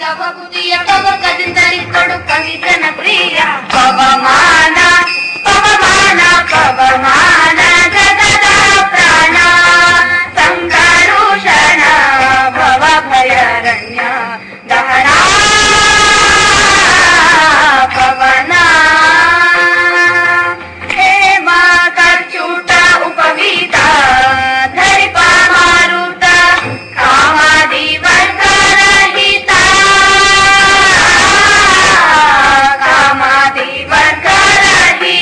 ಭಕುತಿಯ ಪವಕದಿಂದಲಿ ಕೊಡು ಕವಿತನ ಪ್ರಿಯ ಪವಮಾನ ಪವಮಾನ ಪವಮಾನ ಜಗದ ಪ್ರಾಣ ಸಂಕರುಷಣ ಭವ ಭಯರಣ್ಯ ದಹನ ಪವನ ಹೇಮ ಕರ್ಚೂಟ ಉಪವೀತ ಧರಿಪ ಮಾರುತ ಕಾಮಾದಿ ವರ್ಗರಹಿತ ಕಾಮಾದಿ ವರ್ಗರಹಿತ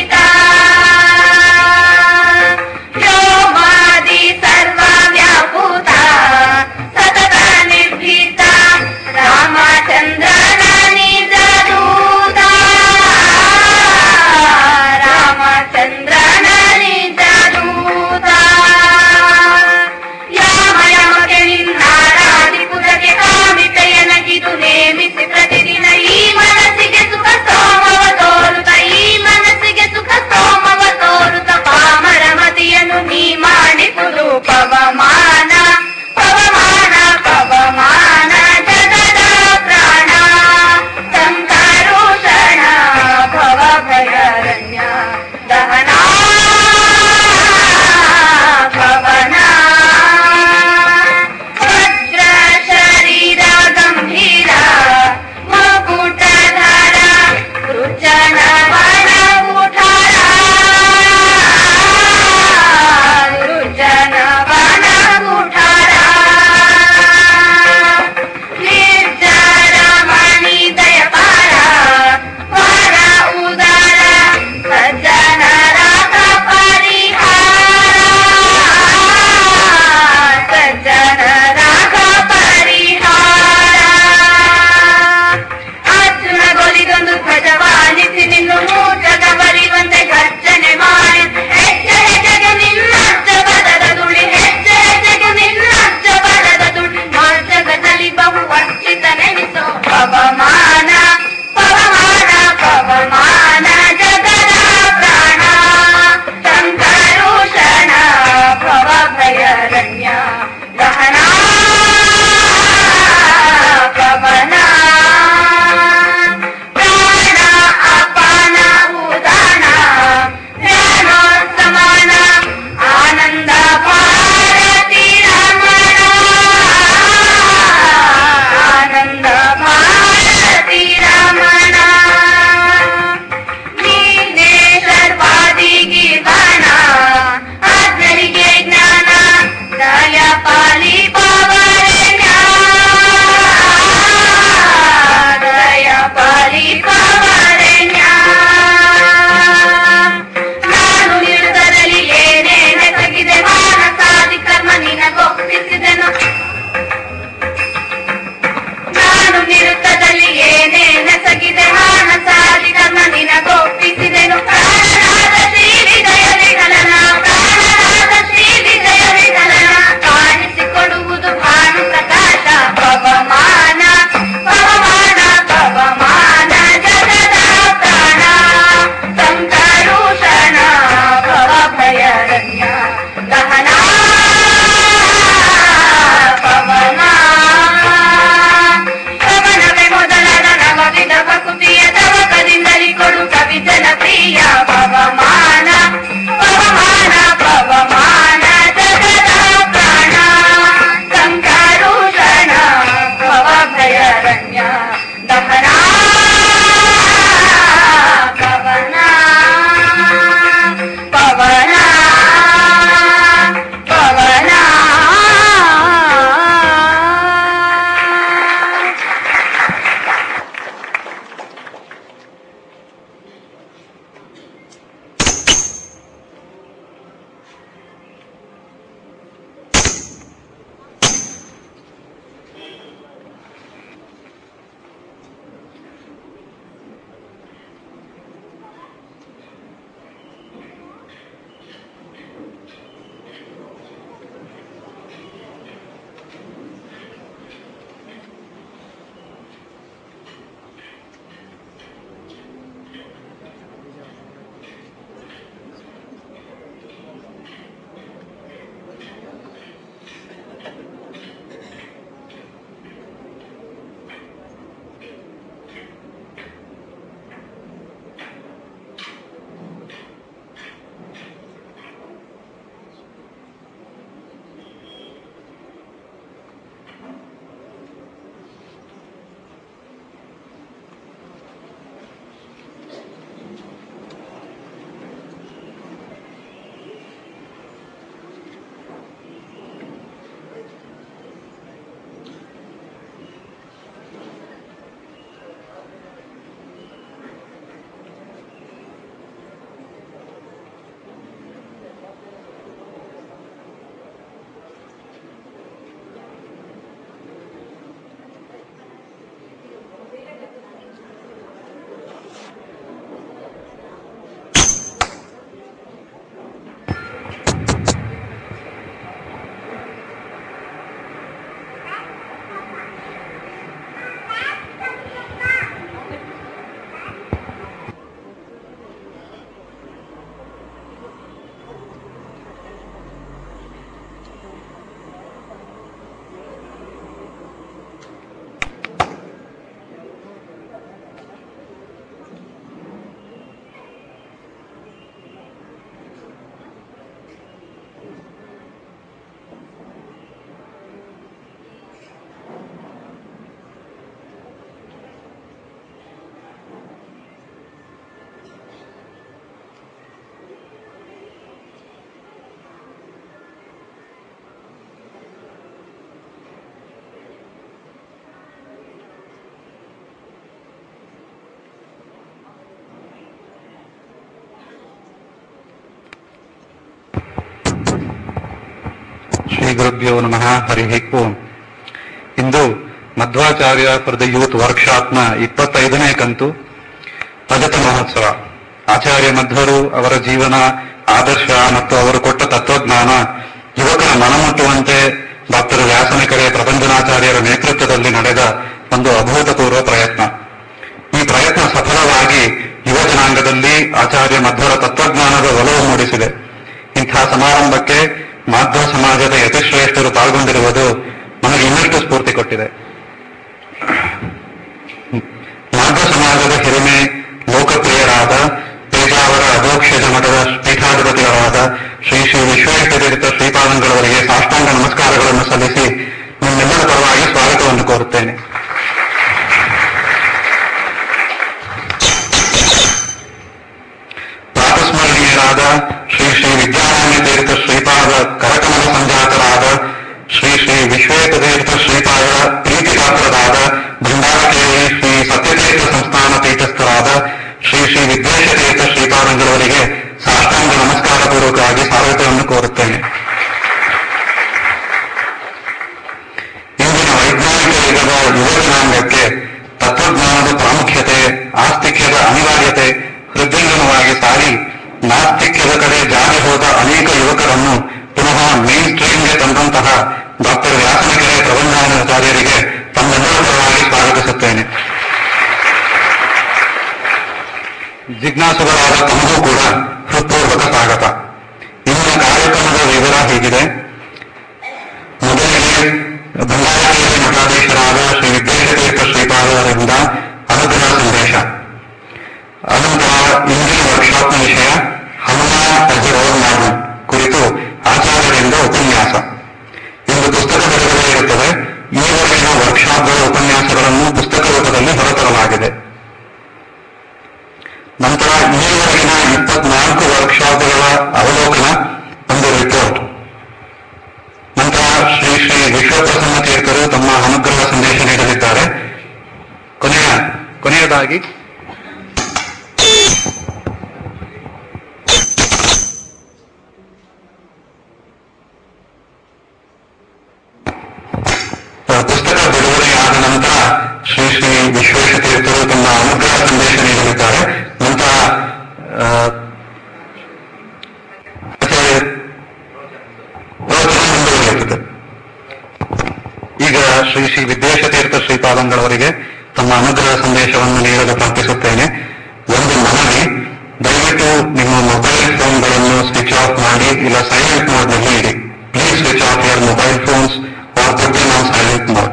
ಗುರುಭ್ಯೋ ನಮಃ ಹರಿ ಓಂ. ಇಂದು ಮಧ್ವಾಚಾರ್ಯ ಫಾರ್ ದ ಯೂತ್ ವರ್ಕ್ಶಾಪ್ನ 25ನೇ ಕಂತು ರಜತ ಮಹೋತ್ಸವ. ಆಚಾರ್ಯ ಮಧ್ವರು ಅವರ ಜೀವನ, ಆದರ್ಶ ಮತ್ತು ಅವರು ಕೊಟ್ಟ ತತ್ವಜ್ಞಾನ ಯುವಕರ ಮನಮುಟ್ಟುವಂತೆ ಡಾಕ್ಟರ್ ವ್ಯಾಸನಕೆರೆ ಪ್ರಪಂಚನಾಚಾರ್ಯರ ನೇತೃತ್ವದಲ್ಲಿ ನಡೆದ ಒಂದು ಅಭೂತಪೂರ್ವ ಪ್ರಯತ್ನ. ಈ ಪ್ರಯತ್ನ ಸಫಲವಾಗಿ ಯುವ ಜನಾಂಗದಲ್ಲಿ ಆಚಾರ್ಯ ಮಧ್ವರ ತತ್ವಜ್ಞಾನದ ಒಲವು ಮೂಡಿಸಿದೆ. ಇಂಥ ಸಮಾರಂಭಕ್ಕೆ ಮಾಧ್ವ ಸಮಾಜದ ಯತಿಶ್ರೇಷ್ಠರು ಪಾಲ್ಗೊಂಡಿರುವುದು ನನಗೆ ಇನ್ನಷ್ಟು ಸ್ಫೂರ್ತಿ ಕೊಟ್ಟಿದೆ. ಮಾಧ್ವ ಸಮಾಜದ ಹಿರಿಮೆ ಲೋಕಪ್ರಿಯರಾದ ಪೇಜಾವರ ಅಧೋಕ್ಷಜ ಮಠದ ಪೀಠಾಧಿಪತಿಗಳಾದ ಶ್ರೀ ಶ್ರೀ ವಿಶ್ವೇಶ್ವರತೀರ್ಥ ಶ್ರೀಪಾದಂಗಳವರಿಗೆ ಸಾಷ್ಟಾಂಗ ನಮಸ್ಕಾರಗಳನ್ನು ಸಲ್ಲಿಸಿ ನಿಮ್ಮೆಲ್ಲರ ಪರವಾಗಿ ಸ್ವಾಗತವನ್ನು ಕೋರುತ್ತೇನೆ. ಪ್ರಾತಸ್ಮರಣೀಯರಾದ ಶ್ರೀ ಶ್ರೀ ವಿದ್ಯಾರಾಣ್ಯ ತೀರ್ಥ ಶ್ರೀಪಾದ ಕರಕಮಲ ಸಂಜಾತರಾದ ಶ್ರೀ ಶ್ರೀ ವಿಶ್ವೇಶತೀರ್ಥ ಶ್ರೀಪಾದರ ಪ್ರೀತಿಪಾತ್ರರಾದ ಭಂಡಾರಕೇರಿ ಶ್ರೀ ಸತ್ಯತೀರ್ಥ ಸಂಸ್ಥಾನ ಪೀಠಸ್ಥರಾದ ಶ್ರೀ ಶ್ರೀ ವಿದ್ವೇಶತೀರ್ಥ ಶ್ರೀಪಾದಂಗಳವರಿಗೆ ಸಾಷ್ಟಾಂಗ ನಮಸ್ಕಾರ ಪೂರ್ವಕವಾಗಿ ಸ್ವಾಗತವನ್ನು ಕೋರುತ್ತೇನೆ. ಇಂದಿನ ವೈಜ್ಞಾನಿಕ ಯುಗದ ಯುವ ಜನಾಂಗಕ್ಕೆ ತತ್ವಜ್ಞಾನದ ಪ್ರಾಮುಖ್ಯತೆ, ಆಸ್ತಿಕ್ಯದ ಅನಿವಾರ್ಯತೆ ಹೃದಯಂಗಮವಾಗಿ ಸಾರಿ ನಾಸ್ತಿಕ್ಯದ ಕಡೆ ಜಾರಿ ಹೋದ ಅನೇಕ ಯುವಕರನ್ನು ಪುನಃ ಮೇನ್ ಸ್ಟ್ರೀಮ್ಗೆ ತಂದಂತಹ ಡಾಕ್ಟರ್ ವ್ಯಾಸನಕೆರೆ ಪ್ರಬಂಧಾಚಾರ್ಯರಿಗೆ ತಮ್ಮೆಲ್ಲರ ಪರವಾಗಿ ಸ್ವಾಗತಿಸುತ್ತೇನೆ. ಜಿಜ್ಞಾಸುಗಳಾದ ತಮಗೂ ಕೂಡ ಹೃತ್ಪೂರ್ವಕ ಸ್ವಾಗತ. ಇಂದಿನ ಕಾರ್ಯಕ್ರಮದ ವಿವರ ಹೀಗಿದೆ. ಮೊದಲಿಗೆ ಭಂಡಾರಕೇರಿ ಮಠಾಧೀಶರಾದ ಶ್ರೀ ವಿದ್ವೇಶತೀರ್ಥ ಶ್ರೀಪಾದರಿಂದ ಅನುಗ್ರಹ ಸಂದೇಶ. ಅನಂತರ ಇಂದಿನ ವರ್ಕ್ಶಾಪ್ನ ವಿಷಯ Hanuman as a role model ಕುರಿತು ಆಚಾರ್ಯರಿಂದ ಉಪನ್ಯಾಸ. ಇಂದು ಪುಸ್ತಕ ಬಿಡುಗಡೆ ಇರುತ್ತದೆ. ಈವರೆಗಿನ ವರ್ಕ್ಶಾಪ್ಗಳ ಉಪನ್ಯಾಸಗಳನ್ನು ಪುಸ್ತಕ ರೂಪದಲ್ಲಿ ಹೊರತರಲಾಗಿದೆ. ನಂತರ ಈವರೆಗಿನ 24 ವರ್ಕ್ಶಾಪ್ಗಳ ಅವಲೋಕನ, ಒಂದು ರಿಪೋರ್ಟ್. ನಂತರ ಶ್ರೀ ಶ್ರೀ ವಿಶ್ವಪ್ರಸನ್ನ ತೀರ್ಥರು ತಮ್ಮ ಅನುಗ್ರಹ ಸಂದೇಶ ನೀಡಲಿದ್ದಾರೆ. ಕೊನೆಯದಾಗಿ ಪುಸ್ತಕ ಬಿಡುಗಡೆಯಾದ ನಂತರ ಶ್ರೀ ಶ್ರೀ ವಿಶ್ವೇಶತೀರ್ಥರು ತಮ್ಮ ಅನುಗ್ರಹ ಸಂದೇಶ ನೀಡಲಿದ್ದಾರೆ. ನಂತರ ಮುಂದುವರಿಯುತ್ತದೆ. ಈಗ ಶ್ರೀ ಶ್ರೀ ವಿದ್ವೇಶತೀರ್ಥ ಶ್ರೀಪಾದಂಗಳವರಿಗೆ ತಮ್ಮ ಅನುಗ್ರಹ ಸಂದೇಶವನ್ನು ನೀಡಲು ಪ್ರಾರ್ಥಿಸುತ್ತೇನೆ. ಒಂದು ಮನವಿ, ದಯವಿಟ್ಟು ನಿಮ್ಮ ಮೊಬೈಲ್ ಫೋನ್ಗಳನ್ನು ಸ್ವಿಚ್ ಆಫ್ ಮಾಡಿ, ಇಲ್ಲ ಸೈಲೆಂಟ್ ಮೋಡ್ನಲ್ಲಿ ಇಡಿ. Please switch off your mobile phones or put them on silent mode.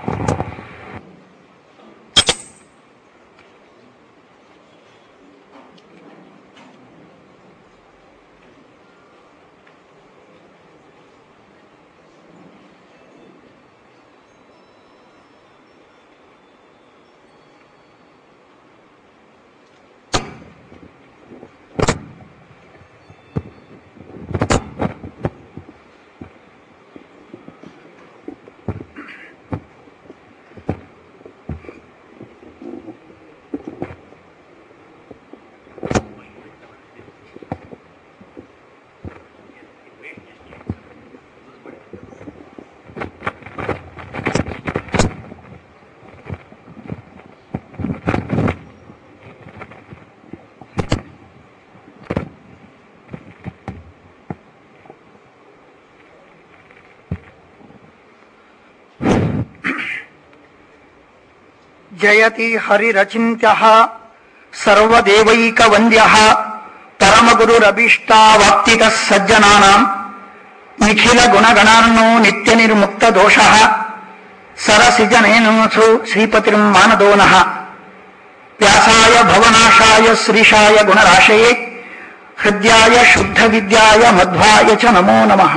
ಜಯತಿ ಹರಿರಚಿಂತ್ಯಃ ಸರ್ವದೇವೈಕವಂದ್ಯಃ ಪರಮಗುರುರಭೀಷ್ಟಾವಾಪ್ತಿತಃ ಸಜ್ಜನಾನಾಂ ನಿಖಿಲ ಗುಣಗಣಾರ್ನೋ ನಿತ್ಯ ನಿರ್ಮುಕ್ತ ದೋಷಃ ಸರಸಿಜನೇನಸು ಶ್ರೀಪತಿರ್ಮಾನದೋನಃ ವ್ಯಾಸಾಯ ಭವನಾಶಾಯ ಶ್ರೀಶಾಯ ಗುಣರಾಶಯೇ ಹೃದ್ಯಾಯ ಶುದ್ಧ ವಿದ್ಯಾಯ ಮಧ್ವಾಯ ಚ ನಮೋ ನಮಃ.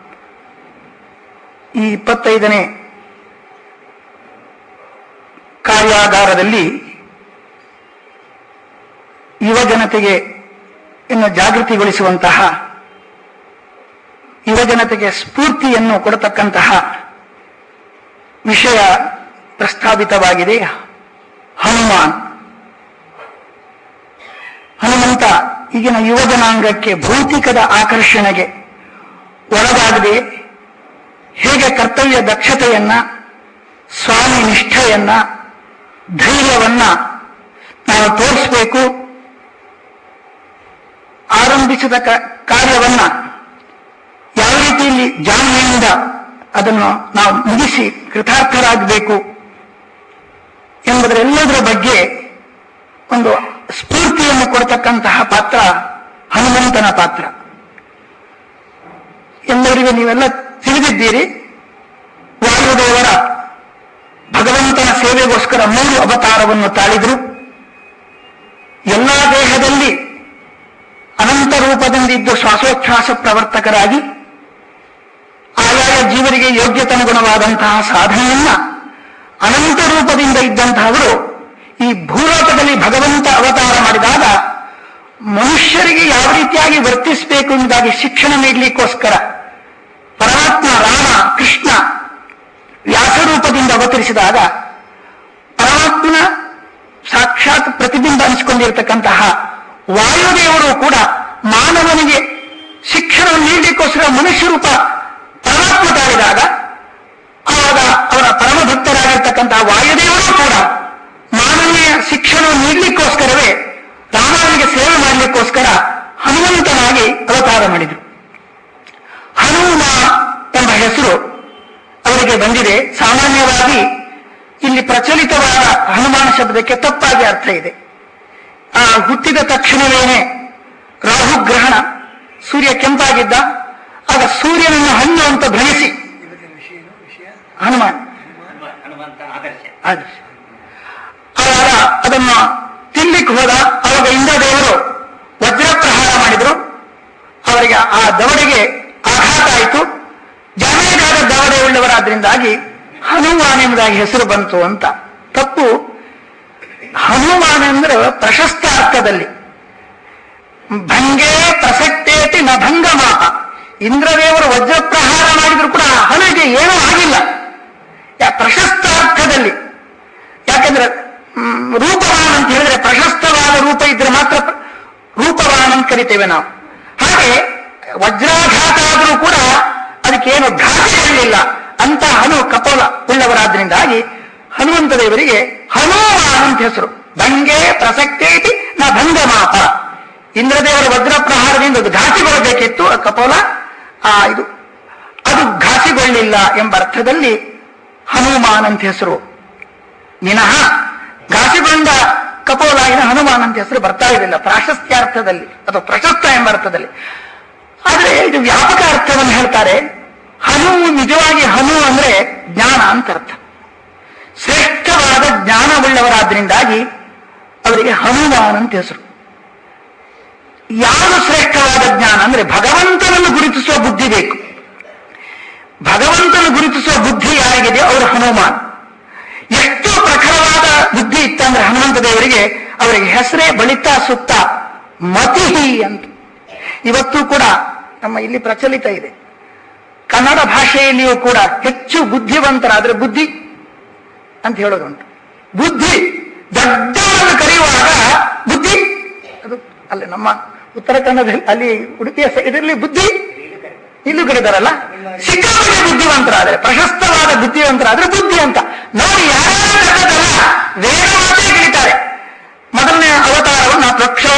ಈ 25ನೇ ಕಾರ್ಯಾಗಾರದಲ್ಲಿ ಯುವ ಜನತೆಗೆ ಇನ್ನು ಜಾಗೃತಿಗೊಳಿಸುವಂತಹ, ಯುವ ಜನತೆಗೆ ಸ್ಫೂರ್ತಿಯನ್ನು ಕೊಡತಕ್ಕಂತಹ ವಿಷಯ ಪ್ರಸ್ತಾವಿತವಾಗಿದೆ. ಹನುಮಂತ ಈಗಿನ ಯುವ ಜನಾಂಗಕ್ಕೆ ಭೌತಿಕದ ಆಕರ್ಷಣೆಗೆ ಒಳಗಾಗದೆ ಹೇಗೆ ಕರ್ತವ್ಯ ದಕ್ಷತೆಯನ್ನ, ಸ್ವಾಮಿ ನಿಷ್ಠೆಯನ್ನ, ಧೈರ್ಯವನ್ನ ನಾವು ತೋರಿಸಬೇಕು, ಆರಂಭಿಸಿದ ಕಾರ್ಯವನ್ನ ಯಾವ ರೀತಿಯಲ್ಲಿ ಜಾಣ್ಮೆಯಿಂದ ಅದನ್ನು ನಾವು ಮುಗಿಸಿ ಕೃತಾರ್ಥರಾಗಬೇಕು ಎಂಬುದರೆಲ್ಲದರ ಬಗ್ಗೆ ಒಂದು ಸ್ಫೂರ್ತಿಯನ್ನು ಕೊಡತಕ್ಕಂತಹ ಪಾತ್ರ ಹನುಮಂತನ ಪಾತ್ರ. ಎಲ್ಲರಿಗೂ ನೀವೆಲ್ಲ ತಿಳಿದಿದ್ದೀರಿ, ವಾಯುದೇವರ ಭಗವಂತನ ಸೇವೆಗೋಸ್ಕರ 3 ಅವತಾರವನ್ನು ತಾಳಿದ್ರು. ಎಲ್ಲಾ ದೇಹದಲ್ಲಿ ಅನಂತ ರೂಪದಿಂದಿದ್ದು ಶ್ವಾಸೋಚ್ಛ್ವಾಸ ಪ್ರವರ್ತಕರಾಗಿ ಆಯಾಯ ಜೀವರಿಗೆ ಯೋಗ್ಯತನುಗುಣವಾದಂತಹ ಸಾಧನೆಯನ್ನ ಅನಂತ ರೂಪದಿಂದ ಇದ್ದಂತಹವರು ಈ ಭೂಲೋಕದಲ್ಲಿ ಭಗವಂತ ಅವತಾರ ಮಾಡಿದಾಗ ಮನುಷ್ಯರಿಗೆ ಯಾವ ರೀತಿಯಾಗಿ ವರ್ತಿಸಬೇಕು ಎಂಬುದಾಗಿ ಶಿಕ್ಷಣ ನೀಡಲಿಕ್ಕೋಸ್ಕರ ಪರಮಾತ್ಮ ರಾಮ ಕೃಷ್ಣ ವ್ಯಾಸರೂಪದಿಂದ ಅವತರಿಸಿದಾಗ ಪರಮಾತ್ಮನ ಸಾಕ್ಷಾತ್ ಪ್ರತಿಬಿಂಬ ಅನಿಸಿಕೊಂಡಿರತಕ್ಕಂತಹ ವಾಯುದೇವರು ಕೂಡ ಮಾನವನಿಗೆ ಶಿಕ್ಷಣ ನೀಡಲಿಕ್ಕೋಸ್ಕರ ಮನುಷ್ಯ ರೂಪ ಪರಮಾತ್ಮ ತಾಳಿದಾಗ ಆವಾಗ ಅವರ ಪರಮ ಭಕ್ತರಾಗಿರ್ತಕ್ಕಂತಹ ವಾಯುದೇವರು ಕೂಡ ಮಾನವೀಯ ಶಿಕ್ಷಣ ನೀಡಲಿಕ್ಕೋಸ್ಕರವೇ ರಾಮನಿಗೆ ಸೇವೆ ಮಾಡಲಿಕ್ಕೋಸ್ಕರ ಹನುಮಂತನಾಗಿ ಅವತಾರ ಮಾಡಿದರು. ಹನುಮ ಎಂಬ ಹೆಸರು ಅವರಿಗೆ ಬಂದಿದೆ. ಸಾಮಾನ್ಯವಾಗಿ ಇಲ್ಲಿ ಪ್ರಚಲಿತವಾದ ಹನುಮಾನ ಶಬ್ದಕ್ಕೆ ತಪ್ಪಾಗಿ ಅರ್ಥ ಇದೆ. ಹುಟ್ಟಿದ ತಕ್ಷಣವೇನೆ ರಾಹುಗ್ರಹಣ, ಸೂರ್ಯ ಕೆಂಪಾಗಿದ್ದ, ಆಗ ಸೂರ್ಯನನ್ನು ಹಣ್ಣು ಅಂತ ಭ್ರಮಿಸಿ ಹನುಮಾನ್ ಆದರ್ಶ ಆವಾಗ ಅದನ್ನು ತಿನ್ಲಿಕ್ಕೆ ಹೋದ. ಅವಾಗ ಇಂದ್ರದೇವರು ವಜ್ರ ಪ್ರಹಾರ ಮಾಡಿದ್ರು. ಅವರಿಗೆ ಆ ದವಡೆಗೆ ಆಘಾತ ಆಯಿತು. ಜಾಮೇಗಾದ ದವಡೆ ಉಳ್ಳವರಾದ್ರಿಂದಾಗಿ ಹನುಮಾನ್ ಎಂಬುದಾಗಿ ಹೆಸರು ಬಂತು ಅಂತ ತಪ್ಪು. ಹನುಮಾನ್ ಅಂದ್ರೆ ಪ್ರಶಸ್ತ ಅರ್ಥದಲ್ಲಿ ಭಂಗೇ ಪ್ರಸಕ್ತೇತಿ ನ ಭಂಗ ಮಾತ. ಇಂದ್ರದೇವರು ವಜ್ರ ಪ್ರಹಾರ ಮಾಡಿದ್ರು ಕೂಡ ಹನುಗೆ ಏನೂ ಆಗಿಲ್ಲ, ಪ್ರಶಸ್ತ ಅರ್ಥದಲ್ಲಿ. ಯಾಕೆಂದ್ರೆ ರೂಪವಾನ್ ಅಂತ ಹೇಳಿದ್ರೆ ಪ್ರಶಸ್ತವಾದ ರೂಪ ಇದ್ರೆ ಮಾತ್ರ ರೂಪವಾನ್ ಅಂತ ಕರಿತೇವೆ ನಾವು. ಹಾಗೆ ವಜ್ರಾಘಾತ ಆದರೂ ಕೂಡ ಅದಕ್ಕೇನು ಘಾತಗಳಿಲ್ಲ ಅಂತ ಹನು ಕಪೋಲ ಉಳ್ಳವರಾದ್ರಿಂದಾಗಿ ಹನುಮಂತ ದೇವರಿಗೆ ಹನುಮಾನ್ ಅಂತ ಹೆಸರು. ಭಂಗೆ ಪ್ರಸಕ್ತೇತಿ ನ ಭಂಗ ಮಾಪ. ಇಂದ್ರದೇವರ ವಜ್ರ ಪ್ರಹಾರದಿಂದ ಅದು ಘಾಸಿಗೊಳ್ಳಬೇಕಿತ್ತು ಕಪೋಲ, ಇದು ಅದು ಘಾಸಿಗೊಳ್ಳಿಲ್ಲ ಎಂಬ ಅರ್ಥದಲ್ಲಿ ಹನುಮಾನ್ ಅಂತ ಹೆಸರು. ವಿನಃ ಘಾಸಿಗೊಂಡ ಕಪೋಲ ಹನುಮಾನ್ ಅಂತ ಹೆಸರು ಬರ್ತಾ ಇರಲಿಲ್ಲ ಪ್ರಾಶಸ್ತ್ಯಾರ್ಥದಲ್ಲಿ ಅಥವಾ ಪ್ರಶಸ್ತ ಎಂಬ ಅರ್ಥದಲ್ಲಿ. ಆದರೆ ಇದು ವ್ಯಾಪಕ ಅರ್ಥವನ್ನು ಹೇಳ್ತಾರೆ. ಹನು ನಿಜವಾಗಿ ಹನು ಅಂದ್ರೆ ಜ್ಞಾನ ಅಂತ ಅರ್ಥ. ಶ್ರೇಷ್ಠವಾದ ಜ್ಞಾನವುಳ್ಳವರಾದ್ರಿಂದಾಗಿ ಅವರಿಗೆ ಹನುಮಾನ್ ಅಂತ ಹೆಸರು. ಯಾವುದು ಶ್ರೇಷ್ಠವಾದ ಜ್ಞಾನ ಅಂದ್ರೆ ಭಗವಂತನನ್ನು ಗುರುತಿಸುವ ಬುದ್ಧಿ ಬೇಕು. ಭಗವಂತನ ಗುರುತಿಸುವ ಬುದ್ಧಿ ಯಾರಿಗಿದೆಯೋ ಅವರು ಹನುಮಾನ್. ಎಷ್ಟು ಪ್ರಖರವಾದ ಬುದ್ಧಿ ಇತ್ತಂದ್ರೆ ಹನುಮಂತ ದೇವರಿಗೆ ಅವರಿಗೆ ಹೆಸರೇ ಬಳಿತಾ ಸುತ್ತ ಮತಿಹಿ ಅಂತ. ಇವತ್ತು ಕೂಡ ನಮ್ಮ ಇಲ್ಲಿ ಪ್ರಚಲಿತ ಇದೆ. ಕನ್ನಡ ಭಾಷೆಯಲ್ಲಿಯೂ ಕೂಡ ಹೆಚ್ಚು ಬುದ್ಧಿವಂತರಾದ್ರೆ ಬುದ್ಧಿ ಅಂತ ಹೇಳೋದುಂಟು. ಬುದ್ಧಿ ದೊಡ್ಡವನ್ನು ಕರೆಯುವಾಗ ಬುದ್ಧಿ, ಅದು ಅಲ್ಲಿ ನಮ್ಮ ಉತ್ತರ ಕನ್ನಡದಲ್ಲಿ ಅಲ್ಲಿ ಉಡುಪಿಯ ಇದರಲ್ಲಿ ಬುದ್ಧಿ ಇಲ್ಲೂ ಕರೀತಾರಲ್ಲ. ಸಿಕ್ಕಾಪಟ್ಟೆ ಬುದ್ಧಿವಂತರಾದ್ರೆ, ಪ್ರಶಸ್ತವಾದ ಬುದ್ಧಿವಂತರಾದ್ರೆ ಬುದ್ಧಿ ಅಂತ ನೋಡಿ. ಯಾರಲ್ಲ ವೇದವಾದೇ ಕರೀತಾರೆ. ಮೊದಲನೇ ಅವತಾರವನ್ನು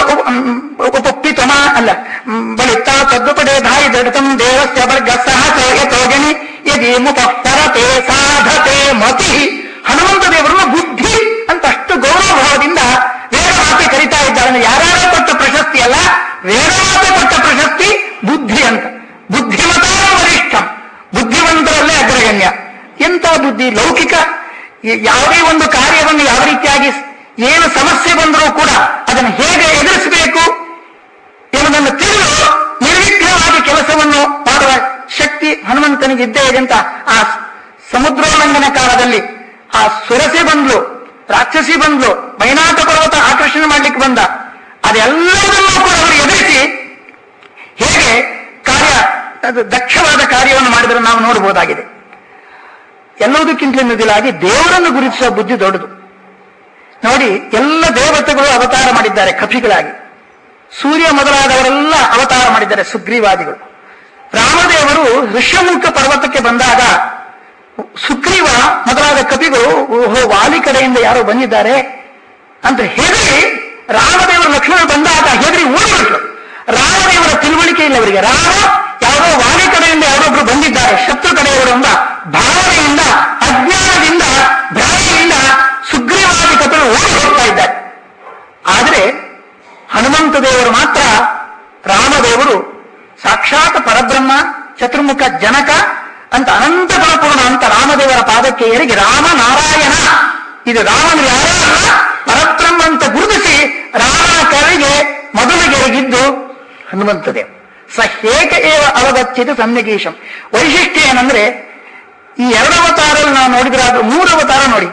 ಉಪಪ್ಪಿತಮ ಅಲ್ಲ ಬಳಿತ ತದ್ದುಪಡೆ ಧಾಯಿ ದಡತಂ ದೇವಸ್ಯ ವರ್ಗ ಸಹಚಯ ತೋಜನಿ ಯದಿ ಮುಪರತೆ ಸಾಧತೆ ಮತಿ. ಹನುಮಂತ ದೇವರನ್ನು ಬುದ್ಧಿ ಅಂತ ಅಷ್ಟು ಗೌರವಭಾವದಿಂದ ವೇದಮಾತೆ ಕರೀತಾ ಇದ್ದಾರೆ. ಯಾರ್ಯಾರೋ ಕೊಟ್ಟ ಪ್ರಶಸ್ತಿ ಅಲ್ಲ, ವೇದಮಾತೆ ಕೊಟ್ಟ ಪ್ರಶಸ್ತಿ ಬುದ್ಧಿ ಅಂತ. ಬುದ್ಧಿಮತ ವರಿಷ್ಠ, ಬುದ್ಧಿವಂತರಲ್ಲೇ ಅಗ್ರಗಣ್ಯ. ಎಂಥ ಬುದ್ಧಿ! ಲೌಕಿಕ ಯಾವುದೇ ಒಂದು ಕಾರ್ಯವನ್ನು ಯಾವ ರೀತಿಯಾಗಿ ಏನು ಸಮಸ್ಯೆ ಬಂದರೂ ಕೂಡ ಅದನ್ನು ಹೇಗೆ ಎದುರಿಸಬೇಕು ಎಂಬುದನ್ನು ತಿಳಿದು ನಿರ್ವಿಘ್ನವಾಗಿ ಕೆಲಸವನ್ನು ಮಾಡುವ ಶಕ್ತಿ ಹನುಮಂತನಿಗೆ ಇದ್ದೇ ಇದೆ ಅಂತ. ಆ ಸಮುದ್ರೋಲ್ಲಂಘನ ಕಾಲದಲ್ಲಿ ಆ ಸುರಸೆ ಬಂದ್ಲು, ರಾಕ್ಷಸಿ ಬಂದ್ಲು, ಮೈನಾಥ ಪರ್ವತ ಆಕರ್ಷಣೆ ಮಾಡ್ಲಿಕ್ಕೆ ಬಂದ, ಅದೆಲ್ಲದನ್ನೂ ಕೂಡ ಅವರು ಎದುರಿಸಿ ಹೇಗೆ ಕಾರ್ಯ ಅದು ದಕ್ಷವಾದ ಕಾರ್ಯವನ್ನು ಮಾಡಿದರೆ ನಾವು ನೋಡಬಹುದಾಗಿದೆ. ಎಲ್ಲದಕ್ಕಿಂತಲೂ ಮಿಗಿಲಾಗಿ ದೇವರನ್ನು ಗುರುತಿಸುವ ಬುದ್ಧಿ ದೊಡ್ಡದು. ನೋಡಿ, ಎಲ್ಲ ದೇವತೆಗಳು ಅವತಾರ ಮಾಡಿದ್ದಾರೆ ಕಪಿಗಳಾಗಿ. ಸೂರ್ಯ ಮೊದಲಾದವರೆಲ್ಲ ಅವತಾರ ಮಾಡಿದ್ದಾರೆ ಸುಗ್ರೀವಾದಿಗಳು. ರಾಮದೇವರು ಋಷ್ಯಮುಖ ಪರ್ವತಕ್ಕೆ ಬಂದಾಗ ಸುಗ್ರೀವ ಮೊದಲಾದ ಕಪಿಗಳು ಓಹೋ ವಾಲಿ ಕಡೆಯಿಂದ ಯಾರೋ ಬಂದಿದ್ದಾರೆ ಅಂತ ಹೆದರಿ ರಾಮದೇವರು ಲಕ್ಷ್ಮಣ ಬಂದಾಗ ಹೆದರಿ ಓಡಿಬಿಟ್ರು. ರಾಮದೇವರ ತಿಳುವಳಿಕೆ ಇಲ್ಲ ಅವರಿಗೆ. ರಾಮ ಯಾವುದೋ ವಾಲಿ ಕಡೆಯಿಂದ ಯಾರೊಬ್ರು ಬಂದಿದ್ದಾರೆ, ಶತ್ರು ಕಡೆಯವರು ಎಂಬ ಭಾವನೆಯಿಂದ, ಅಜ್ಞಾನದಿಂದ, ಭ್ರಾಂತಿಯಿಂದ ಸುಗ್ರೀವಾದಿ ಕಪಿಗಳು ಓಡಿ ಹೋಗ್ತಾ ಇದ್ದಾರೆ. ಆದರೆ ಹನುಮಂತ ದೇವರು ಮಾತ್ರ, ರಾಮದೇವರು ಸಾಕ್ಷಾತ್ ಪರಬ್ರಹ್ಮ, ಚತುರ್ಮುಖ ಜನಕ ಅಂತ ಅನಂತ ಗುಣಪೂರ್ಣ ಅಂತ ರಾಮದೇವರ ಪಾದಕ್ಕೆ ಎರಗಿ ರಾಮ ನಾರಾಯಣ, ಇದು ರಾಮನ ಯಾರಲ್ಲ ಪರಬ್ರಹ್ಮ ಅಂತ ಗುರುತಿಸಿ ರಾಮನ ಕರೆಗೆ ಮೊದಲಿಗೆರಗಿದ್ದು ಹನುಮಂತ ದೇವ. ಸಹೇಕ ಏವ ಅವಗಚ್ಚಿತ ಸಮ್ಯಗೀಶಂ. ವೈಶಿಷ್ಟ್ಯ ಏನಂದ್ರೆ, ಈ 2 ಅವತಾರಲ್ಲಿ ನಾವು ನೋಡಿದ್ರೆ ಅದು 3 ಅವತಾರ ನೋಡಿ.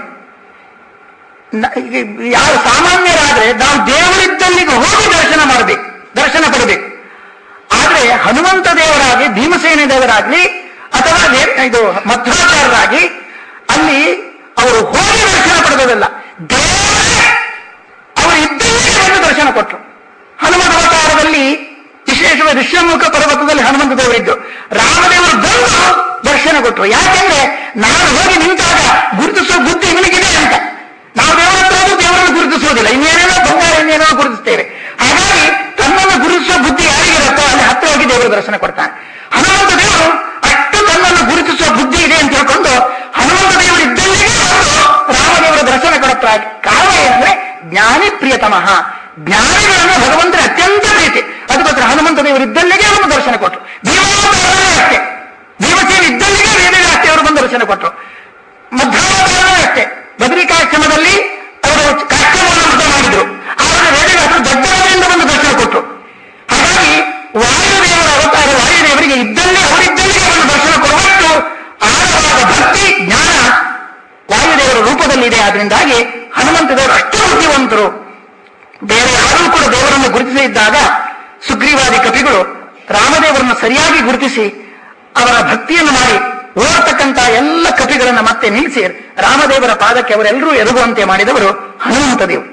ಯಾರು ಸಾಮಾನ್ಯರಾದ್ರೆ ನಾವು ದೇವರಿದ್ದಲ್ಲಿಗೆ ಹೋಗಿ ದರ್ಶನ ಮಾಡಬೇಕು, ದರ್ಶನ ಪಡಬೇಕು. ಆದ್ರೆ ಹನುಮಂತ ದೇವರಾಗಿ, ಭೀಮಸೇನ ದೇವರಾಗ್ಲಿ ಅಥವಾ ಇದು ಮಧ್ವಾಚಾರ್ಯರಾಗಿ ಅಲ್ಲಿ ಅವರು ಹೋಗಿ ದರ್ಶನ ಪಡೆದಲ್ಲ, ದೇವರೇ ಅವರು ಇದ್ದಲ್ಲೇ ಬಂದು ದರ್ಶನ ಕೊಟ್ಟರು. ಹನುಮಂತ ಅವತಾರದಲ್ಲಿ ವಿಶೇಷವಾಗಿ ಋಷ್ಯಮುಖ ಪರ್ವತದಲ್ಲಿ ಹನುಮಂತ ದೇವರಿದ್ದು, ರಾಮದೇವರು ಬಂದು ದರ್ಶನ ಕೊಟ್ಟರು. ಯಾಕೆಂದ್ರೆ ನಾನು ಹೋಗಿ ನಿಂತಾಗ ಗುರುತಿಸುವ ಬುದ್ಧಿ ಇವನಿಗಿದೆ ಅಂತ. ನಾವು ದೇವರ ಹತ್ರ ಹೋಗಿ ದೇವರನ್ನು ಗುರುತಿಸುವುದಿಲ್ಲ, ಇನ್ನೇನೇನೋ ಬಂಗಾರ ಇನ್ನೇನೋ ಗುರುತಿಸ್ತೇವೆ. ಹಾಗಾಗಿ ತನ್ನನ್ನು ಗುರುತಿಸುವ ಬುದ್ಧಿ ಯಾರಿಗಿರುತ್ತೋ ಅಲ್ಲಿ ಹತ್ರ ಹೋಗಿ ದೇವರ ದರ್ಶನ ಕೊಡ್ತಾನೆ. ಹನುಮಂತ ದೇವರು ಅಷ್ಟು ತನ್ನನ್ನು ಗುರುತಿಸುವ ಬುದ್ಧಿ ಇದೆ ಅಂತ ಹೇಳ್ಕೊಂಡು ಹನುಮಂತ ದೇವರು ಇದ್ದಲ್ಲಿಗೆ ರಾಮದೇವರ ದರ್ಶನ ಕೊಡುತ್ತಾರೆ. ಕಾರಣ ಏನಂದ್ರೆ ಜ್ಞಾನಿ ಪ್ರಿಯತಮಃ, ಜ್ಞಾನಿಗಳನ್ನು ಭಗವಂತನ ಅತ್ಯಂತ ಪ್ರೀತಿ. ಅದಕ್ಕೋಸ್ಕರ ಹನುಮಂತ ದೇವರು ಇದ್ದಲ್ಲಿಗೆ ಅವನು ದರ್ಶನ ಕೊಟ್ಟರು. ಭೀಮವತಾರನೇ ಅಷ್ಟೇ, ಭೀಮಸೇನ ಇದ್ದಲ್ಲಿಗೆ ವೇದವ್ಯಾಸೇ ಅವರು ಬಂದು ದರ್ಶನ ಕೊಟ್ಟರು. ಮಧ್ವಾವತಾರನೇ ಅಷ್ಟೇ, ಬದರಿಕಾಶ್ರಮದಲ್ಲಿ ಅವರು ಕಾಶ್ರಮವನ್ನು ಮತ ಮಾಡಿದ್ರು, ಆದರೆ ವೇದವ್ಯಾಸರು ದೊಡ್ಡವರಿಂದ ಬಂದು ದರ್ಶನ ಕೊಟ್ಟರು. ಹಾಗಾಗಿ ವಾಯುದೇವರ ಅವತಾರ, ವಾಯುದೇವರಿಗೆ ಇದ್ದಲ್ಲಿ ಅವರಿದ್ದಲ್ಲಿಗೆ ಬಂದು ದರ್ಶನ ಕೊಡುವಷ್ಟು ಆಳವಾದ ಭಕ್ತಿ ಜ್ಞಾನ ವಾಯುದೇವರ ರೂಪದಲ್ಲಿದೆ. ಆದ್ರಿಂದಾಗಿ ಹನುಮಂತ ದೇವರು ಅಷ್ಟು ಬುದ್ಧಿವಂತರು. ಬೇರೆ ಯಾರೂ ಕೂಡ ದೇವರನ್ನು ಗುರುತಿಸಿದ್ದಾಗ ಸುಗ್ರೀವಾದಿ ಕಪಿಗಳು ರಾಮದೇವರನ್ನು ಸರಿಯಾಗಿ ಗುರುತಿಸಿ ಅವರ ಭಕ್ತಿಯನ್ನು ಮಾಡಿ ಓಡತಕ್ಕಂಥ ಎಲ್ಲ ಕಪಿಗಳನ್ನು ಮತ್ತೆ ನಿಲ್ಲಿಸಿ ರಾಮದೇವರ ಪಾದಕ್ಕೆ ಅವರೆಲ್ಲರೂ ಎರಗುವಂತೆ ಮಾಡಿದವರು ಹನುಮಂತ ದೇವರು.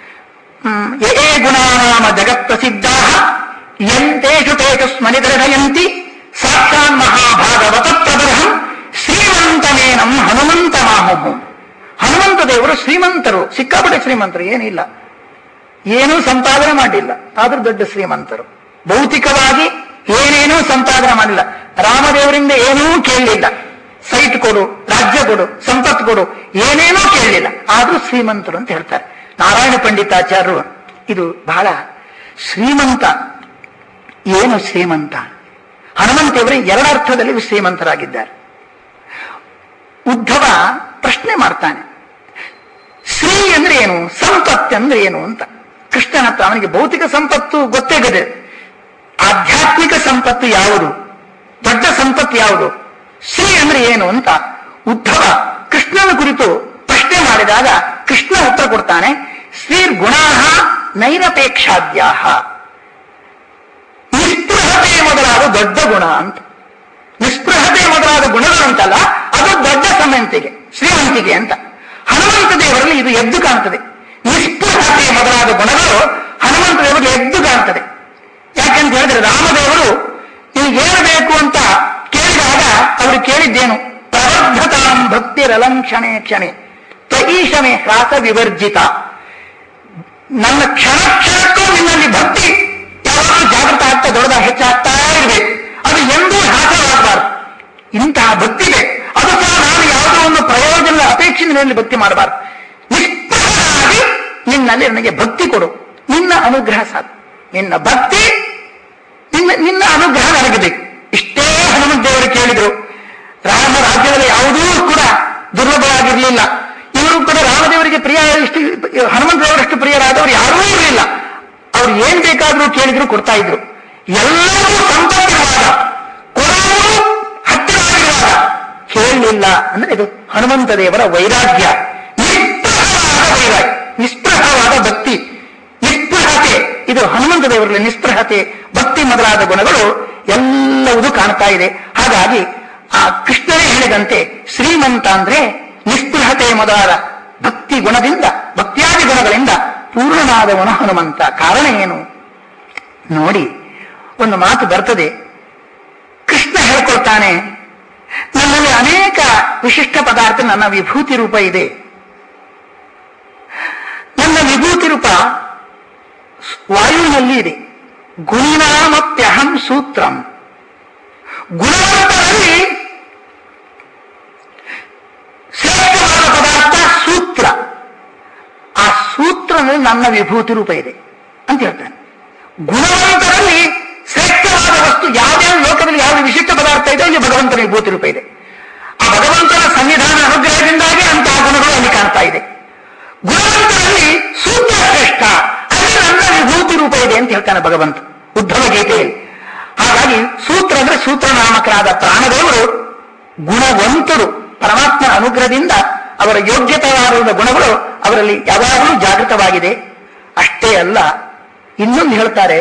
ಯೇ ಗುಣಾನಾಮ ಜಗತ್ ಪ್ರಸಿದ್ಧಾ ಯಂತೇಷು ತೇಜು ಸ್ಮರಿದರ್ಶಯಂತಿ ಸಾಕ್ಷಾನ್ ಮಹಾಭಾಗವತ ಪ್ರಬರಹಂ ಶ್ರೀಮಂತನೇನಂ ಹನುಮಂತ ಮಾಹುಹು. ಹನುಮಂತ ದೇವರು ಶ್ರೀಮಂತರು, ಸಿಕ್ಕಾಪಟ್ಟೆ ಶ್ರೀಮಂತರು. ಏನಿಲ್ಲ, ಏನೂ ಸಂಪಾದನೆ ಮಾಡಿಲ್ಲ, ಆದ್ರೂ ದೊಡ್ಡ ಶ್ರೀಮಂತರು. ಭೌತಿಕವಾಗಿ ಏನೇನೂ ಸಂಪಾದನೆ ಮಾಡಿಲ್ಲ, ರಾಮದೇವರಿಂದ ಏನೂ ಕೇಳಲಿಲ್ಲ. ಸೈಟ್ ಕೊಡು, ರಾಜ್ಯ ಕೊಡು, ಸಂಪತ್ತು ಕೊಡು, ಏನೇನೂ ಕೇಳಲಿಲ್ಲ, ಆದ್ರೂ ಶ್ರೀಮಂತರು ಅಂತ ಹೇಳ್ತಾರೆ ನಾರಾಯಣ ಪಂಡಿತಾಚಾರ್ಯರು. ಇದು ಬಹಳ ಶ್ರೀಮಂತ. ಏನು ಶ್ರೀಮಂತ? ಹನುಮಂತೇವರು 2 ಅರ್ಥದಲ್ಲಿ ಶ್ರೀಮಂತರಾಗಿದ್ದಾರೆ. ಉದ್ಧವ ಪ್ರಶ್ನೆ ಮಾಡ್ತಾನೆ, ಶ್ರೀ ಅಂದ್ರೆ ಏನು, ಸಂಪತ್ತು ಅಂದ್ರೆ ಏನು ಅಂತ. ಕೃಷ್ಣನ ಹತ್ರ ಅವನಿಗೆ ಭೌತಿಕ ಸಂಪತ್ತು ಗೊತ್ತೇ ಗದೆ, ಆಧ್ಯಾತ್ಮಿಕ ಸಂಪತ್ತು ಯಾವುದು, ದೊಡ್ಡ ಸಂಪತ್ತು ಯಾವುದು, ಶ್ರೀ ಅಂದ್ರೆ ಏನು ಅಂತ ಉದ್ಧವ ಕೃಷ್ಣನ ಕುರಿತು ಪ್ರಶ್ನೆ ಮಾಡಿದಾಗ ಕೃಷ್ಣ ಉತ್ತರ ಕೊಡ್ತಾನೆ, ಶ್ರೀರ್ಗುಣಾಃ ನೈರಪೇಕ್ಷಾದ್ಯಾಃ. ನಿಸ್ಪೃಹತೆ ಮೊದಲಾದ ದೊಡ್ಡ ಗುಣ ಅಂತ. ನಿಸ್ಪೃಹತೆ ಮೊದಲಾದ ಗುಣಗಳಂತಲ್ಲ, ಅದು ದೊಡ್ಡ ಶ್ರೀಮಂತಿಗೆ ಅಂತ. ಹನುಮಂತ ದೇವರಲ್ಲಿ ಇದು ಎದ್ದು ಕಾಣುತ್ತದೆ. ನಿಸ್ಪೃಹತೆ ಮೊದಲಾದ ಗುಣಗಳು ಹನುಮಂತ ದೇವರಿಗೆ ಎದ್ದು ಕಾಣುತ್ತದೆ. ಯಾಕೆಂತ ಹೇಳಿದ್ರೆ ರಾಮದೇವರು ನಿನಗೇನು ಬೇಕು ಅಂತ ಕೇಳಿದಾಗ ಅವರು ಕೇಳಿದ್ದೇನು, ಪ್ರಬದ್ಧತಾಂ ಭಕ್ತಿರಲಂ ಕ್ಷಣೆ ಕ್ಷಣೆ ತ್ವಯೀಶಮೆ ಹ್ರಾಸ ವಿವರ್ಜಿತ. ನನ್ನ ಕ್ಷಣ ಕ್ಷಣಕ್ಕೂ ನಿನ್ನಲ್ಲಿ ಭಕ್ತಿ ಯಾವಾಗಲೂ ಜಾಗೃತ ಆಗ್ತಾ ದೊಡ್ಡದ ಹೆಚ್ಚಾಗ್ತಾ ಇರಬೇಕು, ಅದು ಎಂದೂ ಹ್ರಾಸವಾಗಬಾರದು. ಇಂತಹ ಭಕ್ತಿ ಬೇಕು. ಅದು ಸಹ ನಾನು ಯಾವುದೋ ಒಂದು ಪ್ರಯೋಜನದ ಅಪೇಕ್ಷೆಯಲ್ಲಿ ಭಕ್ತಿ ಮಾಡಬಾರದು. ನಿಷ್ಪ್ರಹವಾಗಿ ನಿನ್ನಲ್ಲಿ ನನಗೆ ಭಕ್ತಿ ಕೊಡು, ನಿನ್ನ ಅನುಗ್ರಹ ಸಾಕು, ನಿನ್ನ ಭಕ್ತಿ, ನಿನ್ನ ಅನುಗ್ರಹ ನನಗೆ ಬೇಕು. ಇಷ್ಟೇ ಹನುಮಂತ ದೇವರು ಕೇಳಿದ್ರು. ರಾಮ ರಾಜ್ಯದಲ್ಲಿ ಯಾವುದೂ ಕೂಡ ದುರ್ಲಭವಾಗಿರಲಿಲ್ಲ. ಇವರು ಕೂಡ ರಾಮದೇವರಿಗೆ ಪ್ರಿಯ, ಹನುಮಂತ ದೇವರಷ್ಟು ಪ್ರಿಯರಾದವರು ಯಾರೂ ಇರಲಿಲ್ಲ. ಅವ್ರು ಏನ್ ಬೇಕಾದ್ರೂ ಕೇಳಿದ್ರು ಕೊಡ್ತಾ ಇದ್ರು. ಎಲ್ಲರೂ ಸಂಪತ್ತಿರುವಾಗ, ಕೊಡೋರು ಹತ್ತಿರವಾಗಿರುವಾಗ ಕೇಳಲಿಲ್ಲ ಅಂದ್ರೆ ಇದು ಹನುಮಂತ ದೇವರ ವೈರಾಗ್ಯ, ನಿಸ್ಪೃಹವಾದ ವೈರಾಗ್ಯ, ನಿಸ್ಪೃಹವಾದ ಭಕ್ತಿ, ನಿಸ್ಪೃಹತೆ. ಇದು ಹನುಮಂತ ದೇವರಲ್ಲಿ ನಿಸ್ಪೃಹತೆ, ಭಕ್ತಿ ಮೊದಲಾದ ಗುಣಗಳು ಎಲ್ಲವೂ ಕಾಣ್ತಾ ಇದೆ. ಹಾಗಾಗಿ ಆ ಕೃಷ್ಣನೇ ಹೇಳಿದಂತೆ ಶ್ರೀಮಂತ ಅಂದ್ರೆ ನಿಸ್ಪೃಹತೆ ಮೊದಲಾದ ಭಕ್ತಿ ಗುಣದಿಂದ, ಭಕ್ತಿಯಾದಿ ಗುಣಗಳಿಂದ ಪೂರ್ಣನಾದವನು ಹನುಮಂತ. ಕಾರಣ ಏನು ನೋಡಿ, ಒಂದು ಮಾತು ಬರ್ತದೆ, ಹೇಳ್ಕೊಳ್ತಾನೆ, ನನ್ನಲ್ಲಿ ಅನೇಕ ವಿಶಿಷ್ಟ ಪದಾರ್ಥ, ನನ್ನ ವಿಭೂತಿ ರೂಪ ಇದೆ. ನನ್ನ ವಿಭೂತಿ ರೂಪ ವಾಯುವಿನಲ್ಲಿ ಇದೆ. ಗುಣಿನಾಮಪ್ಯಹಂ ಸೂತ್ರಂ. ಗುಣವಂತರಲ್ಲಿ ಶ್ರೇಷ್ಠವಾದ ಪದಾರ್ಥ ಸೂತ್ರ. ಆ ಸೂತ್ರನಲ್ಲಿ ನನ್ನ ವಿಭೂತಿ ರೂಪ ಇದೆ ಅಂತ ಹೇಳ್ತಾನೆ. ಗುಣವಂತರಲ್ಲಿ ಶ್ರೇಷ್ಠವಾದ ವಸ್ತು ಯಾವ್ಯಾವ ಲೋಕದಲ್ಲಿ ಯಾವ ವಿಶಿಷ್ಟ ಪದಾರ್ಥ ಇದೆ ಅಲ್ಲಿ ಭಗವಂತನ ವಿಭೂತಿ ರೂಪ ಇದೆ. ಆ ಭಗವಂತನ ಸನ್ನಿಧಾನ ಅನುಗ್ರಹದಿಂದಾಗಿ ಅಂತಹ ಗುಣಗಳು ಅಲ್ಲಿ ಕಾಣ್ತಾ ಇದೆ. ಗುಣವಂತರಲ್ಲಿ ಸೂತ್ರ ಶ್ರೇಷ್ಠ, ಅಲ್ಲಿ ನನ್ನ ವಿಭೂತಿ ರೂಪ ಇದೆ ಅಂತ ಹೇಳ್ತಾನೆ ಭಗವಂತ ಉದ್ಧವ ಗೀತೆಯಲ್ಲಿ. ಹಾಗಾಗಿ ಸೂತ್ರ ಅಂದ್ರೆ ಸೂತ್ರನಾಮಕರಾದ ಪ್ರಾಣದೇವರು ಗುಣವಂತರು. ಪರಮಾತ್ಮನ ಅನುಗ್ರಹದಿಂದ ಅವರ ಯೋಗ್ಯತೆಯಾದ ಗುಣಗಳು ಅವರಲ್ಲಿ ಯಾವಾಗಲೂ ಜಾಗೃತವಾಗಿದೆ. ಅಷ್ಟೇ ಅಲ್ಲ, ಇನ್ನೊಂದು ಹೇಳ್ತಾರೆ,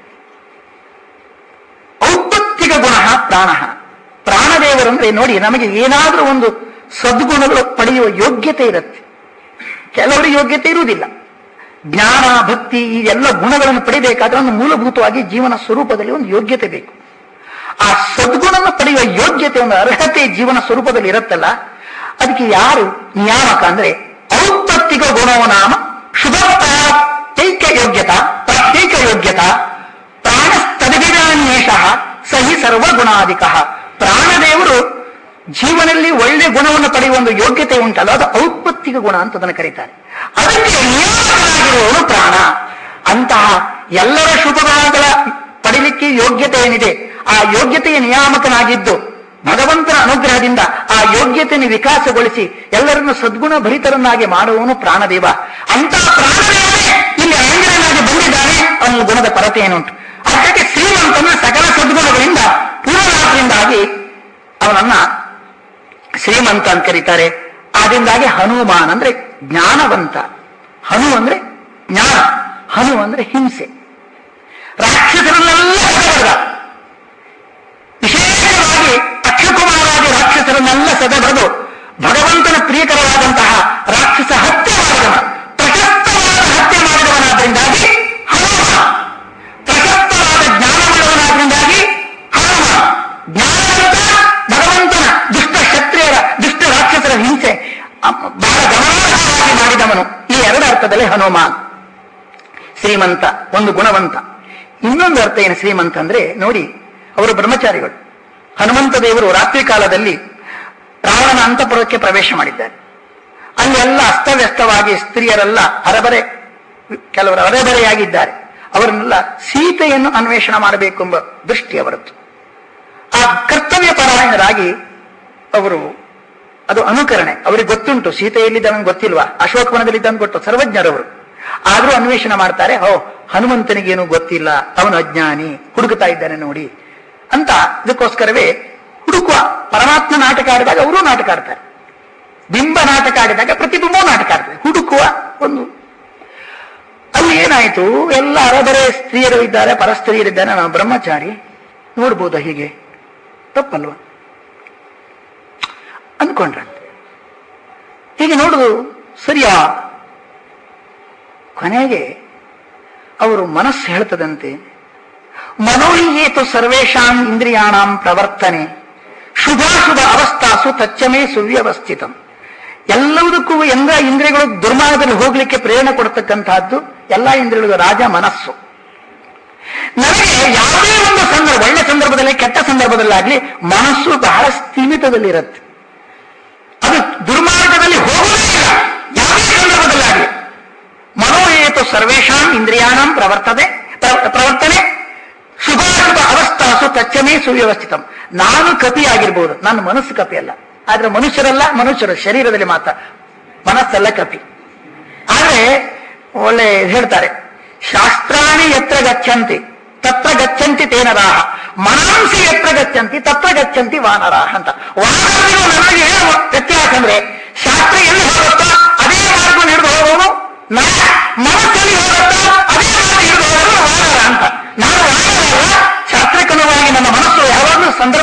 ಔಪತ್ತಿಕ ಗುಣ ಪ್ರಾಣ. ಪ್ರಾಣದೇವರಂದ್ರೆ ನೋಡಿ, ನಮಗೆ ಏನಾದರೂ ಒಂದು ಸದ್ಗುಣಗಳು ಪಡೆಯುವ ಯೋಗ್ಯತೆ ಇರುತ್ತೆ, ಕೆಲವರಿಗೆ ಯೋಗ್ಯತೆ ಇರುವುದಿಲ್ಲ. ಜ್ಞಾನ, ಭಕ್ತಿ ಈ ಎಲ್ಲ ಗುಣಗಳನ್ನು ಪಡಿಬೇಕಾದ್ರೆ ಒಂದು ಮೂಲಭೂತವಾಗಿ ಜೀವನ ಸ್ವರೂಪದಲ್ಲಿ ಒಂದು ಯೋಗ್ಯತೆ ಬೇಕು. ಆ ಸದ್ಗುಣವನ್ನು ಪಡೆಯುವ ಯೋಗ್ಯತೆ, ಒಂದು ಅರ್ಹತೆ ಜೀವನ ಸ್ವರೂಪದಲ್ಲಿ ಇರುತ್ತಲ್ಲ, ಅದಕ್ಕೆ ಯಾರು ನಿಯಾಮಕ ಅಂದ್ರೆ ಔಪತ್ತಿಕ ಗುಣವ ನಾಮ ಶುಭ ಪ್ರಾಪ್ತೈಕ ಯೋಗ್ಯತಾ ಪ್ರತ್ಯೇಕ ಯೋಗ್ಯತಾ ಪ್ರಾಣಸ್ತದಭಿಧಾನ್ಯೇಶ ಸಹಿ ಸರ್ವಗುಣಾಧಿಕ. ಪ್ರಾಣದೇವರು ಜೀವನದಲ್ಲಿ ಒಳ್ಳೆ ಗುಣವನ್ನು ಪಡೆಯುವ ಒಂದು ಯೋಗ್ಯತೆ ಉಂಟಲ್ಲ, ಅದು ಔಪತ್ತಿಕ ಗುಣ ಅಂತ ಅದನ್ನು ಕರೀತಾರೆ. ಅದಕ್ಕೆ ನಿಯಾಮಕನಾಗಿರುವವನು ಪ್ರಾಣ. ಅಂತಹ ಎಲ್ಲರ ಶುಭಗಳ ಪಡಿಲಿಕ್ಕೆ ಯೋಗ್ಯತೆ ಏನಿದೆ, ಆ ಯೋಗ್ಯತೆಯ ನಿಯಾಮಕನಾಗಿದ್ದು ಭಗವಂತನ ಅನುಗ್ರಹದಿಂದ ಆ ಯೋಗ್ಯತೆಯನ್ನು ವಿಕಾಸಗೊಳಿಸಿ ಎಲ್ಲರನ್ನು ಸದ್ಗುಣ ಭರಿತರನ್ನಾಗಿ ಮಾಡುವವನು ಪ್ರಾಣದೇವ. ಅಂತಹ ಪ್ರಾಣದೇವನೇ ಇಲ್ಲಿ ಆಂಜನೇಯನಾಗಿ ಬಂದಿದ್ದಾನೆ. ಅವನ ಗುಣದ ಕೊರತೆ ಏನುಂಟು? ಅದಕ್ಕೆ ಶ್ರೀಮಂತನ ಸಕಲ ಸದ್ಗುಣಗಳಿಂದ ಪೂರ್ಣರಾತ್ರಿಂದಾಗಿ ಅವನನ್ನ ಶ್ರೀಮಂತ ಅಂತ ಕರೀತಾರೆ. ಆದ್ರಿಂದಾಗಿ ಹನುಮಾನ್ ಅಂದ್ರೆ ಜ್ಞಾನವಂತ. ಹನು ಅಂದ್ರೆ ಜ್ಞಾನ, ಹನು ಅಂದ್ರೆ ಹಿಂಸೆ. ರಾಕ್ಷಸರನ್ನೆಲ್ಲ ಸದಬರದ, ವಿಶೇಷವಾಗಿ ಅಕ್ಷಕುಮಾರಾದಿ ರಾಕ್ಷಸರನ್ನೆಲ್ಲ ಸದಬರೆದು ಭಗವಂತನ ಪ್ರಿಯಕರವಾದಂತಹ ರಾಕ್ಷಸ ಹತ್ಯೆ ಮಾಡಿದವ, ಪ್ರಶಸ್ತವಾದ ಹತ್ಯೆ ಮಾಡಿದವನಾದ್ರಿಂದಾಗಿ ಹನುಮ. ಪ್ರಶಸ್ತವಾದ ಜ್ಞಾನವುಳ್ಳವನಾದ್ರಿಂದಾಗಿ ಹನುಮ. ಜ್ಞಾನವಂತ ಭಗವಂತನ ದುಷ್ಟ ಕ್ಷತ್ರಿಯರ ದುಷ್ಟ ರಾಕ್ಷಸರ ಹಿಂಸೆ ಬಹಳ ಗಮನಾರ್ಹವಾಗಿ ಮಾಡಿದವನು. ಈ ಎರಡು ಅರ್ಥದಲ್ಲಿ ಹನುಮಾನ್ ಶ್ರೀಮಂತ, ಒಂದು ಗುಣವಂತ. ಇನ್ನೊಂದು ಅರ್ಥ ಏನು ಶ್ರೀಮಂತ ಅಂದ್ರೆ ನೋಡಿ, ಅವರು ಬ್ರಹ್ಮಚಾರಿಗಳು. ಹನುಮಂತ ದೇವರು ರಾತ್ರಿ ಕಾಲದಲ್ಲಿ ರಾವಣನ ಅಂತಃಪುರಕ್ಕೆ ಪ್ರವೇಶ ಮಾಡಿದ್ದಾರೆ. ಅಲ್ಲೆಲ್ಲ ಅಸ್ತವ್ಯಸ್ತವಾಗಿ ಸ್ತ್ರೀಯರೆಲ್ಲ ಅರಬರೆ, ಕೆಲವರು ಅರೆಬರೆಯಾಗಿದ್ದಾರೆ. ಅವರನ್ನೆಲ್ಲ ಸೀತೆಯನ್ನು ಅನ್ವೇಷಣೆ ಮಾಡಬೇಕು ಎಂಬ ದೃಷ್ಟಿ ಅವರದ್ದು. ಆ ಕರ್ತವ್ಯ ಪರಾಯಣರಾಗಿ ಅವರು, ಅದು ಅನುಕರಣೆ. ಅವರಿಗೆ ಗೊತ್ತುಂಟು ಸೀತೆ ಎಲ್ಲಿದ್ದಾನೆ ಗೊತ್ತಿಲ್ವಾ, ಅಶೋಕವನದಲ್ಲಿದ್ದಾನೆ ಗೊತ್ತು, ಸರ್ವಜ್ಞರವರು. ಆದ್ರೂ ಅನ್ವೇಷಣೆ ಮಾಡ್ತಾರೆ. ಹನುಮಂತನಿಗೇನು ಗೊತ್ತಿಲ್ಲ, ಅವನು ಅಜ್ಞಾನಿ, ಹುಡುಕುತ್ತಾ ಇದ್ದಾನೆ ನೋಡಿ ಅಂತ. ಇದಕ್ಕೋಸ್ಕರವೇ ಹುಡುಕುವ. ಪರಮಾತ್ಮ ನಾಟಕ ಆಡಿದಾಗ ಅವರೂ ನಾಟಕ ಆಡ್ತಾರೆ, ಬಿಂಬ ನಾಟಕ ಆಡಿದಾಗ ಪ್ರತಿಬಿಂಬವೂ ನಾಟಕ ಆಡ್ತಾರೆ. ಹುಡುಕುವ ಒಂದು. ಅಲ್ಲಿ ಏನಾಯಿತು, ಎಲ್ಲ ಅರಬರೆ ಸ್ತ್ರೀಯರು ಇದ್ದಾರೆ, ಪರಸ್ತ್ರೀಯರಿದ್ದಾರೆ, ನಾವು ಬ್ರಹ್ಮಚಾರಿ ನೋಡ್ಬೋದ, ಹೀಗೆ ತಪ್ಪಲ್ವ ಅಂದ್ಕೊಂಡ್ರಂತೆ. ಹೀಗೆ ನೋಡುದು ಸರಿಯಾ? ಕೊನೆಗೆ ಅವರು ಮನಸ್ಸು ಹೇಳ್ತದಂತೆ, ಮನೋಹಿಯೇತು ಸರ್ವೇಷಾಂ ಇಂದ್ರಿಯಾಣಾಂ ಪ್ರವರ್ತನೆ ಶುಭಾಶುಭ ಅವಸ್ಥಾಸು ತಚ್ಚಮೇ ಸುವ್ಯವಸ್ಥಿತಂ. ಎಲ್ಲದಕ್ಕೂ ಎಲ್ಲ ಇಂದ್ರಿಯಗಳು ದುರ್ಮಾರ್ಗದಲ್ಲಿ ಹೋಗ್ಲಿಕ್ಕೆ ಪ್ರೇರಣೆ ಕೊಡ್ತಕ್ಕಂತಹದ್ದು ಎಲ್ಲ ಇಂದ್ರಿಯಗಳಿಗೂ ರಾಜ ಮನಸ್ಸು. ನನಗೆ ಯಾವುದೇ ಒಂದು ಸಂದರ್ಭ, ಒಳ್ಳೆ ಸಂದರ್ಭದಲ್ಲಿ ಕೆಟ್ಟ ಸಂದರ್ಭದಲ್ಲಾಗ್ಲಿ ಮನಸ್ಸು ಬಹಳ ಸ್ಥೀಮಿತದಲ್ಲಿರುತ್ತೆ. ಅದು ದುರ್ಮಾರ್ಗದಲ್ಲಿ ಹೋಗುವುದೇ ಇಲ್ಲ ಯಾವುದೇ ಸಂದರ್ಭದಲ್ಲಾಗಲಿ. ಮನೋಹೇತು ಸರ್ವೇಷಾಂ ಇಂದ್ರಿಯಾಣಾಂ ಪ್ರವರ್ತನೆ ಶುಭಾಶುಭ ಅವಸ್ಥಾಸು ತಚ್ಚಮೇ ಸುವ್ಯವಸ್ಥಿತಂ. ನಾನು ಕಪಿಯಾಗಿರ್ಬೋದು, ನನ್ನ ಮನಸ್ಸು ಕಪಿ ಅಲ್ಲ. ಆದ್ರೆ ಮನುಷ್ಯರಲ್ಲ, ಮನುಷ್ಯರ ಶರೀರದಲ್ಲಿ ಮಾತ್ರ, ಮನಸ್ಸೆಲ್ಲ ಕಪಿ. ಆದ್ರೆ ಒಳ್ಳೆ ಹೇಳ್ತಾರೆ, ಶಾಸ್ತ್ರಾಣಿ ಯತ್ರ ಗಚ್ಚಂತಿ ತತ್ರ ಗಚ್ಚಂತಿ ತೇನರಾಹ, ಮನಾಂಸಿ ಯತ್ರ ಗಚ್ಚಂತಿ ತತ್ರ ಗಚ್ಚಂತಿ ವಾನರಾಹ ಅಂತ. ವಾನರರಿಗೂ ನನಗೆ ಏನು ವ್ಯತ್ಯಾಸ ಅಂದ್ರೆ, ಶಾಸ್ತ್ರ ಎಲ್ಲಿ ಹೋಗುತ್ತೋ ಅದೇ ಮಾರ್ಗ ಹಿಡಿದು ಹೋಗೋನು, ಮನಸ್ಸಲ್ಲಿ ಹೋಗುತ್ತೋ ಅದೇ ಮಾರ್ಗ ಹಿಡಿದು ಹೋಗೋನು ವಾನರ ಅಂತ. ನಾನು ವಾನರಲ್ಲ, ಶಾಸ್ತ್ರಕ್ಕನುವಾಗಿ ನನ್ನ ಮನಸ್ಸು ಯಾವಾಗಲೂ ಸಂದರ್ಭ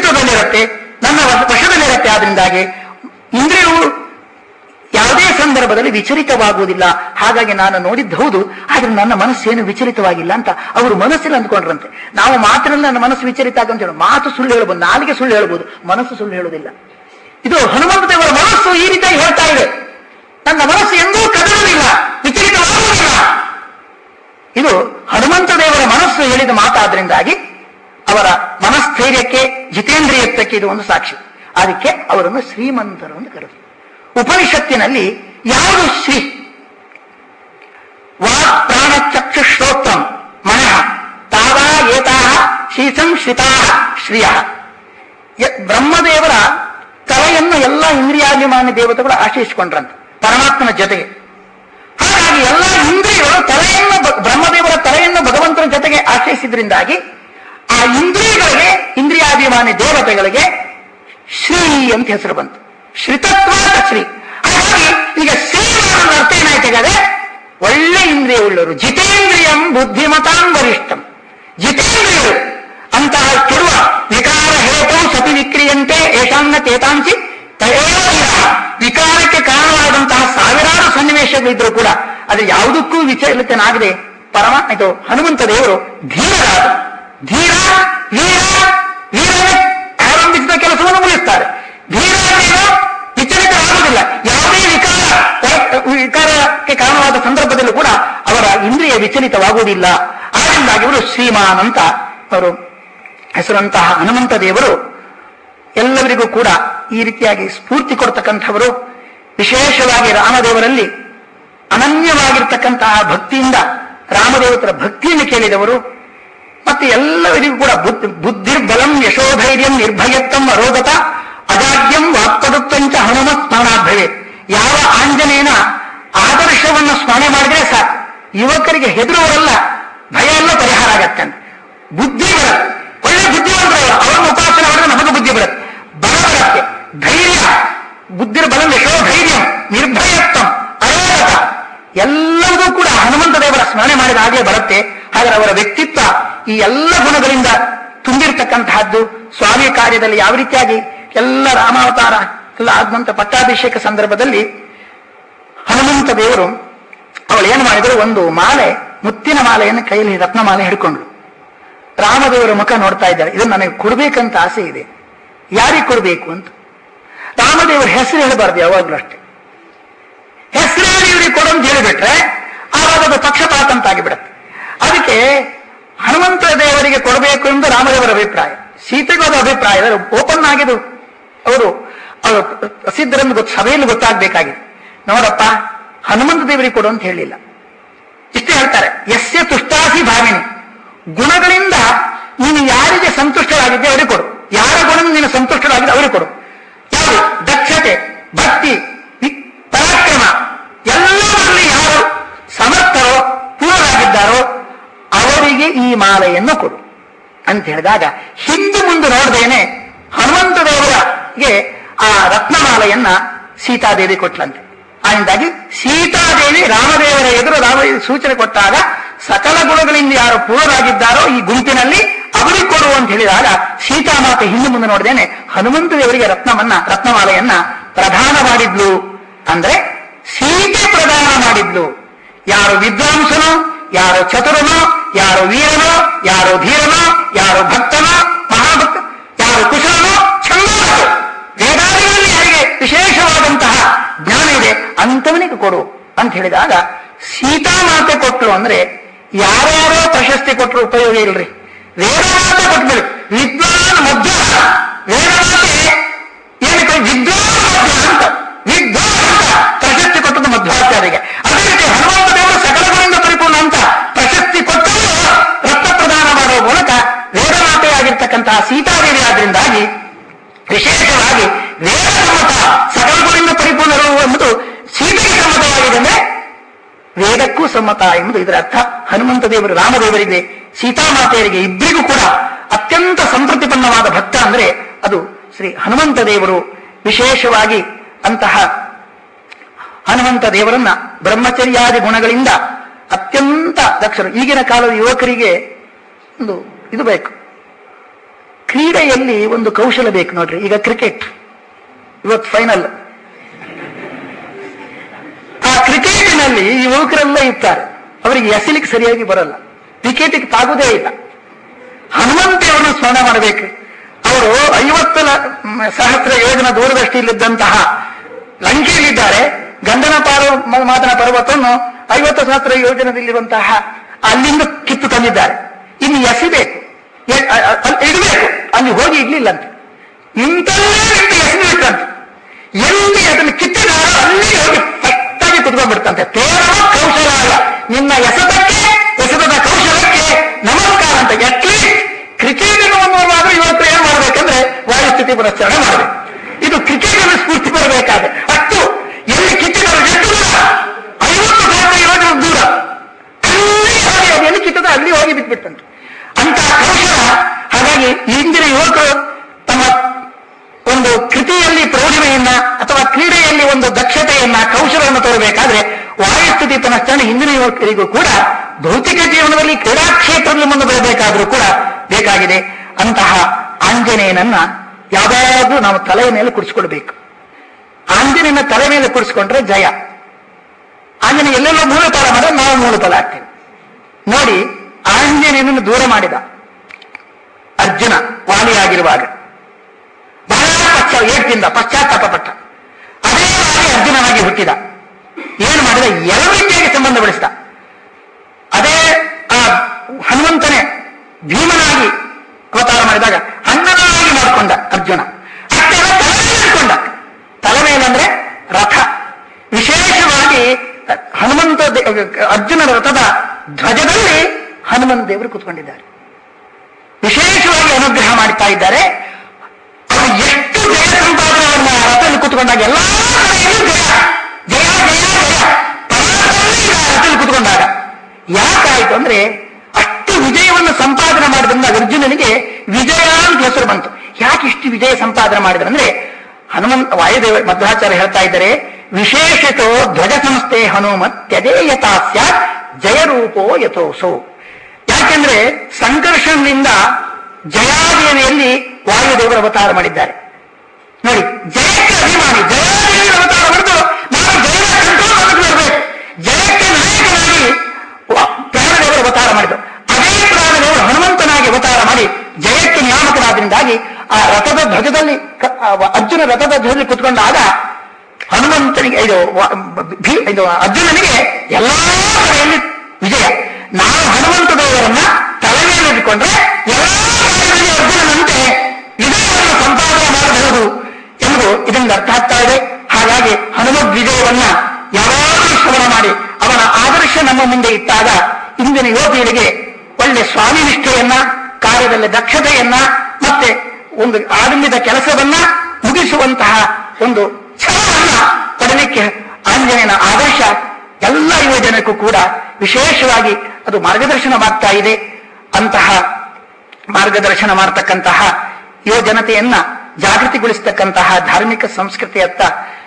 ಸ್ಥಿಮಿತದಲ್ಲಿರುತ್ತೆ, ನನ್ನ ವಶದಲ್ಲಿರುತ್ತೆ. ಆದ್ರಿಂದಾಗಿ ಇಂದ್ರಿಯವು ಯಾವುದೇ ಸಂದರ್ಭ ಸಂದರ್ಭದಲ್ಲಿ ವಿಚಲಿತವಾಗುವುದಿಲ್ಲ. ಹಾಗಾಗಿ ನಾನು ನೋಡಿದ್ದು ಹೌದು, ಆದ್ರೆ ನನ್ನ ಮನಸ್ಸೇನು ವಿಚಲಿತವಾಗಿಲ್ಲ ಅಂತ ಅವರು ಮನಸ್ಸಲ್ಲಿ ಅಂದ್ಕೊಂಡ್ರಂತೆ. ನಾವು ಮಾತಿನಲ್ಲಿ ನನ್ನ ಮನಸ್ಸು ವಿಚಲಿತ ಆಗಂತ ಹೇಳಿ ಮಾತು ಸುಳ್ಳು ಹೇಳ್ಬೋದು, ನಾಲಿಗೆ ಸುಳ್ಳು ಹೇಳ್ಬೋದು, ಮನಸ್ಸು ಸುಳ್ಳು ಹೇಳುವುದಿಲ್ಲ. ಇದು ಹನುಮಂತ ದೇವರ ಮನಸ್ಸು ಈ ರೀತಿಯಾಗಿ ಹೇಳ್ತಾ ಇದೆ, ನನ್ನ ಮನಸ್ಸು ಎಂದೂ ಕದಲುವುದಿಲ್ಲ, ವಿಚಲಿತವಾಗುವುದಿಲ್ಲ. ಇದು ಹನುಮಂತ ದೇವರ ಮನಸ್ಸು ಹೇಳಿದ ಮಾತಾದ್ರಿಂದಾಗಿ ಅವರ ಮನಸ್ಥೈರ್ಯಕ್ಕೆ, ಜಿತೇಂದ್ರಿಯತ್ವಕ್ಕೆ ಇದು ಒಂದು ಸಾಕ್ಷಿ. ಅದಕ್ಕೆ ಅವರನ್ನು ಶ್ರೀಮಂತರು ಅಂತ ಕರೆದರು. ಉಪನಿಷತ್ತಿನಲ್ಲಿ ಯಾವುದು ಶ್ರೀ? ವಾಕ್ ಪ್ರಾಣ ಚಕ್ಷು ಶ್ರೋತ್ರಂ ಮನಃ ತಾವಾ ಏತಾಹ ಶ್ರೀಸಂಶ್ರಿತಾ ಶ್ರಿಯ. ಬ್ರಹ್ಮದೇವರ ತಲೆಯನ್ನು ಎಲ್ಲ ಇಂದ್ರಿಯಾಭಿಮಾನಿ ದೇವತೆಗಳು ಆಶ್ರಯಿಸಿಕೊಂಡ್ರಂತೆ ಪರಮಾತ್ಮನ ಜೊತೆಗೆ. ಹಾಗಾಗಿ ಎಲ್ಲ ಇಂದ್ರಿಯಗಳು ತಲೆಯನ್ನು, ಬ್ರಹ್ಮದೇವರ ತಲೆಯನ್ನು ಭಗವಂತನ ಜೊತೆಗೆ ಆಶ್ರಯಿಸಿದ್ರಿಂದಾಗಿ ಆ ಇಂದ್ರಿಯಗಳಿಗೆ, ಇಂದ್ರಿಯಾಭಿಮಾನಿ ದೇವತೆಗಳಿಗೆ ಶ್ರೀ ಅಂತ ಹೆಸರು ಬಂತು. ಶ್ರಿತತ್ವ ಶ್ರೀ. ಹಾಗಾಗಿ ಈಗ ಶ್ರೀ ಅನ್ನೋ ಅರ್ಥ ಏನಾಯ್ತಾಗದೆ? ಒಳ್ಳೆ ಇಂದ್ರಿಯ ಉಳ್ಳವರು. ಜಿತೇಂದ್ರಿಯಂ ಬುದ್ಧಿಮತಾಂ ವರಿಷ್ಠಂ. ಜಿತೇಂದ್ರಿಯರು ಅಂತಹ ಕೆಡುವ ವಿಕಾರ ಹೇತು ಸತಿ ವಿಕ್ರಿಯಂತೆ ಏಷಾನ್ನ ಚೇತಾಂಸಿ ವಿಕಾರಕ್ಕೆ ಕಾರಣವಾದಂತಹ ಸಾವಿರಾರು ಸನ್ನಿವೇಶಗಳಿದ್ರೂ ಕೂಡ ಅದು ಯಾವುದಕ್ಕೂ ವಿಚಲಿತನಾಗದೆ ಇದು ಹನುಮಂತ ದೇವರು ಧೀರರಾದ. ಧೀರ ವೀರ, ವೀರನೇ ಆರಂಭಿಸಿದ ಕೆಲಸವನ್ನು ಮುಗಿಸ್ತಾರೆ. ಧೀರನೇನು ವಿಚಲಿತರಾಗುವುದಿಲ್ಲ. ಯಾವುದೇ ವಿಕಾರಕ್ಕೆ ಕಾರಣವಾದ ಸಂದರ್ಭದಲ್ಲೂ ಕೂಡ ಅವರ ಇಂದ್ರಿಯ ವಿಚಲಿತವಾಗುವುದಿಲ್ಲ. ಆದ್ದರಿಂದಾಗಿ ಇವರು ಶ್ರೀಮಾನ್ ಅಂತ ಅವರು ಹೆಸರಂತಹ ಹನುಮಂತ ದೇವರು ಎಲ್ಲರಿಗೂ ಕೂಡ ಈ ರೀತಿಯಾಗಿ ಸ್ಫೂರ್ತಿ ಕೊಡ್ತಕ್ಕಂಥವರು. ವಿಶೇಷವಾಗಿ ರಾಮದೇವರಲ್ಲಿ ಅನನ್ಯವಾಗಿರ್ತಕ್ಕಂತಹ ಭಕ್ತಿಯಿಂದ ರಾಮದೇವತರ ಭಕ್ತಿಯನ್ನು ಕೇಳಿದವರು. ಮತ್ತೆ ಎಲ್ಲರಿಗೂ ಕೂಡ ಬುದ್ಧಿರ್ಬಲಂ ಯಶೋಧೈರ್ಯಂ ನಿರ್ಭಯತ್ವಂ ಅರೋಗತ ಅಜಾಡ್ಯಂ ವಾಕ್ಪಡುತ್ತಂಚ ಹನುಮತ್ ಸ್ಮರಣಾಭ್ಯವೇ. ಯಾವ ಆಂಜನೇಯನ ಆದರ್ಶವನ್ನು ಸ್ಮರಣೆ ಮಾಡಿದ್ರೆ ಸಾಕು, ಯುವಕರಿಗೆ ಹೆದರುವವರಲ್ಲ, ಭಯ ಎಲ್ಲ ಪರಿಹಾರ ಆಗತ್ತೆ. ಬುದ್ಧಿ ಬರುತ್ತೆ, ಒಳ್ಳೆ ಬುದ್ಧಿವಂತರಲ್ಲ, ಅವರನ್ನು ಉಪಾಸನೆ ಮಾಡಿದ್ರೆ ನಮಗೆ ಬುದ್ಧಿ ಬರುತ್ತೆ, ಬಲ ಬರುತ್ತೆ, ಧೈರ್ಯ, ಬುದ್ಧಿರ್ಬಲಂ ಯಶೋಧೈರ್ಯಂ ನಿರ್ಭಯತ್ವಂ ಅರೋಗತ ಎಲ್ಲವೂ ಕೂಡ ಹನುಮಂತ ದೇವರ ಸ್ಮರಣೆ ಮಾಡಿದಾಗಲೇ ಬರುತ್ತೆ. ಹಾಗಾದ್ರೆ ಅವರ ವ್ಯಕ್ತಿತ್ವ ಈ ಎಲ್ಲ ಗುಣಗಳಿಂದ ತುಂಬಿರ್ತಕ್ಕಂತಹದ್ದು. ಸ್ವಾಮಿ ಕಾರ್ಯದಲ್ಲಿ ಯಾವ ರೀತಿಯಾಗಿ ಎಲ್ಲ ರಾಮಾವತಾರ ಎಲ್ಲ ಆದ್ಮಂತ ಪಟ್ಟಾಭಿಷೇಕ ಸಂದರ್ಭದಲ್ಲಿ ಹನುಮಂತ ದೇವರು ಅವಳು ಏನು ಮಾಡಿದ್ರು, ಒಂದು ಮಾಲೆ, ಮುತ್ತಿನ ಮಾಲೆಯನ್ನು ಕೈಯಲ್ಲಿ ರತ್ನ ಮಾಲೆ ಹಿಡ್ಕೊಂಡ್ರು. ರಾಮದೇವರ ಮುಖ ನೋಡ್ತಾ ಇದ್ದಾರೆ, ಇದು ನನಗೆ ಕೊಡ್ಬೇಕಂತ ಆಸೆ ಇದೆ, ಯಾರಿಗೆ ಕೊಡ್ಬೇಕು ಅಂತ. ರಾಮದೇವರ ಹೆಸರು ಹೇಳಬಾರ್ದು ಯಾವಾಗ್ಲೂ ಅಷ್ಟೇ. ಹೆಸರು ಇವರಿಗೆ ಕೊಡು ಅಂತ ಹೇಳಿಬಿಟ್ರೆ ಆವಾಗ ಅದು ಪಕ್ಷಪಾತ ಅಂತಾಗಿ ಬಿಡುತ್ತೆ. ಅದಕ್ಕೆ ಹನುಮಂತ ದೇವರಿಗೆ ಕೊಡಬೇಕು ಎಂದು ರಾಮದೇವರ ಅಭಿಪ್ರಾಯ. ಸೀತೆಗೂ ಅದು ಅಭಿಪ್ರಾಯ ಓಪನ್ ಆಗಿದ್ದು. ಅವರು ಪ್ರಸಿದ್ಧರನ್ನು ಸಭೆಯಲ್ಲಿ ಗೊತ್ತಾಗಬೇಕಾಗಿದೆ. ನೋಡಪ್ಪ, ಹನುಮಂತ ದೇವರಿಗೆ ಕೊಡು ಅಂತ ಹೇಳಿಲ್ಲ, ಇಷ್ಟೇ ಹೇಳ್ತಾರೆ. ಯಸ್ಯ ತುಷ್ಟಾಸಿ ಭಾವಿನಿ, ಗುಣಗಳಿಂದ ನೀನು ಯಾರಿಗೆ ಸಂತುಷ್ಟರಾಗಿದ್ದೆ ಅವರಿಗೆ ಕೊಡು. ಯಾರ ಗುಣದಿಂದ ನೀನು ಸಂತುಷ್ಟರಾಗಿದ್ದೆ ಅವರಿಗೆ ಕೊಡು. ಯಾರು ದಕ್ಷತೆ, ಭಕ್ತಿ, ಪರಾಕ್ರಮ ಎಲ್ಲದರಲ್ಲಿ ಯಾರು ಸಮರ್ಥರೋ ಪೂರ್ಣರಾಗಿದ್ದಾರೋ ಅವರಿಗೆ ಈ ಮಾಲೆಯನ್ನು ಕೊಡು ಅಂತ ಹೇಳಿದಾಗ ಹಿಂದೆ ಮುಂದೆ ನೋಡದೇನೆ ಹನುಮಂತ ದೇವರಿಗೆ ಆ ರತ್ನಮಾಲೆಯನ್ನ ಸೀತಾದೇವಿ ಕೊಟ್ಲಂತೆ. ಅದರಿಂದಾಗಿ ಸೀತಾದೇವಿ ರಾಮದೇವರ ಎದುರು ರಾಮದೇವಿ ಸೂಚನೆ ಕೊಟ್ಟಾಗ ಸಕಲ ಗುಣಗಳಿಂದ ಯಾರು ಪೂರ್ಣರಾಗಿದ್ದಾರೋ ಈ ಗುಂಪಿನಲ್ಲಿ ಅವರಿಗೆ ಕೊಡು ಅಂತ ಹೇಳಿದಾಗ ಸೀತಾಮಾತೆ ಹಿಂದೆ ಮುಂದೆ ನೋಡದೇನೆ ಹನುಮಂತ ದೇವರಿಗೆ ರತ್ನಮಾಲೆಯನ್ನ ಪ್ರದಾನ ಮಾಡಿದ್ಲು. ಅಂದ್ರೆ ಸೀತೆ ಪ್ರದಾನ ಮಾಡಿದ್ಲು. ಯಾರು ವಿದ್ವಾಂಸನೋ, ಯಾರು ಚತುರನೋ, ಯಾರು ವೀರನೋ, ಯಾರು ಧೀರನೋ, ಯಾರು ಭಕ್ತನೋ, ಮಹಾಭಕ್ತ, ಯಾರು ಕುಶಲನೋ, ಛಂದನೋ, ವೇದಾದಿಗಳಲ್ಲಿ ಯಾರಿಗೆ ವಿಶೇಷವಾದಂತಹ ಜ್ಞಾನ ಇದೆ ಅಂಥವನಿಗೆ ಕೊಡು ಅಂತ ಹೇಳಿದಾಗ ಸೀತಾಮಾತೆ ಕೊಟ್ಟರು. ಅಂದ್ರೆ ಯಾರ್ಯಾರೋ ಪ್ರಶಸ್ತಿ ಕೊಟ್ಟರು ಉಪಯೋಗ ಇಲ್ರಿ, ವೇದಮಾತೆ ಕೊಟ್ಬಿಡಿ. ವಿದ್ವಾನ್ ಮಧ್ಯ, ವೇದಮಾತೆ ಏನಕ್ಕೆ ವಿದ್ವಾನ್ ಮಧ್ಯ ಅಂತ, ವಿದ್ವಾನ್ ಅಂತ ಪ್ರಶಸ್ತಿ ಕೊಟ್ಟದ್ದು ಮಧ್ವಾಚಾರ್ಯರಿಗೆ. ಅದೇ ರೀತಿ ಹನುಮಂತ ದೇವರು ಸಕಲಗಳಿಂದ ಪರಿಪೂರ್ಣ ಅಂತ ಪ್ರಶಸ್ತಿ ಕೊಟ್ಟರು ರತ್ನ ಪ್ರದಾನ ಮಾಡುವ ಮೂಲಕ ವೇದಮಾತೆಯಾಗಿರ್ತಕ್ಕಂತಹ ಸೀತಾದೇವಿ ಆದ್ರಿಂದಾಗಿ ವಿಶೇಷವಾಗಿ ವೇದ ಸಮ್ಮತ ಸಕಲಗಳಿಂದ ಪರಿಪೂರ್ಣರು ಎಂಬುದು ಸೀತೆಗೆ ಸಮ್ಮತವಾಗಿದೆ. ಅಂದ್ರೆ ವೇದಕ್ಕೂ ಸಮ್ಮತ ಎಂಬುದು ಇದರ ಅರ್ಥ. ಹನುಮಂತ ದೇವರು ರಾಮದೇವರಿಗೆ, ಸೀತಾಮಾತೆಯರಿಗೆ ಇಬ್ಬರಿಗೂ ಕೂಡ ಅತ್ಯಂತ ಸಂಪ್ರತಿಪನ್ನವಾದ ಭಕ್ತ ಅಂದ್ರೆ ಅದು ಶ್ರೀ ಹನುಮಂತ ದೇವರು. ವಿಶೇಷವಾಗಿ ಅಂತಹ ಹನುಮಂತ ದೇವರನ್ನ ಬ್ರಹ್ಮಚರ್ಯಾದಿ ಗುಣಗಳಿಂದ ಅತ್ಯಂತ ದಕ್ಷರು. ಈಗಿನ ಕಾಲದ ಯುವಕರಿಗೆ ಒಂದು ಇದು ಬೇಕು, ಕ್ರೀಡೆಯಲ್ಲಿ ಒಂದು ಕೌಶಲ ಬೇಕು ನೋಡ್ರಿ. ಈಗ ಕ್ರಿಕೆಟ್ ಇವತ್ತು ಫೈನಲ್, ಆ ಕ್ರೀಡೆಯಲ್ಲಿ ಯುವಕರೆಲ್ಲ ಇರ್ತಾರೆ, ಅವರಿಗೆ ಎಸಲಿಕ್ಕೆ ಸರಿಯಾಗಿ ಬರಲ್ಲ, ವಿಕೆಟಿಗೆ ತಾಗುವುದೇ ಇಲ್ಲ. ಹನುಮಂತೇವರನ್ನು ಸ್ಮರಣೆ ಮಾಡಬೇಕು. ಅವರು 50 ಸಹಸ್ರ ಯೋಜನ ದೂರದಷ್ಟಿಯಲ್ಲಿದ್ದಂತಹ ಲಂಕೆಯಲ್ಲಿದ್ದಾರೆ. ಗಂಧನ ಮಾತನ ಪರ್ವತವನ್ನು 50 ಸಹಸ್ರ ಯೋಜನದಲ್ಲಿರುವಂತಹ ಅಲ್ಲಿಂದ ಕಿತ್ತು ತಂದಿದ್ದಾರೆ. ಇನ್ನು ಎಸಿಬೇಕು, ಇಡಬೇಕು, ಅಲ್ಲಿ ಹೋಗಿ ಇಡ್ಲಿಲ್ಲಂತೆ. ಇಂಥಲ್ಲೇ ಎಸೆದಿಟ್ಟಂತೆ. ಎಲ್ಲಿ ಅದನ್ನು ಕಿತ್ತಿದಾರೋ ಅಲ್ಲಿ ಹೋಗಿ ಪಟ್ಟಾಗಿ ಕುತ್ಕೊಂಡ್ಬಿಡ್ತಂತೆ. ತೇರ ಕೌಶಲ ಅಲ್ಲ, ನಿನ್ನ ಎಸೆದ ಕೌಶಲಕ್ಕೆ ನಮಸ್ಕಾರ ಅಂತ. ಅಟ್ಲೀಸ್ಟ್ ಕ್ರಿಕೆಟ್ ಅನ್ನುವಾದ್ರೂ ಇವತ್ತು ಏನ್ ಮಾಡ್ಬೇಕಂದ್ರೆ ವಾಯುಸ್ಥಿತಿ ಪುನಶ್ಚರಣೆ ಮಾಡಬೇಕು. ಇದು ಕ್ರಿಕೆಟ್ ಅನ್ನು ಸ್ಫೂರ್ತಿ ಬರಬೇಕಾದ್ರೆ ಅಷ್ಟು ಎಲ್ಲಿ ಕಿತ್ತಿದಾರೋ ಎಷ್ಟು ದೂರ, 50,000 ಯೋಜನೆ ದೂರ, ಅಲ್ಲಿ ಹೋಗಿ ಅದು ಎಲ್ಲಿ ಕಿತ್ತದ ಅಲ್ಲಿ ಹೋಗಿ ಬಿಟ್ಬಿಟ್ಟಂತೆ. ಅಂತಹ ಕೌಶಲ. ಹಾಗಾಗಿ ಇಂದಿನ ಯುವಕರು ತಮ್ಮ ಒಂದು ಕೃತಿಯಲ್ಲಿ ಪ್ರೌಢಿಮೆಯನ್ನ ಅಥವಾ ಕ್ರೀಡೆಯಲ್ಲಿ ಒಂದು ದಕ್ಷತೆಯನ್ನ ಕೌಶಲವನ್ನು ತೋರಬೇಕಾದ್ರೆ ವಾಯುಸ್ಥಿತಿ ಪುನಶ್ಚರಣೆ ಹಿಂದಿನ ಯುವಕರಿಗೂ ಕೂಡ ಭೌತಿಕ ಜೀವನದಲ್ಲಿ ಕ್ರೀಡಾ ಕ್ಷೇತ್ರದಲ್ಲಿ ಮುಂದೆ ಬರಬೇಕಾದ್ರೂ ಕೂಡ ಬೇಕಾಗಿದೆ. ಅಂತಹ ಆಂಜನೇಯನನ್ನ ಯಾವಾಗಲೂ ನಾವು ತಲೆಯ ಮೇಲೆ ಕುಡಿಸ್ಕೊಳ್ಬೇಕು. ಆಂಜನೇಯನ ತಲೆ ಮೇಲೆ ಕುಡಿಸ್ಕೊಂಡ್ರೆ ಜಯ. ಆಂಜನೇಯ ಎಲ್ಲೆಲ್ಲೋ ಮೂಲಫಲ ಮಾಡಿದ್ರೆ ನಾವು ಮೂಲಫಲ ಆಗ್ತೇವೆ. ನೋಡಿ, ಆಂಜನೇಯನನ್ನು ದೂರ ಮಾಡಿದ ಅರ್ಜುನ ವಾಲಿಯಾಗಿರುವಾಗ ಬಹಳ ಏಟಿಂದ ಪಶ್ಚಾತ್ತಾಪ ಪಟ್ಟ. ಅದೇ ವಾಲಿ ಅರ್ಜುನನಾಗಿ ಹುಟ್ಟಿದ. ಏನು ಮಾಡಿದ? ಎಲ್ಲರಿಂದಾಗಿ ಸಂಬಂಧ ಬೆಳೆಸಿದ. ಅದೇ ಆ ಹನುಮಂತನೇ ಭೀಮನಾಗಿ ಅವತಾರ ಮಾಡಿದಾಗ ಅಣ್ಣನಾಗಿ ಮಾಡಿಕೊಂಡ ಅರ್ಜುನ. ಅಷ್ಟೆಲ್ಲ ತಲೆ ಮೇಲೆ ಇಟ್ಕೊಂಡ. ತಲೆ ಮೇಲಂದ್ರೆ ರಥ. ವಿಶೇಷವಾಗಿ ಹನುಮಂತ ಅರ್ಜುನನ ರಥದ ಧ್ವಜದಲ್ಲಿ ಹನುಮಂತ ದೇವರು ಕೂತ್ಕೊಂಡಿದ್ದಾರೆ. ವಿಶೇಷವಾಗಿ ಅನುಗ್ರಹ ಮಾಡ್ತಾ ಇದ್ದಾರೆ. ಅವರು ಎಷ್ಟು ಜಯ ಸಂಪಾದನೆಯನ್ನ ರಥದಲ್ಲಿ ಕೂತ್ಕೊಂಡಾಗ ಎಲ್ಲ ಕಡೆಯಲ್ಲೂ ಜಯ ಜಯ ಜಯ ಜಯ ರಥದಲ್ಲಿ ಕೂತ್ಕೊಂಡಾಗ ಯಾಕಾಯ್ತು ಅಂದ್ರೆ ಅಷ್ಟು ವಿಜಯವನ್ನು ಸಂಪಾದನೆ ಮಾಡಿದ್ರಿಂದ ಅರ್ಜುನನಿಗೆ ವಿಜಯ ಅಂತ ಹೆಸರು ಬಂತು. ಯಾಕೆ ಇಷ್ಟು ವಿಜಯ ಸಂಪಾದನೆ ಮಾಡಿದ್ರಂದ್ರೆ ಹನುಮಂತ ವಾಯುದೇವ ಮಧ್ವಾಚಾರ್ಯ ಹೇಳ್ತಾ ಇದ್ದಾರೆ, ವಿಶೇಷತೋ ಧ್ವಜ ಸಂಸ್ಥೆ ಹನುಮತ್ ತ್ಯಜೇಯತಾ ಸ್ಯಾತ್ ಜಯರೂಪೋ ಯಥೋಸೋ. ಯಾಕೆಂದ್ರೆ ಸಂಕರ್ಷಣದಿಂದ ಜಯಾದೇವಿಯಲ್ಲಿ ವಾಯುದೇವರು ಅವತಾರ ಮಾಡಿದ್ದಾರೆ. ನೋಡಿ, ಜಯಕ್ಕೆ ಅಭಿಮಾನಿ ಜಯಾದೇವಿ ಅವತಾರ ಮಾಡಿದ್ದು ನಾವು ಜಯದ ಕಂಟ್ರೋಲ್ ಮಾಡಬೇಕು. ಜಯಕ್ಕೆ ನಾಯಕನಾಗಿ ಪ್ರಾಣದೇವರು ಅವತಾರ ಮಾಡಿದ್ದು. ಅದೇ ಪ್ರಾಣದೇವರು ಹನುಮಂತನಾಗಿ ಅವತಾರ ಮಾಡಿ ಜಯಕ್ಕೆ ನಿಯಾಮಕನಾದ್ರಿಂದಾಗಿ ಆ ರಥದ ಧ್ವಜದಲ್ಲಿ ಅರ್ಜುನ ರಥದ ಧ್ವಜದಲ್ಲಿ ಕುತ್ಕೊಂಡಾಗ ಹನುಮಂತನಿಗೆ ಇದು ಅರ್ಜುನನಿಗೆ ಎಲ್ಲಾ ಕಡೆಯಲ್ಲಿ ವಿಜಯ. ನಾವು ಹನುಮಂತ ದೇವರನ್ನ ತಲೆ ಮೇಲೆ ಇಟ್ಕೊಂಡ್ರೆ ಎಲ್ಲ ಅರ್ಜುನನಂತೆ ವಿಜಯವನ್ನು ಸಂಪಾದನೆ ಮಾಡಬಹುದು ಎಂದು ಇದರಿಂದ ಅರ್ಥ ಆಗ್ತಾ ಇದೆ. ಹಾಗಾಗಿ ಹನುಮದ್ ವಿಜಯವನ್ನ ಯಾವಾಗಲೂ ಶ್ರವಣ ಮಾಡಿ ಅವನ ಆದರ್ಶ ನಮ್ಮ ಮುಂದೆ ಇಟ್ಟಾಗ ಇಂದಿನ ಯುವತಿಯರಿಗೆ ಒಳ್ಳೆ ಸ್ವಾಮಿ ನಿಷ್ಠೆಯನ್ನ, ಕಾರ್ಯದಲ್ಲಿ ದಕ್ಷತೆಯನ್ನ, ಮತ್ತೆ ಒಂದು ಆರಂಭಿದ ಕೆಲಸವನ್ನ ಮುಗಿಸುವಂತಹ ಒಂದು ಛಲವನ್ನ ಪಡಲಿಕ್ಕೆ ಆಂಜನೇಯನ ಆದರ್ಶ ಎಲ್ಲ ಯುವಜನಕ್ಕೂ ಕೂಡ ವಿಶೇಷವಾಗಿ ಅದು ಮಾರ್ಗದರ್ಶನ ಮಾಡ್ತಾ ಇದೆ. ಅಂತಹ ಮಾರ್ಗದರ್ಶನ ಮಾಡತಕ್ಕಂತಹ ಯುವಜನತೆಯನ್ನ ಜಾಗೃತಿಗೊಳಿಸತಕ್ಕಂತಹ ಧಾರ್ಮಿಕ ಸಂಸ್ಕೃತಿಯತ್ತ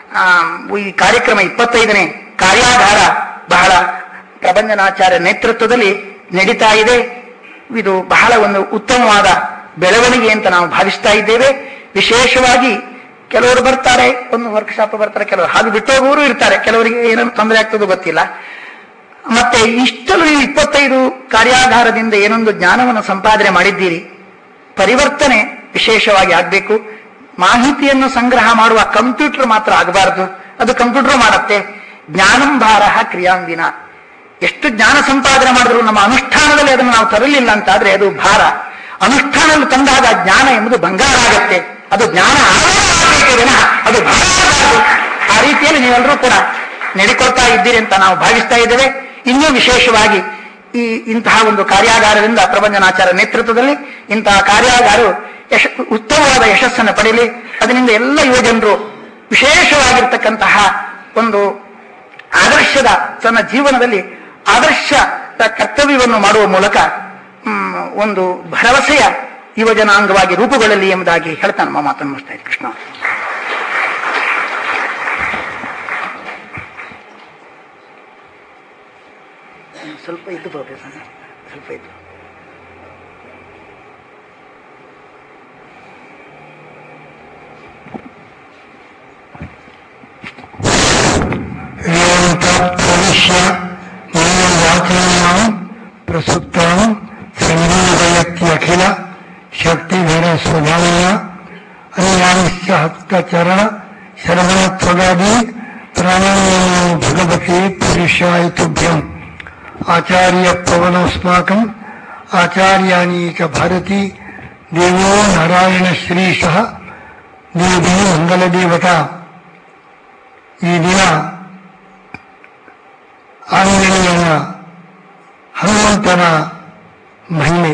ಈ ಕಾರ್ಯಕ್ರಮ 25ನೇ ಕಾರ್ಯಾಗಾರ ಬಹಳ ಪ್ರಬಂಧನಾಚಾರ್ಯ ನೇತೃತ್ವದಲ್ಲಿ ನಡೀತಾ ಇದೆ. ಇದು ಬಹಳ ಒಂದು ಉತ್ತಮವಾದ ಬೆಳವಣಿಗೆ ಅಂತ ನಾವು ಭಾವಿಸ್ತಾ ಇದ್ದೇವೆ. ವಿಶೇಷವಾಗಿ ಕೆಲವರು ಬರ್ತಾರೆ, ಒಂದು ವರ್ಕ್ಶಾಪ್ ಬರ್ತಾರೆ, ಕೆಲವರು ಹಾಗೆ ಬಿಟ್ಟೋಗುವವರು ಇರ್ತಾರೆ, ಕೆಲವರಿಗೆ ಏನೋ ತೊಂದರೆ ಆಗ್ತದೋ ಗೊತ್ತಿಲ್ಲ. ಮತ್ತೆ ಇಷ್ಟಲು 25 ಕಾರ್ಯಾಗಾರದಿಂದ ಏನೊಂದು ಜ್ಞಾನವನ್ನು ಸಂಪಾದನೆ ಮಾಡಿದ್ದೀರಿ. ಪರಿವರ್ತನೆ ವಿಶೇಷವಾಗಿ ಆಗಬೇಕು. ಮಾಹಿತಿಯನ್ನು ಸಂಗ್ರಹ ಮಾಡುವ ಕಂಪ್ಯೂಟರ್ ಮಾತ್ರ ಆಗಬಾರದು, ಅದು ಕಂಪ್ಯೂಟರ್ ಮಾಡುತ್ತೆ. ಜ್ಞಾನಂಭಾರ ಕ್ರಿಯಾಂದಿನ. ಎಷ್ಟು ಜ್ಞಾನ ಸಂಪಾದನೆ ಮಾಡಿದ್ರು ನಮ್ಮ ಅನುಷ್ಠಾನದಲ್ಲಿ ಅದನ್ನು ನಾವು ತರಲಿಲ್ಲ ಅಂತಾದ್ರೆ ಅದು ಭಾರ. ಅನುಷ್ಠಾನದಲ್ಲಿ ತಂದಾಗ ಜ್ಞಾನ ಎಂಬುದು ಬಂಗಾರ ಆಗತ್ತೆ. ಅದು ಜ್ಞಾನ ಆಗಬೇಕು ವಿನಃ ಅದು ಭಾರ ಆಗಬಾರದು. ಆ ರೀತಿಯಲ್ಲಿ ನೀವೆಲ್ಲರೂ ಕೂಡ ನಡೆಕೊಳ್ತಾ ಇದ್ದೀರಿ ಅಂತ ನಾವು ಭಾವಿಸ್ತಾ ಇದ್ದೇವೆ. ಇನ್ನೂ ವಿಶೇಷವಾಗಿ ಇಂತಹ ಒಂದು ಕಾರ್ಯಾಗಾರದಿಂದ ಪ್ರಬಂಧನಾಚಾರ್ಯ ನೇತೃತ್ವದಲ್ಲಿ ಇಂತಹ ಕಾರ್ಯಾಗಾರವು ಉತ್ತಮವಾದ ಯಶಸ್ಸನ್ನು ಪಡೆಯಲಿ. ಅದರಿಂದ ಎಲ್ಲ ಯುವಜನರು ವಿಶೇಷವಾಗಿರ್ತಕ್ಕಂತಹ ಒಂದು ಆದರ್ಶದ ತನ್ನ ಜೀವನದಲ್ಲಿ ಆದರ್ಶ ಕರ್ತವ್ಯವನ್ನು ಮಾಡುವ ಮೂಲಕ ಒಂದು ಭರವಸೆಯ ಯುವಜನಾಂಗವಾಗಿ ರೂಪುಗೊಳ್ಳಲಿ ಎಂಬುದಾಗಿ ಹೇಳ್ತಾ ನಮ್ಮ ಮಾತನ್ನು ಮುಗಿಸ್ತಾ ಇದ್ದೀನಿ. ಕೃಷ್ಣ ಸ್ವಲ್ಪ ಇದ್ದು ಪ್ರೊಫೆಸರ್, ಸ್ವಲ್ಪ ಇದ್ದು. ಯೋಂ ತತ್ಸವಿಷ್ಯತೆ ಉದ್ದೇಶ್ಯ ವಾಚನಾಂ ಪ್ರಸುಪ್ತಾಂ ಸಂಗೀತಯತ್ಯಖಿಲ ಶಕ್ತಿಧರ ಸ್ವಭಾವಯ ಅನ್ಯಾನಿಶ್ಚ ಹಸ್ತಚರಣ ಶರವಣತ್ವಗಾದಿ ಪ್ರಾಣಾಯಾಮೋ ಭಗವತಿ ಪುರುಷಾಯ ತುಭ್ಯಂ ಆಚಾರ್ಯ ಪವನೋಸ್ಮಾಕಂ ಆಚಾರ್ಯಾಣಿ ಚ ಭಾರತಿ ದೇವೋ ನಾರಾಯಣ ಶ್ರೀಶಃ ದೇವಿ ಮಂಗಲದೇವತಾ. ಈ ದಿನ ಆಂಜನೇಯನ ಹನುಮಂತನ ಮಹಿಮೆ.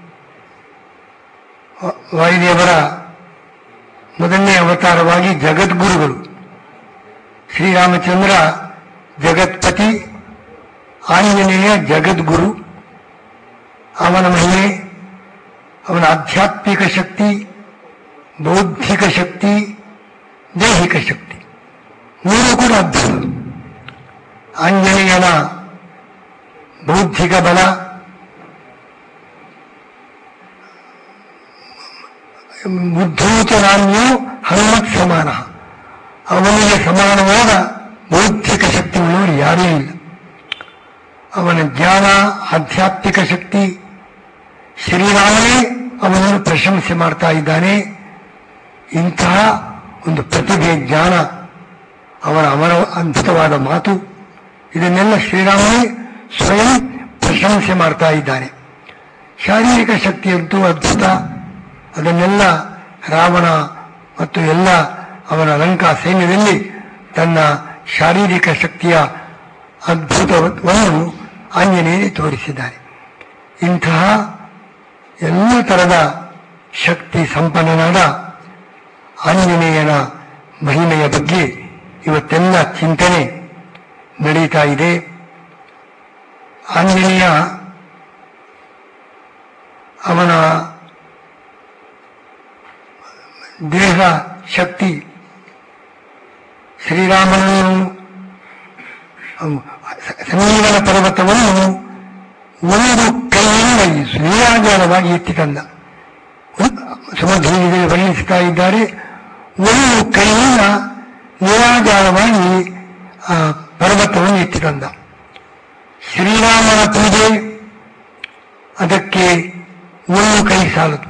ವಾಯುದೇವರ ಮೊದಲನೇ ಅವತಾರವಾಗಿ ಜಗದ್ಗುರುಗಳು. ಶ್ರೀರಾಮಚಂದ್ರ ಜಗತ್ಪತಿ, ಆಂಜನೇಯ ಜಗದ್ಗುರು. ಅವನ ಮಹಿಮೆ, ಅವನ ಆಧ್ಯಾತ್ಮಿಕ ಶಕ್ತಿ, ಬೌದ್ಧಿಕ ಶಕ್ತಿ, ದೈಹಿಕ ಶಕ್ತಿ ಮೂರು ಕೂಡ ಅದ್ಭುತ. ಆಂಜನೇಯನ ಬೌದ್ಧಿಕ ಬಲ, ಬುದ್ಧೂಚನಾನ್ಯೋ ಹನುಮತ್ ಸಮಾನ, ಅವನಿಗೆ ಸಮಾನವಾದ ಬೌದ್ಧಿಕ ಶಕ್ತಿ ಉಳ್ಳವರು ಯಾರೂ ಇಲ್ಲ. ಅವನ ಜ್ಞಾನ, ಆಧ್ಯಾತ್ಮಿಕ ಶಕ್ತಿ, ಶ್ರೀರಾಮನೇ ಅವನನ್ನು ಪ್ರಶಂಸೆ ಮಾಡ್ತಾ ಇದ್ದಾನೆ. ಇಂತಹ ಒಂದು ಪ್ರತಿಭೆ, ಜ್ಞಾನ, ಅವನ ಅದ್ಭುತವಾದ ಮಾತು, ಇದನ್ನೆಲ್ಲ ಶ್ರೀರಾಮನೇ ಸ್ವಯಂ ಪ್ರಶಂಸೆ ಮಾಡ್ತಾ ಇದ್ದಾನೆ. ಶಾರೀರಿಕ ಶಕ್ತಿಯಂತೂ ಅದ್ಭುತ. ಅದನ್ನೆಲ್ಲ ರಾವಣ ಮತ್ತು ಎಲ್ಲ ಅವನ ಲಂಕಾ ಸೈನ್ಯದಲ್ಲಿ ತನ್ನ ಶಾರೀರಿಕ ಶಕ್ತಿಯ ಅದ್ಭುತವನ್ನು ಆಂಜನೇಯನೇ ತೋರಿಸಿದ್ದಾನೆ. ಇಂತಹ ಎಲ್ಲ ತರದ ಶಕ್ತಿ ಸಂಪನ್ನನಾದ ಆಂಜನೇಯನ ಮಹಿಮೆಯ ಬಗ್ಗೆ ಇವತ್ತೆಲ್ಲ ಚಿಂತನೆ ನಡೀತಾ ಇದೆ. ಆಂಜನೇಯ ಅವನ ದೇಹ ಶಕ್ತಿ ಶ್ರೀರಾಮನನ್ನು ಸಂಜೀವನ ಪರ್ವತವನ್ನು ಒಂದು ಕೈಯಿಂದ ಸುನೀರಾಜಾಲವಾಗಿ ಎತ್ತಿ ತಂದ. ಸುಮಧುರದಲ್ಲಿ ವರ್ಣಿಸ್ತಾ ಇದ್ದಾರೆ. ಒಂದು ಕೈಯಿಂದ ನೀರಾಜಾಲವಾಗಿ ಆ ಪರ್ವತವನ್ನು ಎತ್ತಿ ತಂದ. ಶ್ರೀರಾಮನ ಪೂಜೆ ಅದಕ್ಕೆ ಒಂದು ಕೈ ಸಾಲದು,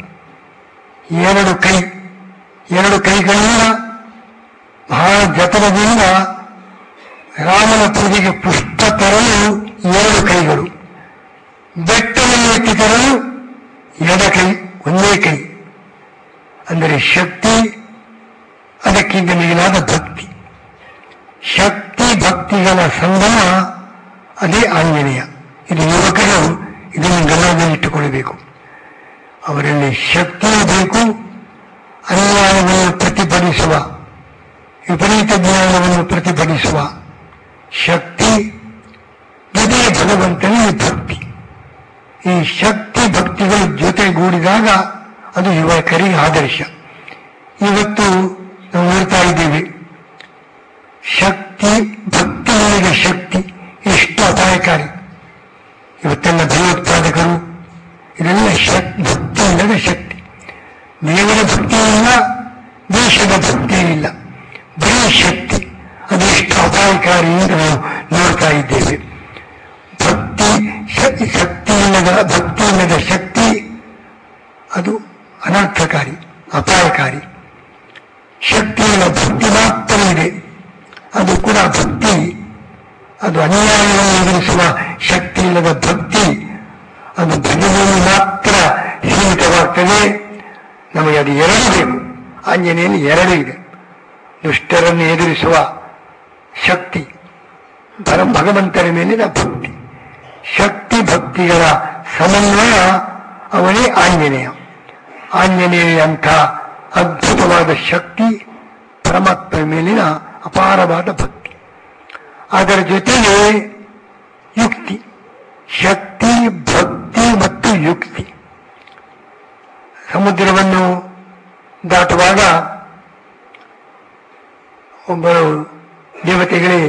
ಎರಡು ಕೈಗಳಿಂದ ಬಹಳ ಜತನದಿಂದ ರಾಮನ ಪೂಜೆಗೆ ಪುಷ್ಪ ತರಲು ಎರಡು ಕೈಗಳು, ಬೆಟ್ಟವನ್ನು ಎತ್ತಿ ತರಲು ಎಡಕೈ, ಒಂದೇ ಕೈ. ಅಂದರೆ ಶಕ್ತಿ, ಅದಕ್ಕಿಂತ ಮಿಗಿಲಾದ ಭಕ್ತಿ. ಶಕ್ತಿ ಭಕ್ತಿಗಳ ಸಂಗಮ ಅದೇ ಆಂಜನೇಯ. ಇದು ಯುವಕರು ಇದನ್ನು ಗಮನದಲ್ಲಿಟ್ಟುಕೊಳ್ಳಬೇಕು. ಅವರಲ್ಲಿ ಶಕ್ತಿಯೂ ಬೇಕು, ಅನ್ಯಾಯವನ್ನು ಪ್ರತಿಭಟಿಸುವ, ವಿಪರೀತ ಜ್ಞಾನವನ್ನು ಪ್ರತಿಭಟಿಸುವ ಶಕ್ತಿ, ಜೊತೆಗೆ ಭಗವಂತನಿಗೆ ಭಕ್ತಿ. ಈ ಶಕ್ತಿ ಭಕ್ತಿಗಳು ಜೊತೆಗೂಡಿದಾಗ ಅದು ಯುವಕರಿಗೆ ಆದರ್ಶ. ಇವತ್ತು ನಾವು ನೋಡ್ತಾ ಇದ್ದೇವೆ, ಶಕ್ತಿ ಭಕ್ತಿ ಇಲ್ಲದ ಶಕ್ತಿ ಎಷ್ಟು ಅಪಾಯಕಾರಿ. ಇವತ್ತೆಲ್ಲ ಭಯೋತ್ಪಾದಕರು, ಇದೆಲ್ಲ ಭಕ್ತಿ ಇಲ್ಲದ ಶಕ್ತಿ. ದೇವರ ಭಕ್ತಿ ಇಲ್ಲ, ದೇಶದ ಭಕ್ತಿ ಇಲ್ಲ, ಬರೀ ಶಕ್ತಿ. ಅದೆಷ್ಟು ಅಪಾಯಕಾರಿ ಎಂದು ನಾವು ನೋಡ್ತಾ ಇದ್ದೇವೆ. ಭಕ್ತಿ ಇಲ್ಲದ ಶಕ್ತಿ ಅದು ಅನರ್ಥಕಾರಿ, ಅಪಾಯಕಾರಿ. ಶಕ್ತಿയുള്ള ಭಕ್ತಿ ಮಾತ್ರ ಇದೆ, ಅದು ಕೂಡ ಭಕ್ತಿ. ಅದು ಅನ್ಯಾಯವನ್ನು ಎದುರಿಸುವ ಶಕ್ತಿ ಇಲ್ಲದ ಭಕ್ತಿ, ಅದು ಭಜನೆಯಲ್ಲಿ ಮಾತ್ರ ಸೀಮಿತವಾಗ್ತದೆ. ನಮಗೆ ಅದು ಎರಡು ಬೇಕು. ಆಂಜನೇಯಲ್ಲಿ ಎರಡು ಇದೆ. ದುಷ್ಟರನ್ನು ಎದುರಿಸುವ ಶಕ್ತಿ, ಭಗವಂತನ ಮೇಲಿನ ಭಕ್ತಿ. ಶಕ್ತಿ ಭಕ್ತಿಗಳ ಸಮನ್ವಯ ಅವನೇ ಆಂಜನೇಯ. ಆಂಜನೇಯಂಥ ಅದ್ಭುತವಾದ ಶಕ್ತಿ, ಪರಮಾತ್ಮ ಮೇಲಿನ ಅಪಾರವಾದ ಭಕ್ತಿ. ಅದರ ಜೊತೆಗೆ ಯುಕ್ತಿ, ಶಕ್ತಿ, ಭಕ್ತಿ ಮತ್ತು ಯುಕ್ತಿ. ಸಮುದ್ರವನ್ನು ದಾಟುವಾಗ ಒಬ್ಬರು ದೇವತೆಗಳೇ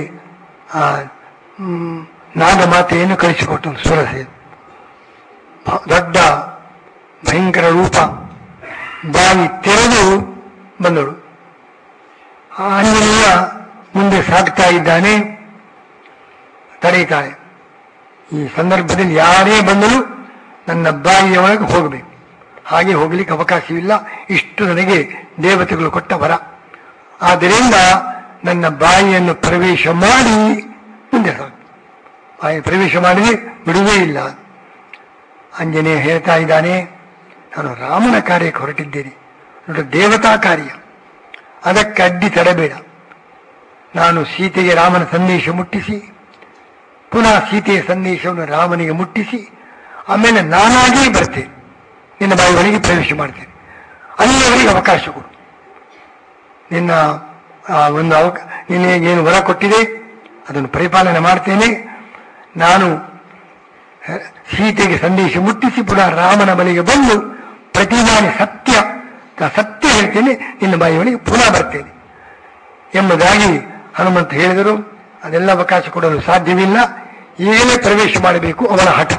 ನಾಗಮಾತೆಯನ್ನು ಕಳಿಸಿಕೊಟ್ಟರು. ಸುರಸೆ ದೊಡ್ಡ ಭಯಂಕರ ರೂಪ, ಬಾಯಿ ತೆರೆದು ಬಂದಳು. ಆಂಜನೇಯ ಮುಂದೆ ಸಾಗ್ತಾ ಇದ್ದಾನೆ. ತಡೆಯುತ್ತಾಳೆ. ಈ ಸಂದರ್ಭದಲ್ಲಿ ಯಾರೇ ಬಂದರೂ ನನ್ನ ಬಾಯಿಯ ಒಳಗೆ ಹೋಗಬೇಕು, ಹಾಗೆ ಹೋಗಲಿಕ್ಕೆ ಅವಕಾಶವಿಲ್ಲ. ಇಷ್ಟು ನನಗೆ ದೇವತೆಗಳು ಕೊಟ್ಟ ವರ. ಆದ್ದರಿಂದ ನನ್ನ ಬಾಯಿಯನ್ನು ಪ್ರವೇಶ ಮಾಡಿ ಮುಂದೆ ಸಾಗು. ಬಾಯಿ ಪ್ರವೇಶ ಮಾಡಿದ್ರೆ ಬಿಡುವೇ ಇಲ್ಲ. ಆಂಜನೇಯ ಹೇಳ್ತಾ ಇದ್ದಾನೆ, ನಾನು ರಾಮನ ಕಾರ್ಯಕ್ಕೆ ಹೊರಟಿದ್ದೇನೆ, ನೋಡು ದೇವತಾ ಕಾರ್ಯ, ಅದಕ್ಕೆ ಅಡ್ಡಿ ತಡಬೇಡ. ನಾನು ಸೀತೆಗೆ ರಾಮನ ಸಂದೇಶ ಮುಟ್ಟಿಸಿ, ಪುನಃ ಸೀತೆಯ ಸಂದೇಶವನ್ನು ರಾಮನಿಗೆ ಮುಟ್ಟಿಸಿ, ಆಮೇಲೆ ನಾನಾಗೇ ಬರ್ತೇನೆ, ನಿನ್ನ ಬಾಯಿ ಒಳಗೆ ಪ್ರವೇಶ ಮಾಡ್ತೇನೆ. ಅಲ್ಲಿಯವರೆಗೆ ಅವಕಾಶ ಕೊಡು. ನಿನ್ನ ಒಂದು ನಿನಗೇನು ವರ ಕೊಟ್ಟಿದೆ ಅದನ್ನು ಪರಿಪಾಲನೆ ಮಾಡ್ತೇನೆ. ನಾನು ಸೀತೆಗೆ ಸಂದೇಶ ಮುಟ್ಟಿಸಿ ಪುನಃ ರಾಮನ ಬಳಿಗೆ ಬಂದು ಪ್ರತಿಮಾನಿ ಸತ್ಯ ಹೇಳ್ತೇನೆ, ನಿನ್ನ ಬಾಯಿ ಒಳಗೆ ಪುನಃ ಬರ್ತೇನೆ ಎಂಬುದಾಗಿ ಹನುಮಂತ ಹೇಳಿದರು. ಅದೆಲ್ಲ ಅವಕಾಶ ಕೊಡಲು ಸಾಧ್ಯವಿಲ್ಲ, ಈಗಲೇ ಪ್ರವೇಶ ಮಾಡಬೇಕು ಅವನ ಹಠ.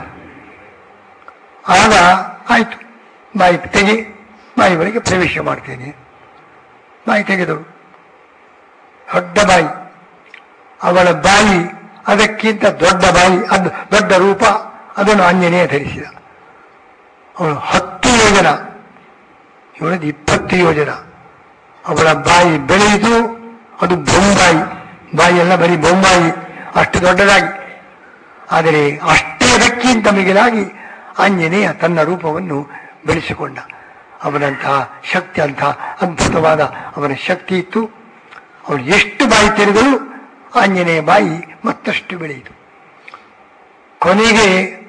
ಆಗ ಆಯ್ತು, ಬಾಯಿ ತೆಗೆ, ಬಾಯಿ ಒಳಗೆ ಪ್ರವೇಶ ಮಾಡ್ತೇನೆ. ಬಾಯಿ ತೆಗೆದಳು, ದೊಡ್ಡ ಬಾಯಿ. ಅವಳ ಬಾಯಿ ಅದಕ್ಕಿಂತ ದೊಡ್ಡ ಬಾಯಿ, ಅದು ದೊಡ್ಡ ರೂಪ. ಅದನ್ನು ಆಂಜನೇಯ ಧರಿಸಿದ. ಅವಳು 10 ಯೋಜನ, ಇವಳದು 20 ಯೋಜನ. ಅವಳ ಬಾಯಿ ಬೆಳೆಯಿತು, ಅದು ಬೊಂಬಾಯಿ ಬಾಯಿಯೆಲ್ಲ ಬರೀ ಬೊಂಬಾಯಿ, ಅಷ್ಟು ದೊಡ್ಡದಾಗಿ. ಆದರೆ ಅಷ್ಟೇ ಅದಕ್ಕಿಂತ ಮಿಗಿಲಾಗಿ ಆಂಜನೇಯ ತನ್ನ ರೂಪವನ್ನು ಬೆಳೆಸಿಕೊಂಡ. ಅವನಂತಹ ಶಕ್ತಿ, ಅಂತಹ ಅದ್ಭುತವಾದ ಅವನ ಶಕ್ತಿ ಇತ್ತು. ಅವಳು ಎಷ್ಟು ಬಾಯಿ ತೆರೆದರೂ ಆಂಜನೇಯ ಬಾಯಿ ಮತ್ತಷ್ಟು ಬೆಳೆಯಿತು. ಕೊನೆಗೆ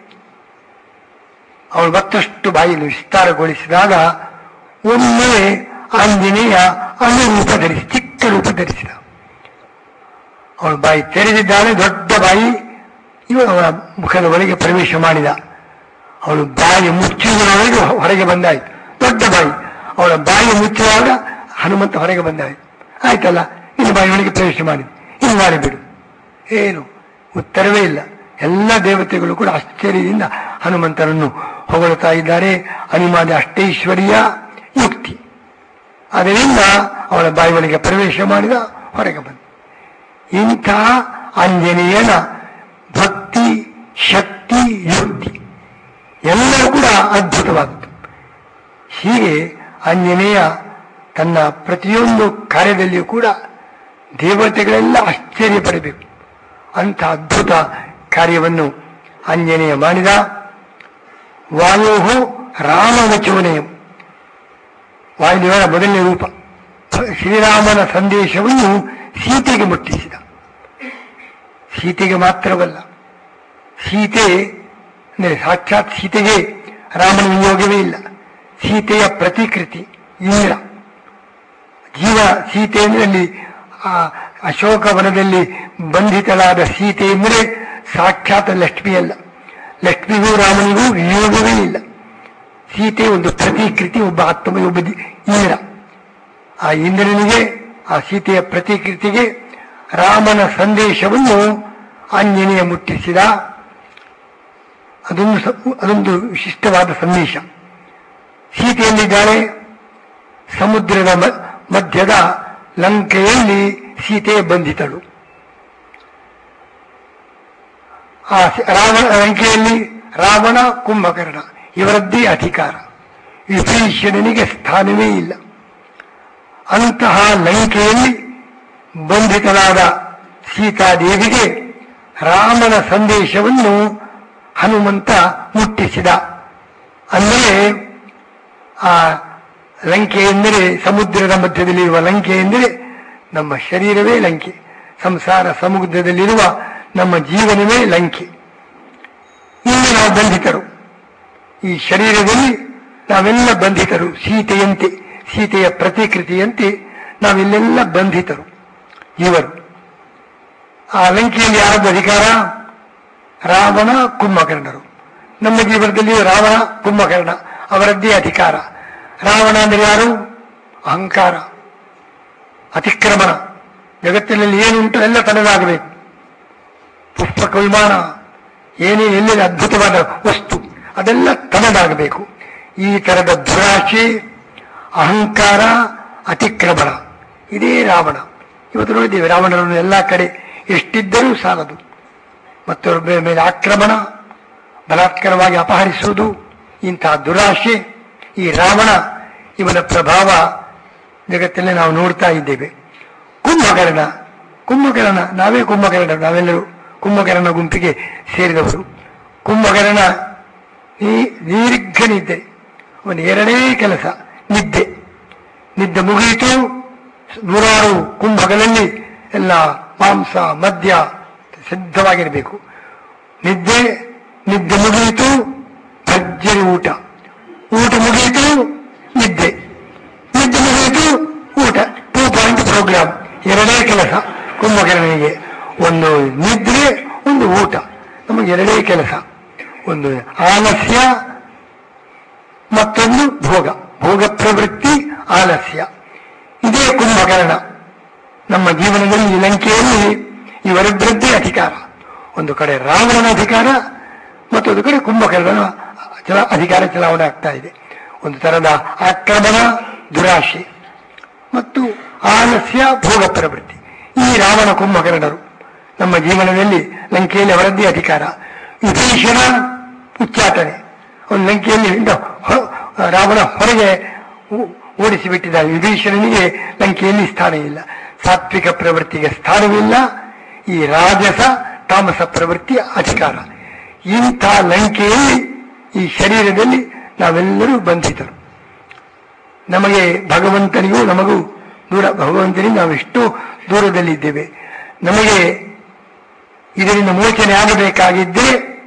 ಅವಳು ಮತ್ತಷ್ಟು ಬಾಯಿಯನ್ನು ವಿಸ್ತಾರಗೊಳಿಸಿದಾಗ ಒಮ್ಮೆ ಆಂಜನೇಯ ಅನುರೂಪ ಧರಿಸಿ, ಚಿಕ್ಕ ರೂಪ ಧರಿಸಿದ. ಅವಳು ಬಾಯಿ ತೆರೆದಿದ್ದಾಳೆ, ದೊಡ್ಡ ಬಾಯಿ. ಇವಳು ಅವಳ ಮುಖದ ಒಳಗೆ ಪ್ರವೇಶ ಮಾಡಿದ. ಅವಳು ಬಾಯಿ ಮುಚ್ಚುವುದರೊಳಗೆ ಹೊರಗೆ ಬಂದಾಯಿತು, ದೊಡ್ಡ ಬಾಯಿ. ಅವಳ ಬಾಯಿ ಮುಚ್ಚುವಾಗ ಹನುಮಂತ ಹೊರಗೆ ಬಂದಾಯಿತು. ಆಯ್ತಲ್ಲ, ನಿನ್ನ ಬಾಯಿ ಒಳಗೆ ಪ್ರವೇಶ ಮಾಡಿದ, ಇನ್ನು ಮಾಡಿಬಿಡು. ಏನು ಉತ್ತರವೇ ಇಲ್ಲ. ಎಲ್ಲ ದೇವತೆಗಳು ಕೂಡ ಆಶ್ಚರ್ಯದಿಂದ ಹನುಮಂತನನ್ನು ಹೊಗಳುತ್ತಾ ಇದ್ದಾರೆ. ಅನಿಮಾದ ಅಷ್ಟೈಶ್ವರ್ಯ ಯುಕ್ತಿ. ಅದರಿಂದ ಅವಳ ಬಾಯಿ ಒಳಗೆ ಪ್ರವೇಶ ಮಾಡಿದ, ಹೊರಗೆ ಬಂದ. ಇಂಥ ಆಂಜನೇಯನ ಭಕ್ತಿ, ಶಕ್ತಿ, ಯುಕ್ತಿ ಎಲ್ಲವೂ ಕೂಡ ಅದ್ಭುತವಾದದ್ದು. ಹೀಗೆ ಆಂಜನೇಯ ತನ್ನ ಪ್ರತಿಯೊಂದು ಕಾರ್ಯದಲ್ಲಿಯೂ ಕೂಡ ದೇವತೆಗಳೆಲ್ಲ ಆಶ್ಚರ್ಯ ಪಡಬೇಕು. ಅಂಥ ಅದ್ಭುತ ಕಾರ್ಯವನ್ನು ಆಂಜನೇಯ ಮಾಡಿದ. ವಾಯೋ ರಾಮವಚೋನಯಂ, ವಾಯುದೇವರ ಮೊದಲನೇ ರೂಪ. ಶ್ರೀರಾಮನ ಸಂದೇಶವನ್ನು ಸೀತೆಗೆ ಮುಟ್ಟಿಸಿದ. ಸೀತೆಗೆ ಮಾತ್ರವಲ್ಲ, ಸೀತೆ ಅಂದರೆ ಸಾಕ್ಷಾತ್ ಸೀತೆಗೆ ರಾಮನ ವಿಯೋಗವೇ ಇಲ್ಲ. ಸೀತೆಯ ಪ್ರತಿಕೃತಿ ಇಂದ್ರ. ಜೀವ ಸೀತೆ ಅಂದರೆ ಅಲ್ಲಿ ಅಶೋಕವನದಲ್ಲಿ ಬಂಧಿತಳಾದ ಸೀತೆ ಎಂದರೆ ಸಾಕ್ಷಾತ್ ಲಕ್ಷ್ಮಿಯಲ್ಲ. ಲಕ್ಷ್ಮಿಗೂ ರಾಮನಿಗೂ ವಿಯೋಗವೇ ಇಲ್ಲ. ಸೀತೆ ಒಂದು ಪ್ರತಿಕೃತಿ, ಒಬ್ಬ ಆತ್ಮ, ಒಬ್ಬ ಇಂದ್ರ. ಆ ಇಂದ್ರನಿಗೆ, ಆ ಸೀತೆಯ ಪ್ರತಿಕೃತಿಗೆ ರಾಮನ ಸಂದೇಶವನ್ನು ಆಂಜನೇಯ ಮುಟ್ಟಿಸಿದ. ಅದೊಂದು ವಿಶಿಷ್ಟವಾದ ಸಂದೇಶ. ಸೀತೆಯಲ್ಲಿದ್ದಾಳೆ, ಸಮುದ್ರದ ಮಧ್ಯದ ಲಂಕೆಯಲ್ಲಿ ಸೀತೆ ಬಂಧಿತಳು. ಆ ಲಂಕೆಯಲ್ಲಿ ರಾವಣ, ಕುಂಭಕರ್ಣ ಇವರದ್ದೇ ಅಧಿಕಾರ. ವಿಭೀಷಣನಿಗೆ ಸ್ಥಾನವೇ ಇಲ್ಲ. ಅಂತಹ ಲಂಕೆಯಲ್ಲಿ ಬಂಧಿತಳಾದ ಸೀತಾದೇವಿಗೆ ರಾಮನ ಸಂದೇಶವನ್ನು ಹನುಮಂತ ಮುಟ್ಟಿಸಿದ. ಅಂದರೆ ಆ ಲಂಕೆ ಎಂದರೆ ಸಮುದ್ರದ ಮಧ್ಯದಲ್ಲಿರುವ ಲಂಕೆ ಎಂದರೆ ನಮ್ಮ ಶರೀರವೇ ಲಂಕೆ. ಸಂಸಾರ ಸಮುದ್ರದಲ್ಲಿರುವ ನಮ್ಮ ಜೀವನವೇ ಲಂಕೆ. ಇಲ್ಲಿ ನಾವು ಬಂಧಿತರು. ಈ ಶರೀರದಲ್ಲಿ ನಾವೆಲ್ಲ ಬಂಧಿತರು. ಸೀತೆಯಂತೆ, ಸೀತೆಯ ಪ್ರತಿಕೃತಿಯಂತೆ ನಾವಿಲ್ಲೆಲ್ಲ ಬಂಧಿತರು ಜೀವರು. ಆ ಲಂಕೆಯಲ್ಲಿ ಯಾರದ್ದು ಅಧಿಕಾರ? ರಾವಣ, ಕುಂಭಕರ್ಣರು. ನಮ್ಮ ಜೀವನದಲ್ಲಿ ರಾವಣ, ಕುಂಭಕರ್ಣ ಅವರದ್ದೇ ಅಧಿಕಾರ. ರಾವಣ ಅಂದರೆ ಯಾರು? ಅಹಂಕಾರ, ಅತಿಕ್ರಮಣ. ಜಗತ್ತಿನಲ್ಲಿ ಏನುಂಟು ಎಲ್ಲ ತನ್ನದಾಗಬೇಕು. ಪುಷ್ಪಕ ವಿಮಾನ, ಏನೇನು ಎಲ್ಲಿದೆ ಅದ್ಭುತವಾದ ವಸ್ತು ಅದೆಲ್ಲ ತನ್ನದಾಗಬೇಕು. ಈ ತರದ ದುರಾಶೆ, ಅಹಂಕಾರ, ಅತಿಕ್ರಮಣ ಇದೇ ರಾವಣ. ಇವತ್ತು ನೋಡಿದ್ದೇವೆ, ರಾವಣರನ್ನು ಎಲ್ಲ ಕಡೆ ಎಷ್ಟಿದ್ದರೂ ಸಾಲದು. ಮತ್ತೊಬ್ಬರ ಮೇಲೆ ಆಕ್ರಮಣ, ಬಲಾತ್ಕಾರವಾಗಿ ಅಪಹರಿಸುವುದು, ಇಂತಹ ದುರಾಶೆ, ಈ ರಾವಣ ಇವನ ಪ್ರಭಾವ ಜಗತ್ತಲ್ಲೇ ನಾವು ನೋಡ್ತಾ ಇದ್ದೇವೆ. ಕುಂಭಕರ್ಣ ನಾವೇ ನಾವೆಲ್ಲರೂ ಕುಂಭಕರ್ಣ ಗುಂಪಿಗೆ ಸೇರಿದವರು. ಕುಂಭಕರ್ಣ ದೀರ್ಘ ನಿದ್ದೆ, ಅವನ ಎರಡೇ ಕೆಲಸ ನಿದ್ದೆ ಮುಗಿಯಿತು. ನೂರಾರು ಕುಂಭಗಳಲ್ಲಿ ಎಲ್ಲ ಮಾಂಸ ಮದ್ಯ ಸಿದ್ಧವಾಗಿರಬೇಕು. ನಿದ್ದೆ ಮುಗಿಯಿತು, ಭರ್ಜರಿ ಊಟ ಮುಗಿಯಿತು, ನಿದ್ದೆ ಮುಗಿಯಿತು, ಊಟ. 2 ಪಾಯಿಂಟ್ ಪ್ರೋಗ್ರಾಮ್, ಎರಡೇ ಕೆಲಸ ಕುಂಭಕರ್ಣನಿಗೆ. ಒಂದು ನಿದ್ರೆ, ಒಂದು ಊಟ. ನಮಗೆ ಎರಡೇ ಕೆಲಸ, ಒಂದು ಆಲಸ್ಯ, ಮತ್ತೊಂದು ಭೋಗ ಪ್ರವೃತ್ತಿ, ಆಲಸ್ಯ. ಇದೇ ಕುಂಭಕರ್ಣ. ನಮ್ಮ ಜೀವನದಲ್ಲಿ ಈ ಲಂಕೆಯಲ್ಲಿ ಇವರಿಬ್ಬರದ್ದೇ ಅಧಿಕಾರ. ಒಂದು ಕಡೆ ರಾವಣನ ಅಧಿಕಾರ, ಮತ್ತೊಂದು ಕಡೆ ಕುಂಭಕರ್ಣನ ಅಧಿಕಾರ ಚಲಾವಣೆ ಆಗ್ತಾ ಇದೆ. ಒಂದು ತರದ ಆಕ್ರಮಣ, ದುರಾಶೆ ಮತ್ತು ಆಲಸ್ಯ, ಭೋಗ ಪ್ರವೃತ್ತಿ. ಈ ರಾವಣ ಕುಂಭಕರ್ಣರು ನಮ್ಮ ಜೀವನದಲ್ಲಿ ಲಂಕೆಯಲ್ಲಿ ಅವರದ್ದೇ ಅಧಿಕಾರ. ವಿಭೀಷಣ ಉಚ್ಚಾಟನೆ, ಅವನು ಲಂಕೆಯಲ್ಲಿ ರಾವಣ ಹೊರಗೆ ಓಡಿಸಿಬಿಟ್ಟಿದ್ದ. ವಿಭೀಷಣನಿಗೆ ಲಂಕೆಯಲ್ಲಿ ಸ್ಥಾನ ಇಲ್ಲ, ಸಾತ್ವಿಕ ಪ್ರವೃತ್ತಿಗೆ ಸ್ಥಾನವಿಲ್ಲ. ಈ ರಾಜಸ ತಾಮಸ ಪ್ರವೃತ್ತಿಯ ಅಧಿಕಾರ. ಇಂಥ ಲಂಕೆಯಲ್ಲಿ ಈ ಶರೀರದಲ್ಲಿ ನಾವೆಲ್ಲರೂ ಬಂಧಿತರು. ನಮಗೆ ಭಗವಂತನಿಗೂ ನಮಗೂ ದೂರ, ಭಗವಂತನಿಗೆ ನಾವೆಷ್ಟೋ ದೂರದಲ್ಲಿದ್ದೇವೆ. ನಮಗೆ ಇದರಿಂದ ಮೋಚನೆ ಆಗಬೇಕಾಗಿದ್ದರೆ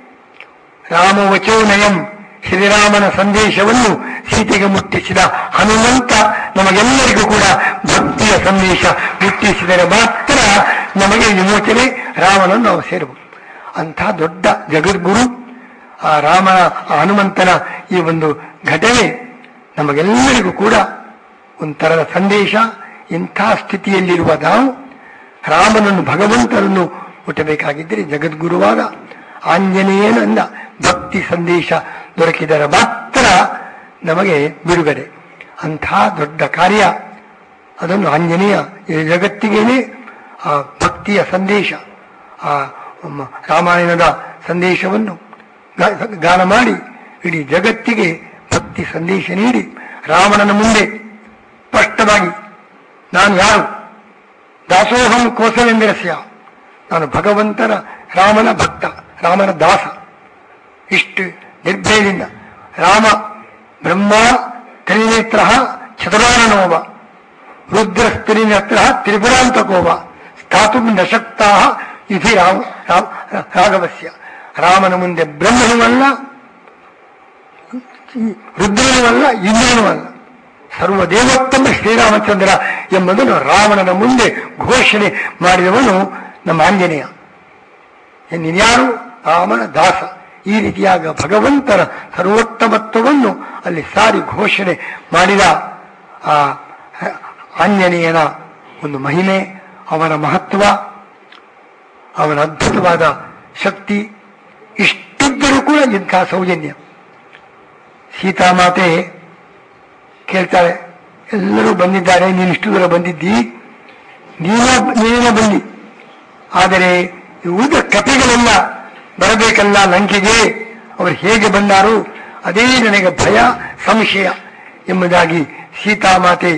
ರಾಮವಚೋನಯಂ, ಶ್ರೀರಾಮನ ಸಂದೇಶವನ್ನು ಸೀತೆಗೆ ಮುಟ್ಟಿಸಿದ ಹನುಮಂತ ನಮಗೆಲ್ಲರಿಗೂ ಕೂಡ ಭಕ್ತಿಯ ಸಂದೇಶ ಮುಟ್ಟಿಸಿದರೆ ಮಾತ್ರ ನಮಗೆ ವಿಮೋಚನೆ, ರಾಮನನ್ನು ನಾವು ಸೇರಬಹುದು. ಅಂಥ ದೊಡ್ಡ ಜಗದ್ಗುರು ಆ ರಾಮನ, ಹನುಮಂತನ ಈ ಒಂದು ಘಟನೆ ನಮಗೆಲ್ಲರಿಗೂ ಕೂಡ ಒಂಥರದ ಸಂದೇಶ. ಇಂಥ ಸ್ಥಿತಿಯಲ್ಲಿರುವ ನಾವು ರಾಮನನ್ನು, ಭಗವಂತನನ್ನು ಮುಟ್ಟಬೇಕಾಗಿದ್ದರೆ ಜಗದ್ಗುರುವಾದ ಆಂಜನೇಯನಂದ ಭಕ್ತಿ ಸಂದೇಶ ದೊರಕಿದರೆ ಮಾತ್ರ ನಮಗೆ ಬಿಡುಗಡೆ. ಅಂಥ ದೊಡ್ಡ ಕಾರ್ಯ ಅದನ್ನು ಆಂಜನೇಯ ಈ ಜಗತ್ತಿಗೇನೆ ಆ ಭಕ್ತಿಯ ಸಂದೇಶ, ಆ ರಾಮಾಯಣದ ಸಂದೇಶವನ್ನು ಗಾನ ಮಾಡಿ ಇಡೀ ಜಗತ್ತಿಗೆ ಭಕ್ತಿ ಸಂದೇಶ ನೀಡಿ ರಾವಣನ ಮುಂದೆ ಸ್ಪಷ್ಟವಾಗಿ ನಾನು ಯಾರು, ದಾಸೋಹಂ ಕೋಸಲೇಂದ್ರಸ್ಯ, ನಾನು ಭಗವಂತನ ರಾಮನ ಭಕ್ತ, ರಾಮನ ದಾಸ. ಇಷ್ಟು ನಿರ್ಭಯದಿಂದ ರಾಮ ಬ್ರಹ್ಮ ತ್ರಿನೇತ್ರ ಚತುರಾನನೋವ ರುದ್ರಸ್ತ್ರಿನೇತ್ರ ತ್ರಿಪುರಾಂತಕೋವ ಸ್ಥಾತು ನಶಕ್ತಾ ಇತಿ ರಾಘವಸ್ಯ. ರಾಮನ ಮುಂದೆ ಬ್ರಹ್ಮನೂ ಅಲ್ಲ, ರುದ್ರನೂ ಅಲ್ಲ, ಇಂದ್ರನೂ ಅಲ್ಲ, ಸರ್ವದೇವೋತ್ತಮ ಶ್ರೀರಾಮಚಂದ್ರ ಎಂಬುದನ್ನು ರಾವಣನ ಮುಂದೆ ಘೋಷಣೆ ಮಾಡಿದವನು ನಮ್ಮ ಆಂಜನೇಯ. ನೀನ್ಯಾರು? ರಾಮನ ದಾಸ. ಈ ರೀತಿಯಾಗ ಭಗವಂತನ ಸರ್ವೋತ್ತಮತ್ವವನ್ನು ಅಲ್ಲಿ ಸಾರಿ ಘೋಷಣೆ ಮಾಡಿದ ಆ ಆಂಜನೇಯನ ಒಂದು ಮಹಿಮೆ, ಅವನ ಮಹತ್ವ, ಅವನ ಅದ್ಭುತವಾದ ಶಕ್ತಿ ಇಷ್ಟಿದ್ದರೂ ಕೂಡ ಇಂಥ ಸೌಜನ್ಯ. ಸೀತಾಮಾತೆ ಕೇಳ್ತಾಳೆ, ಎಲ್ಲರೂ ಬಂದಿದ್ದಾರೆ, ನೀನಿಷ್ಟು ದೂರ ಬಂದಿದ್ದಿ, ನೀನೇನೋ ಬಂದಿ, ಆದರೆ ಉಳಿದ ಕಥೆಗಳೆಲ್ಲ ಬರಬೇಕಲ್ಲ ಲಂಕೆಗೆ, ಅವರು ಹೇಗೆ ಬಂದಾರು ಅದೇ ನನಗೆ ಭಯ ಸಂಶಯ ಎಂಬುದಾಗಿ ಸೀತಾಮಾತೆ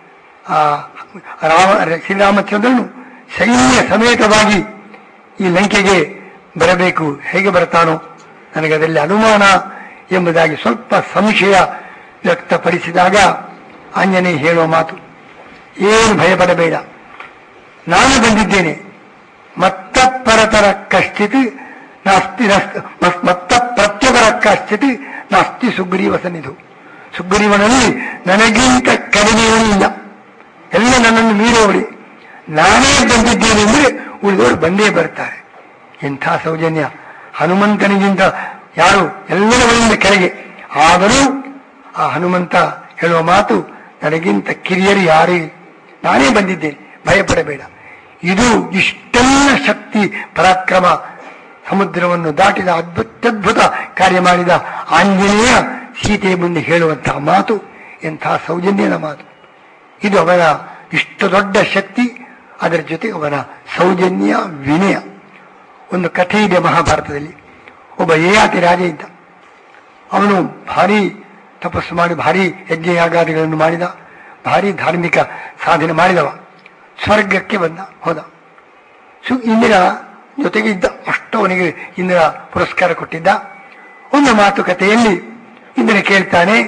ಶ್ರೀರಾಮಚಂದ್ರನು ಸೈನ್ಯ ಸಮೇತವಾಗಿ ಈ ಲಂಕೆಗೆ ಬರಬೇಕು, ಹೇಗೆ ಬರ್ತಾನೋ ನನಗದರಲ್ಲಿ ಅನುಮಾನ ಎಂಬುದಾಗಿ ಸ್ವಲ್ಪ ಸಂಶಯ ವ್ಯಕ್ತಪಡಿಸಿದಾಗ ಆಂಜನೇಯ ಹೇಳುವ ಮಾತು, ಏನು ಭಯಪಡಬೇಡ, ನಾನು ಬಂದಿದ್ದೇನೆ. ಮತ್ತ ಪರತರ ಕಶ್ಚಿತ್ ನಾಸ್ತಿ, ಮತ್ತ ಪ್ರತ್ಯವರ ಕಶ್ಚಿತ್ ನಾಸ್ತಿ ಸುಗ್ರೀವ ಸನ್ನಿಧು. ಸುಗ್ರೀವನಲ್ಲಿ ನನಗಿಂತ ಕಡಿಮೆಯವೂ ಇಲ್ಲ, ಎಲ್ಲ ನನ್ನನ್ನು ಮೀರೋಡಿ, ನಾನೇ ಬಂದಿದ್ದೇನೆ ಅಂದರೆ ಉಳಿದವರು ಬಂದೇ ಬರ್ತಾರೆ. ಎಂಥ ಸೌಜನ್ಯ! ಹನುಮಂತನಿಗಿಂತ ಯಾರು ಎಲ್ಲರ ಒಳ್ಳೆಯ ಕೆಳಗೆ. ಆದರೂ ಆ ಹನುಮಂತ ಹೇಳುವ ಮಾತು, ನನಗಿಂತ ಕಿರಿಯರು ಯಾರೇ, ನಾನೇ ಬಂದಿದ್ದೇನೆ, ಭಯಪಡಬೇಡ. ಇದು ಇಷ್ಟೆಲ್ಲ ಶಕ್ತಿ ಪರಾಕ್ರಮ, ಸಮುದ್ರವನ್ನು ದಾಟಿದ ಅದ್ಭುತ ಕಾರ್ಯ ಮಾಡಿದ ಆಂಜನೇಯ ಸೀತೆಯ ಮುಂದೆ ಹೇಳುವಂತಹ ಮಾತು ಎಂಥ ಸೌಜನ್ಯದ ಮಾತು. ಇದು ಅವನ ಇಷ್ಟು ದೊಡ್ಡ ಶಕ್ತಿ, ಅದರ ಜೊತೆ ಅವನ ಸೌಜನ್ಯ, ವಿನಯ. ಒಂದು ಕಥೆ ಇದೆ ಮಹಾಭಾರತದಲ್ಲಿ. ಒಬ್ಬ ಯಯಾತಿ ರಾಜ ಇದ್ದ. ಅವನು ಭಾರಿ ತಪಸ್ಸು ಮಾಡಿ ಭಾರಿ ಯಜ್ಞ ಯಾಗಾದಿಗಳನ್ನು ಮಾಡಿದ, ಭಾರಿ ಧಾರ್ಮಿಕ ಸಾಧನೆ ಮಾಡಿದವ. ಸ್ವರ್ಗಕ್ಕೆ ಹೋದ. ಇಂದ್ರ ಜೊತೆಗೆ ಇದ್ದ. ಅಷ್ಟು ಅವನಿಗೆ ಇಂದ್ರ ಪುರಸ್ಕಾರ ಕೊಟ್ಟಿದ್ದ. ಒಂದು ಮಾತುಕತೆಯಲ್ಲಿ ಇಂದ್ರ ಕೇಳ್ತಾನೆ,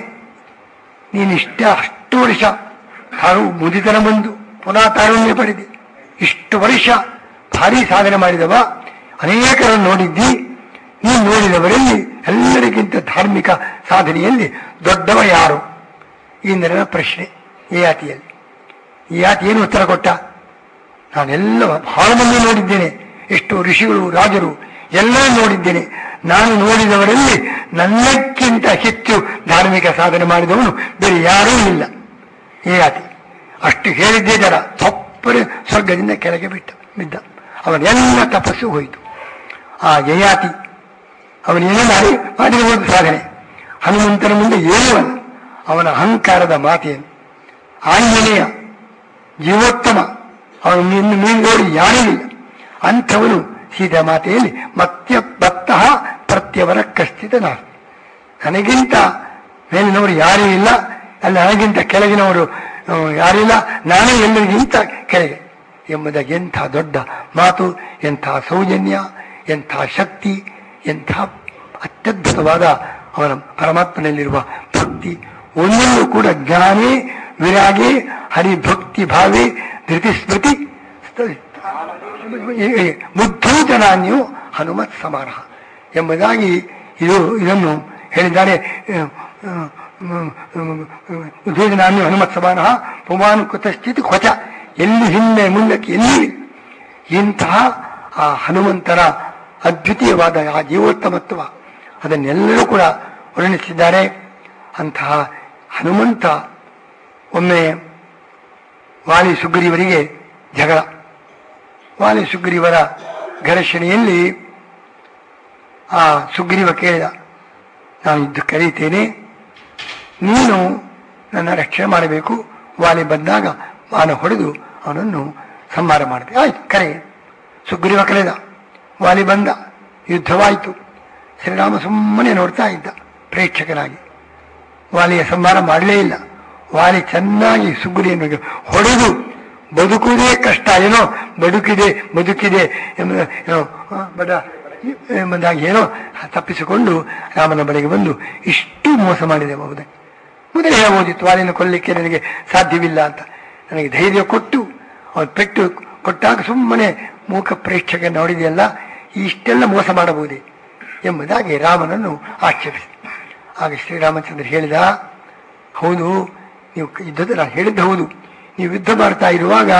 ಅಷ್ಟು ವರ್ಷ ಮುದಿತನ ಬಂದು ಪುನಃ ತಾರುಣ್ಯ ಪಡೆದಿ, ಇಷ್ಟು ವರ್ಷ ಭಾರಿ ಸಾಧನೆ ಮಾಡಿದವ, ಅನೇಕರನ್ನು ನೋಡಿದ್ದಿ, ನೀನು ನೋಡಿದವರಲ್ಲಿ ಎಲ್ಲರಿಗಿಂತ ಧಾರ್ಮಿಕ ಸಾಧನೆಯಲ್ಲಿ ದೊಡ್ಡವ ಯಾರು? ಇಂದ್ರನ ಪ್ರಶ್ನೆ ಯಯಾತಿಯಲ್ಲಿ. ಯಯಾತಿ ಏನು ಉತ್ತರ ಕೊಟ್ಟ? ನಾನೆಲ್ಲ ಬಹಳ ಮಂದಿ ನೋಡಿದ್ದೇನೆ, ಎಷ್ಟು ಋಷಿಗಳು ರಾಜರು ಎಲ್ಲ ನೋಡಿದ್ದೇನೆ. ನಾನು ನೋಡಿದವರಲ್ಲಿ ನನ್ನಕ್ಕಿಂತ ಹೆಚ್ಚು ಧಾರ್ಮಿಕ ಸಾಧನೆ ಮಾಡಿದವನು ಬೇರೆ ಯಾರೂ ಇಲ್ಲ. ಯಯಾತಿ ಅಷ್ಟು ಹೇಳಿದ್ದೇ ಜರ ತಪ್ಪರೆ ಸ್ವರ್ಗದಿಂದ ಕೆಳಗೆ ಬಿದ್ದ. ಅವನೆಲ್ಲ ತಪಸ್ಸು ಹೋಯಿತು. ಆ ಯಯಾತಿ ಅವನೇನೇ ಮಾಡಿರುವ ಸಾಧನೆ ಹನುಮಂತನ ಮುಂದೆ ಏನೂ ಅಲ್ಲ. ಅವನ ಅಹಂಕಾರದ ಮಾತೇನು? ಆಂಜನೇಯ ಜೀವೋತ್ತಮ, ಅವನು ನೋಡಿ ಯಾರೂ ಇಲ್ಲ. ಅಂಥವನು ಸೀತಾ ಮಾತೆಯಲ್ಲಿ ಮತ್ಯಬತ್ತಃ ಪ್ರತ್ಯವರ ಕಶ್ಚಿತ ನಾನು, ನನಗಿಂತ ಮೇಲಿನವರು ಯಾರೂ ಇಲ್ಲ, ಅಲ್ಲ ನನಗಿಂತ ಕೆಳಗಿನವರು ಯಾರಿಲ್ಲ, ನಾನೇ ಎಲ್ಲರಿಗಿಂತ ಕೆಳಗೆ ಎಂಬುದಾಗಿ ಎಂಥ ದೊಡ್ಡ ಮಾತು, ಎಂಥ ಸೌಜನ್ಯ, ಎಂಥ ಶಕ್ತಿ, ಎಂಥ ಅತ್ಯದ್ಭುತವಾದ ಅವನ ಪರಮಾತ್ಮನಲ್ಲಿರುವ ಭಕ್ತಿ. ಒಂದನ್ನು ಕೂಡ ಜ್ಞಾನೇ ವಿರಾಗೆ ಹರಿಭಕ್ತಿ ಭಾವೇ ಧೃತಿ ಸ್ಮೃತಿ ಬುದ್ಧೂತನಾನ್ಯೋ ಹನುಮತ್ ಸಮಾನ ಎಂಬುದಾಗಿ ಇದನ್ನು ಹೇಳಿದ್ದಾರೆ. ಬುದ್ಧೂತನಾನ್ಯೋ ಹನುಮತ್ ಸಮಾನ ಪುಮಾನ್ ಕುತಶ್ಚಿತ್ ಕ್ವಚ, ಎಲ್ಲಿ ಹಿಂದೆ ಮುಂದಕ್ಕೆ ಎಲ್ಲಿ. ಇಂತಹ ಆ ಹನುಮಂತನ ಅದ್ವಿತೀಯವಾದ ಆ ಜೀವೋತ್ತಮತ್ವ ಅದನ್ನೆಲ್ಲರೂ ಕೂಡ ವರ್ಣಿಸಿದ್ದಾರೆ. ಅಂತಹ ಹನುಮಂತ ಒಮ್ಮೆ ವಾಲಿ ಸುಗ್ರೀವರಿಗೆ ಜಗಳ. ವಾಲಿ ಸುಗ್ರೀವರ ಘರ್ಷಣೆಯಲ್ಲಿ ಆ ಸುಗ್ರೀವ ಕೇಳಿದ, ನಾನು ಇದ್ದು ಕರೀತೇನೆ, ನೀನು ನನ್ನ ರಕ್ಷಣೆ ಮಾಡಬೇಕು. ವಾಲಿ ಬಂದಾಗ ಬಾಣ ಹೊಡೆದು ಅವನನ್ನು ಸಂಹಾರ ಮಾಡಿದೆ. ಆಯ್ತು, ಕರೆ. ಸುಗ್ರೀವ ಕರೆದ, ವಾಲಿ ಬಂದ, ಯುದ್ಧವಾಯಿತು. ಶ್ರೀರಾಮ ಸುಮ್ಮನೆ ನೋಡ್ತಾ ಇದ್ದ ಪ್ರೇಕ್ಷಕನಾಗಿ. ವಾಲಿಯ ಸಂಹಾರ ಮಾಡಲೇ ಇಲ್ಲ. ವಾಲಿ ಚೆನ್ನಾಗಿ ಸುಗ್ರೀವನಿಗೆ ಹೊಡೆದು ಬದುಕುವುದೇ ಕಷ್ಟ, ಏನೋ ಬದುಕಿದೆ ಎಂಬುದಾಗಿ ಏನೋ ತಪ್ಪಿಸಿಕೊಂಡು ರಾಮನ ಬಳಿಗೆ ಬಂದು ಇಷ್ಟು ಮೋಸ ಮಾಡಿದೆ. ಮೊದಲೇ ಹೇಳ್ಬೋದಿತ್ತು, ವಾಲಿನ ಕೊಲ್ಲಿಕ್ಕೆ ನನಗೆ ಸಾಧ್ಯವಿಲ್ಲ ಅಂತ. ನನಗೆ ಧೈರ್ಯ ಕೊಟ್ಟು ಅವನು ಪೆಟ್ಟು ಕೊಟ್ಟಾಗ ಸುಮ್ಮನೆ ಮೂಕ ಪ್ರೇಕ್ಷಕ ನೋಡಿದೆಯಲ್ಲ, ಇಷ್ಟೆಲ್ಲ ಮೋಸ ಮಾಡಬಹುದೇ ಎಂಬುದಾಗಿ ರಾಮನನ್ನು ಆಕ್ಷೇಪಿಸಿದ. ಆಗ ಶ್ರೀರಾಮಚಂದ್ರ ಹೇಳಿದ, ಹೌದು, ನೀವು ಯುದ್ಧದ ನಾನು ಹೇಳಿದ್ದು ಹೌದು. ನೀವು ಯುದ್ಧ ಮಾಡ್ತಾ ಇರುವಾಗ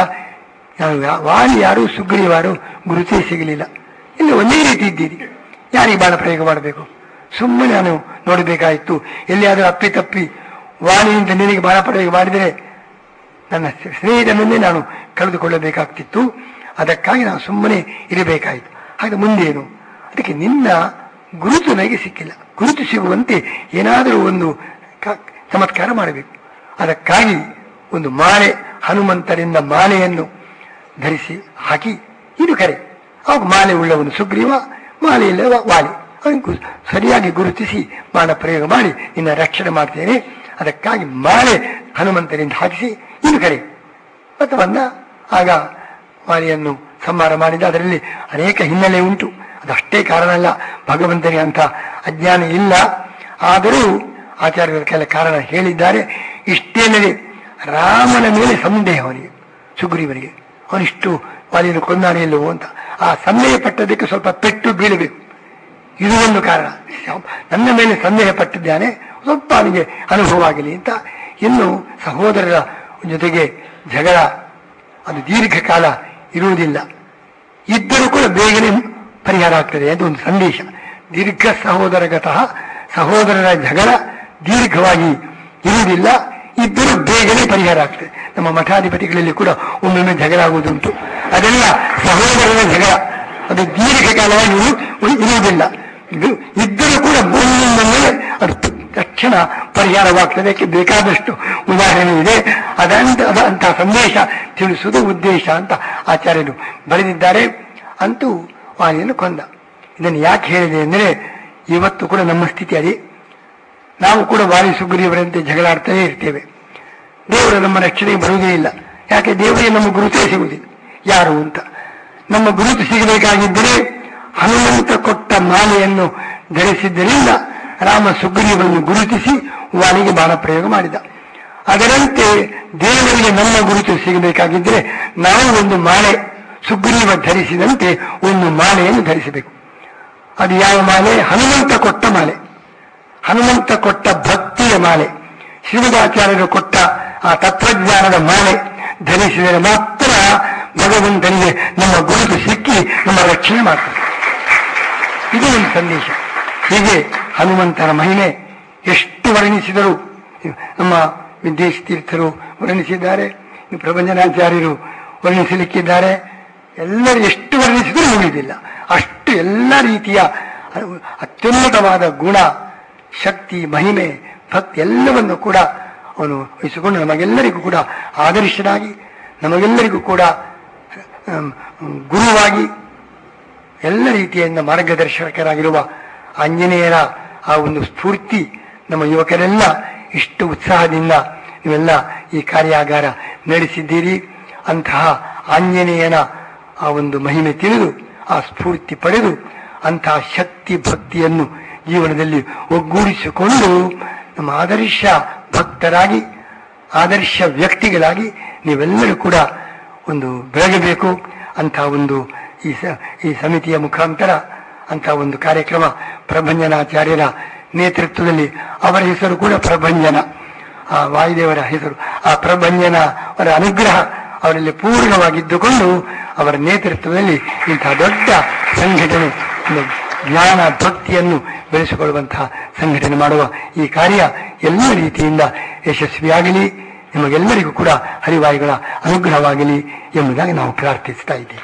ವಾಲಿ ಯಾರು ಸುಗ್ರೀವಾರು ಗುರುತೇ ಸಿಗಲಿಲ್ಲ. ಇಲ್ಲಿ ಒಂದೇ ರೀತಿ ಇದ್ದೀರಿ, ಯಾರಿಗೆ ಬಾಣ ಪ್ರಯೋಗ ಮಾಡಬೇಕು? ಸುಮ್ಮನೆ ನಾನು ನೋಡಬೇಕಾಯಿತು. ಎಲ್ಲಿಯಾದರೂ ಅಪ್ಪಿತಪ್ಪಿ ವಾಲಿಯಿಂದ ನಿನಗೆ ಬಾಣ ಪ್ರಯೋಗ ಮಾಡಿದರೆ ನನ್ನ ಸ್ನೇಹಿತನನ್ನೇ ನಾನು ಕಳೆದುಕೊಳ್ಳಬೇಕಾಗ್ತಿತ್ತು. ಅದಕ್ಕಾಗಿ ನಾನು ಸುಮ್ಮನೆ ಇರಬೇಕಾಯಿತು. ಹಾಗೆ ಮುಂದೇನು? ಅದಕ್ಕೆ ನಿನ್ನ ಗುರುತು ನನಗೆ ಸಿಕ್ಕಿಲ್ಲ. ಗುರುತು ಸಿಗುವಂತೆ ಏನಾದರೂ ಒಂದು ಚಮತ್ಕಾರ ಮಾಡಬೇಕು. ಅದಕ್ಕಾಗಿ ಒಂದು ಮಾಲೆ, ಹನುಮಂತರಿಂದ ಮಾಲೆಯನ್ನು ಧರಿಸಿ ಹಾಕಿ ಇದು ಕರೆ. ಅವಾಗ ಮಾಲೆ ಉಳ್ಳವನು ಸುಗ್ರೀವ, ಮಾಲೆಯಿಲ್ಲ ವಾಲಿ. ಅವನಿಗೂ ಸರಿಯಾಗಿ ಗುರುತಿಸಿ ಬಾಣ ಪ್ರಯೋಗ ಮಾಡಿ ನಿನ್ನ ರಕ್ಷಣೆ ಮಾಡ್ತೇನೆ. ಅದಕ್ಕಾಗಿ ಮಾಲೆ ಹನುಮಂತರಿಂದ ಹಾಕಿಸಿ ಇದು ಕರೆ ಮತ್ತು ಬಂದ. ಆಗ ವಾಲಿಯನ್ನು ಸಂಹಾರ ಮಾಡಿದ. ಅದರಲ್ಲಿ ಅನೇಕ ಹಿನ್ನೆಲೆ ಉಂಟು, ಅದಷ್ಟೇ ಕಾರಣ ಅಲ್ಲ. ಭಗವಂತನಿಗೆ ಅಂತ ಅಜ್ಞಾನ ಇಲ್ಲ. ಆದರೂ ಆಚಾರ್ಯರ ಕೆಲ ಕಾರಣ ಹೇಳಿದ್ದಾರೆ. ಇಷ್ಟೇನದೆ ರಾಮನ ಮೇಲೆ ಸಂದೇಹ ಅವನಿಗೆ, ಸುಗ್ರೀವನಿಗೆ. ಅವನಿಷ್ಟು ವಾಲಿಯನ್ನು ಕೊಂದಾನೆ ಇಲ್ಲವೋ ಅಂತ. ಆ ಸಂದೇಹ ಪಟ್ಟದಕ್ಕೆ ಸ್ವಲ್ಪ ಪೆಟ್ಟು ಬೀಳಬೇಕು, ಇದು ಒಂದು ಕಾರಣ. ನನ್ನ ಮೇಲೆ ಸಂದೇಹ ಪಟ್ಟಿದ್ದಾನೆ, ಸ್ವಲ್ಪ ಅವನಿಗೆ ಅನುಭವ ಆಗಲಿ ಅಂತ. ಇನ್ನು ಸಹೋದರರ ಜೊತೆಗೆ ಜಗಳ ಅದು ದೀರ್ಘಕಾಲ ಇರುವುದಿಲ್ಲ, ಇದ್ದರೂ ಕೂಡ ಬೇಗನೆ ಪರಿಹಾರ ಆಗ್ತದೆ ಅಂತ ಒಂದು ಸಂದೇಶ. ದೀರ್ಘ ಸಹೋದರಗತಃ, ಸಹೋದರರ ಜಗಳ ದೀರ್ಘವಾಗಿ ಇರುವುದಿಲ್ಲ, ಇದ್ದರೂ ಬೇಗನೆ ಪರಿಹಾರ ಆಗ್ತದೆ. ನಮ್ಮ ಮಠಾಧಿಪತಿಗಳಲ್ಲಿ ಕೂಡ ಒಮ್ಮೊಮ್ಮೆ ಜಗಳ ಆಗುವುದುಂಟು. ಅದೆಲ್ಲ ಸಹೋದರರ ಜಗಳ, ಅದು ದೀರ್ಘಕಾಲವಾಗಿ ಇರುವುದಿಲ್ಲ. ಇದು ಇದ್ದರೂ ಕೂಡ ಒಮ್ಮೊಮ್ಮೆ ಅದು ತಕ್ಷಣ ಪರಿಹಾರವಾಗ್ತದೆ. ಬೇಕಾದಷ್ಟು ಉದಾಹರಣೆ ಇದೆ. ಅಂತಹ ಸಂದೇಶ ತಿಳಿಸುವುದು ಉದ್ದೇಶ ಅಂತ ಆಚಾರ್ಯರು ಬರೆದಿದ್ದಾರೆ. ಅಂತೂ ವಾಲಿಯನ್ನು ಕೊಂದ. ಇದನ್ನು ಯಾಕೆ ಹೇಳಿದೆ ಅಂದರೆ ಇವತ್ತು ಕೂಡ ನಮ್ಮ ಸ್ಥಿತಿ ಅದೇ. ನಾವು ಕೂಡ ವಾಲಿ ಸುಗ್ರೀವರಂತೆ ಜಗಳಾಡ್ತಾನೆ ಇರ್ತೇವೆ. ದೇವರು ನಮ್ಮ ರಕ್ಷಣೆಗೆ ಬರುವುದೇ ಇಲ್ಲ. ಯಾಕೆ? ದೇವರಿಗೆ ನಮ್ಮ ಗುರುತೇ ಸಿಗುವುದಿಲ್ಲ ಯಾರು ಅಂತ. ನಮ್ಮ ಗುರುತು ಸಿಗಬೇಕಾಗಿದ್ದರೆ ಹನುಮಂತ ಕೊಟ್ಟ ಮಾಲೆಯನ್ನು ಧರಿಸಿದ್ದರಿಂದ ರಾಮ ಸುಗ್ರೀವನನ್ನು ಗುರುತಿಸಿ ವಾಲಿಗೆ ಬಾಣ ಪ್ರಯೋಗ ಮಾಡಿದ. ಅದರಂತೆ ದೇವರಿಗೆ ನಮ್ಮ ಗುರುತು ಸಿಗಬೇಕಾಗಿದ್ದರೆ ನಾವು ಒಂದು ಮಾಲೆ, ಸುಗ್ರೀವ ಧರಿಸಿದಂತೆ ಒಂದು ಮಾಲೆಯನ್ನು ಧರಿಸಬೇಕು. ಅದು ಯಾವ ಮಾಲೆ? ಹನುಮಂತ ಕೊಟ್ಟ ಮಾಲೆ, ಹನುಮಂತ ಕೊಟ್ಟ ಭಕ್ತಿಯ ಮಾಲೆ, ಶ್ರೀಮದಾಚಾರ್ಯರು ಕೊಟ್ಟ ಆ ತತ್ವಜ್ಞಾನದ ಮಾಲೆ ಧರಿಸಿದರೆ ಮಾತ್ರ ಭಗವಂತನಿಗೆ ನಮ್ಮ ಗುರುತು ಸಿಕ್ಕಿ ನಮ್ಮ ರಕ್ಷಣೆ ಮಾಡ್ತಾರೆ. ಇದು ಒಂದು ಸಂದೇಶ. ಹೀಗೆ ಹನುಮಂತನ ಮಹಿಮೆ ಎಷ್ಟು ವರ್ಣಿಸಿದರು. ನಮ್ಮ ವಿದ್ಯೇಶ ತೀರ್ಥರು ವರ್ಣಿಸಿದ್ದಾರೆ, ಪ್ರಭಂಜನಾಚಾರ್ಯರು ವರ್ಣಿಸಲಿಕ್ಕಿದ್ದಾರೆ. ಎಲ್ಲರೂ ಎಷ್ಟು ವರ್ಣಿಸಿದರೂ ಮುಗಿದಿಲ್ಲ. ಅಷ್ಟು ಎಲ್ಲ ರೀತಿಯ ಅತ್ಯುನ್ನತವಾದ ಗುಣ, ಶಕ್ತಿ, ಮಹಿಮೆ, ಭಕ್ತಿ ಎಲ್ಲವನ್ನು ಕೂಡ ಅವನು ವಹಿಸಿಕೊಂಡು ನಮಗೆಲ್ಲರಿಗೂ ಕೂಡ ಆದರ್ಶನಾಗಿ, ನಮಗೆಲ್ಲರಿಗೂ ಕೂಡ ಗುರುವಾಗಿ, ಎಲ್ಲ ರೀತಿಯಿಂದ ಮಾರ್ಗದರ್ಶಕರಾಗಿರುವ ಆಂಜನೇಯರ ಆ ಒಂದು ಸ್ಫೂರ್ತಿ ನಮ್ಮ ಯುವಕರೆಲ್ಲ ಇಷ್ಟು ಉತ್ಸಾಹದಿಂದ ನೀವೆಲ್ಲ ಈ ಕಾರ್ಯಾಗಾರ ನಡೆಸಿದ್ದೀರಿ. ಅಂತಹ ಆಂಜನೇಯನ ಆ ಒಂದು ಮಹಿಮೆ ತಿಳಿದು, ಆ ಸ್ಫೂರ್ತಿ ಪಡೆದು, ಅಂತಹ ಶಕ್ತಿ ಭಕ್ತಿಯನ್ನು ಜೀವನದಲ್ಲಿ ಒಗ್ಗೂಡಿಸಿಕೊಂಡು ನಮ್ಮ ಆದರ್ಶ ಭಕ್ತರಾಗಿ, ಆದರ್ಶ ವ್ಯಕ್ತಿಗಳಾಗಿ ನೀವೆಲ್ಲರೂ ಕೂಡ ಒಂದು ಬೆಳಗಬೇಕು. ಅಂತಹ ಒಂದು ಈ ಸಮಿತಿಯ ಮುಖಾಂತರ ಅಂತಹ ಒಂದು ಕಾರ್ಯಕ್ರಮ ಪ್ರಭಂಜನಾಚಾರ್ಯರ ನೇತೃತ್ವದಲ್ಲಿ, ಅವರ ಹೆಸರು ಕೂಡ ಪ್ರಭಂಜನ, ಆ ವಾಯುದೇವರ ಹೆಸರು, ಆ ಪ್ರಭಂಜನ ಅವರ ಅನುಗ್ರಹ ಅವರಲ್ಲಿ ಪೂರ್ಣವಾಗಿದ್ದುಕೊಂಡು ಅವರ ನೇತೃತ್ವದಲ್ಲಿ ಇಂತಹ ದೊಡ್ಡ ಸಂಘಟನೆ, ಜ್ಞಾನ ಭಕ್ತಿಯನ್ನು ಬೆಳೆಸಿಕೊಳ್ಳುವಂತಹ ಸಂಘಟನೆ ಮಾಡುವ ಈ ಕಾರ್ಯ ಎಲ್ಲ ರೀತಿಯಿಂದ ಯಶಸ್ವಿಯಾಗಲಿ, ನಿಮಗೆಲ್ಲರಿಗೂ ಕೂಡ ಹರಿವಾಯುಗಳ ಅನುಗ್ರಹವಾಗಲಿ ಎಂಬುದಾಗಿ ನಾವು ಪ್ರಾರ್ಥಿಸ್ತಾ ಇದ್ದೇವೆ.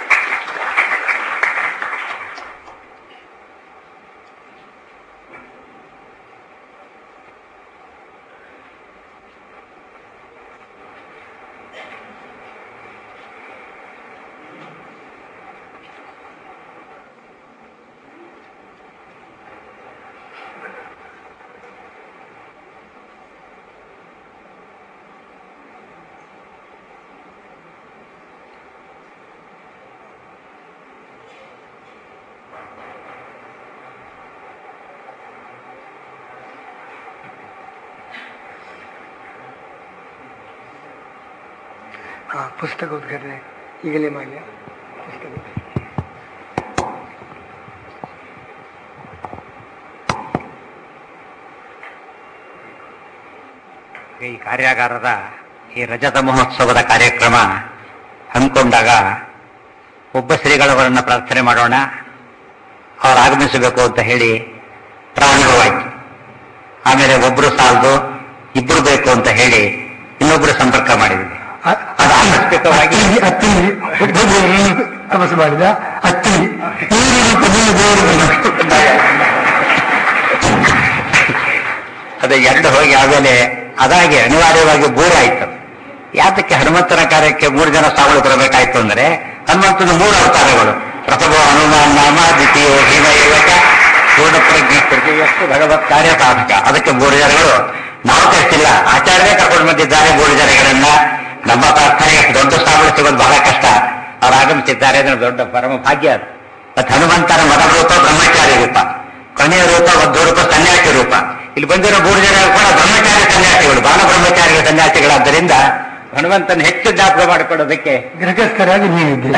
ಪುಸ್ತಕ ಉದ್ಘಾಟನೆ ಈಗಲೇ ಮಾಡಿ. ಈ ಕಾರ್ಯಾಗಾರದ ಈ ರಜತ ಮಹೋತ್ಸವದ ಕಾರ್ಯಕ್ರಮ ಹಮ್ಮಿಕೊಂಡಾಗ ಒಬ್ಬ ಶ್ರೀಗಳವರನ್ನ ಪ್ರಾರ್ಥನೆ ಮಾಡೋಣ, ಅವರು ಆಗಮಿಸಬೇಕು ಅಂತ ಹೇಳಿ ಪ್ರಾರಂಭವಾಯಿತು. ಆಮೇಲೆ ಒಬ್ರು ಸಾಲದು, ಇಬ್ರು ಬೇಕು ಅಂತ ಹೇಳಿ ಇನ್ನೊಬ್ರು ಸಂಪರ್ಕ ಮಾಡಿದ್ವಿ. ಅದು ಆಕಸ್ಮಿಕವಾಗಿ ತಪಸ್ಸು ಮಾಡಿದ ಅತ್ತಿ ಅದೇ ಎದ್ದು ಹೋಗಿ ಆಮೇಲೆ ಅದಾಗಿ ಅನಿವಾರ್ಯವಾಗಿ ಬೋರಾಯಿತು. ಯಾತಕ್ಕೆ ಹನುಮಂತನ ಕಾರ್ಯಕ್ಕೆ 3 ಜನ ಸಾವಳು ಬರಬೇಕಾಯ್ತು ಅಂದ್ರೆ, ಹನುಮಂತನ 3 ಅವತಾರಗಳು, ಪ್ರಥಮ ಹನುಮಾನ್ ನಾಮ, ದ್ವಿತೀಯ ಭೀಮ ಯುವಕ, ಪೂರ್ಣ ಪ್ರಜ್ಞೆ ಎಷ್ಟು ಭಗವತ್ ಕಾರ್ಯ ಸಾಧಕ. ಅದಕ್ಕೆ 3 ಜನಗಳು ನಾವು ಕಷ್ಟಿಲ್ಲ, ಆಚಾರ್ಯವೇ ಕರ್ಕೊಂಡು ಬಂದಿದ್ದಾರೆ 3 ಜನಗಳನ್ನ. ನಮ್ಮ ಪ್ರಾರ್ಥನೆ ದೊಡ್ಡ ಸಾವಳು ಸಿಗೋದು ಬಹಳ ಕಷ್ಟ, ಅವ್ರು ಆಗಮಿಸಿದ್ದಾರೆ ಅಂದ್ರೆ ದೊಡ್ಡ ಪರಮ ಭಾಗ್ಯ ಅದು. ಮತ್ತೆ ಹನುಮಂತನ ಮೊದಲ ರೂಪ ಬ್ರಹ್ಮಚಾರಿ ರೂಪ, ಕೊನೆಯ ರೂಪ ವಧು ರೂಪ ಸನ್ಯಾಸಿ ರೂಪ. ಇಲ್ಲಿ ಬಂದಿರೋ 3 ಜನ ಕೂಡ ಬ್ರಹ್ಮಚಾರಿ ಸನ್ಯಾಸಿಗಳು, ಬಾಲ ಬ್ರಹ್ಮಚಾರಿಗಳ ಸನ್ಯಾಸಿಗಳಾದ್ದರಿಂದ ಹನುಮಂತನ ಹೆಚ್ಚು ಜ್ಞಾಪಕ ಮಾಡಿಕೊಳ್ಳೋದಕ್ಕೆ ಗೃಹಸ್ಥರಾಗಿ ನೀವಿದ್ದೀರಿ.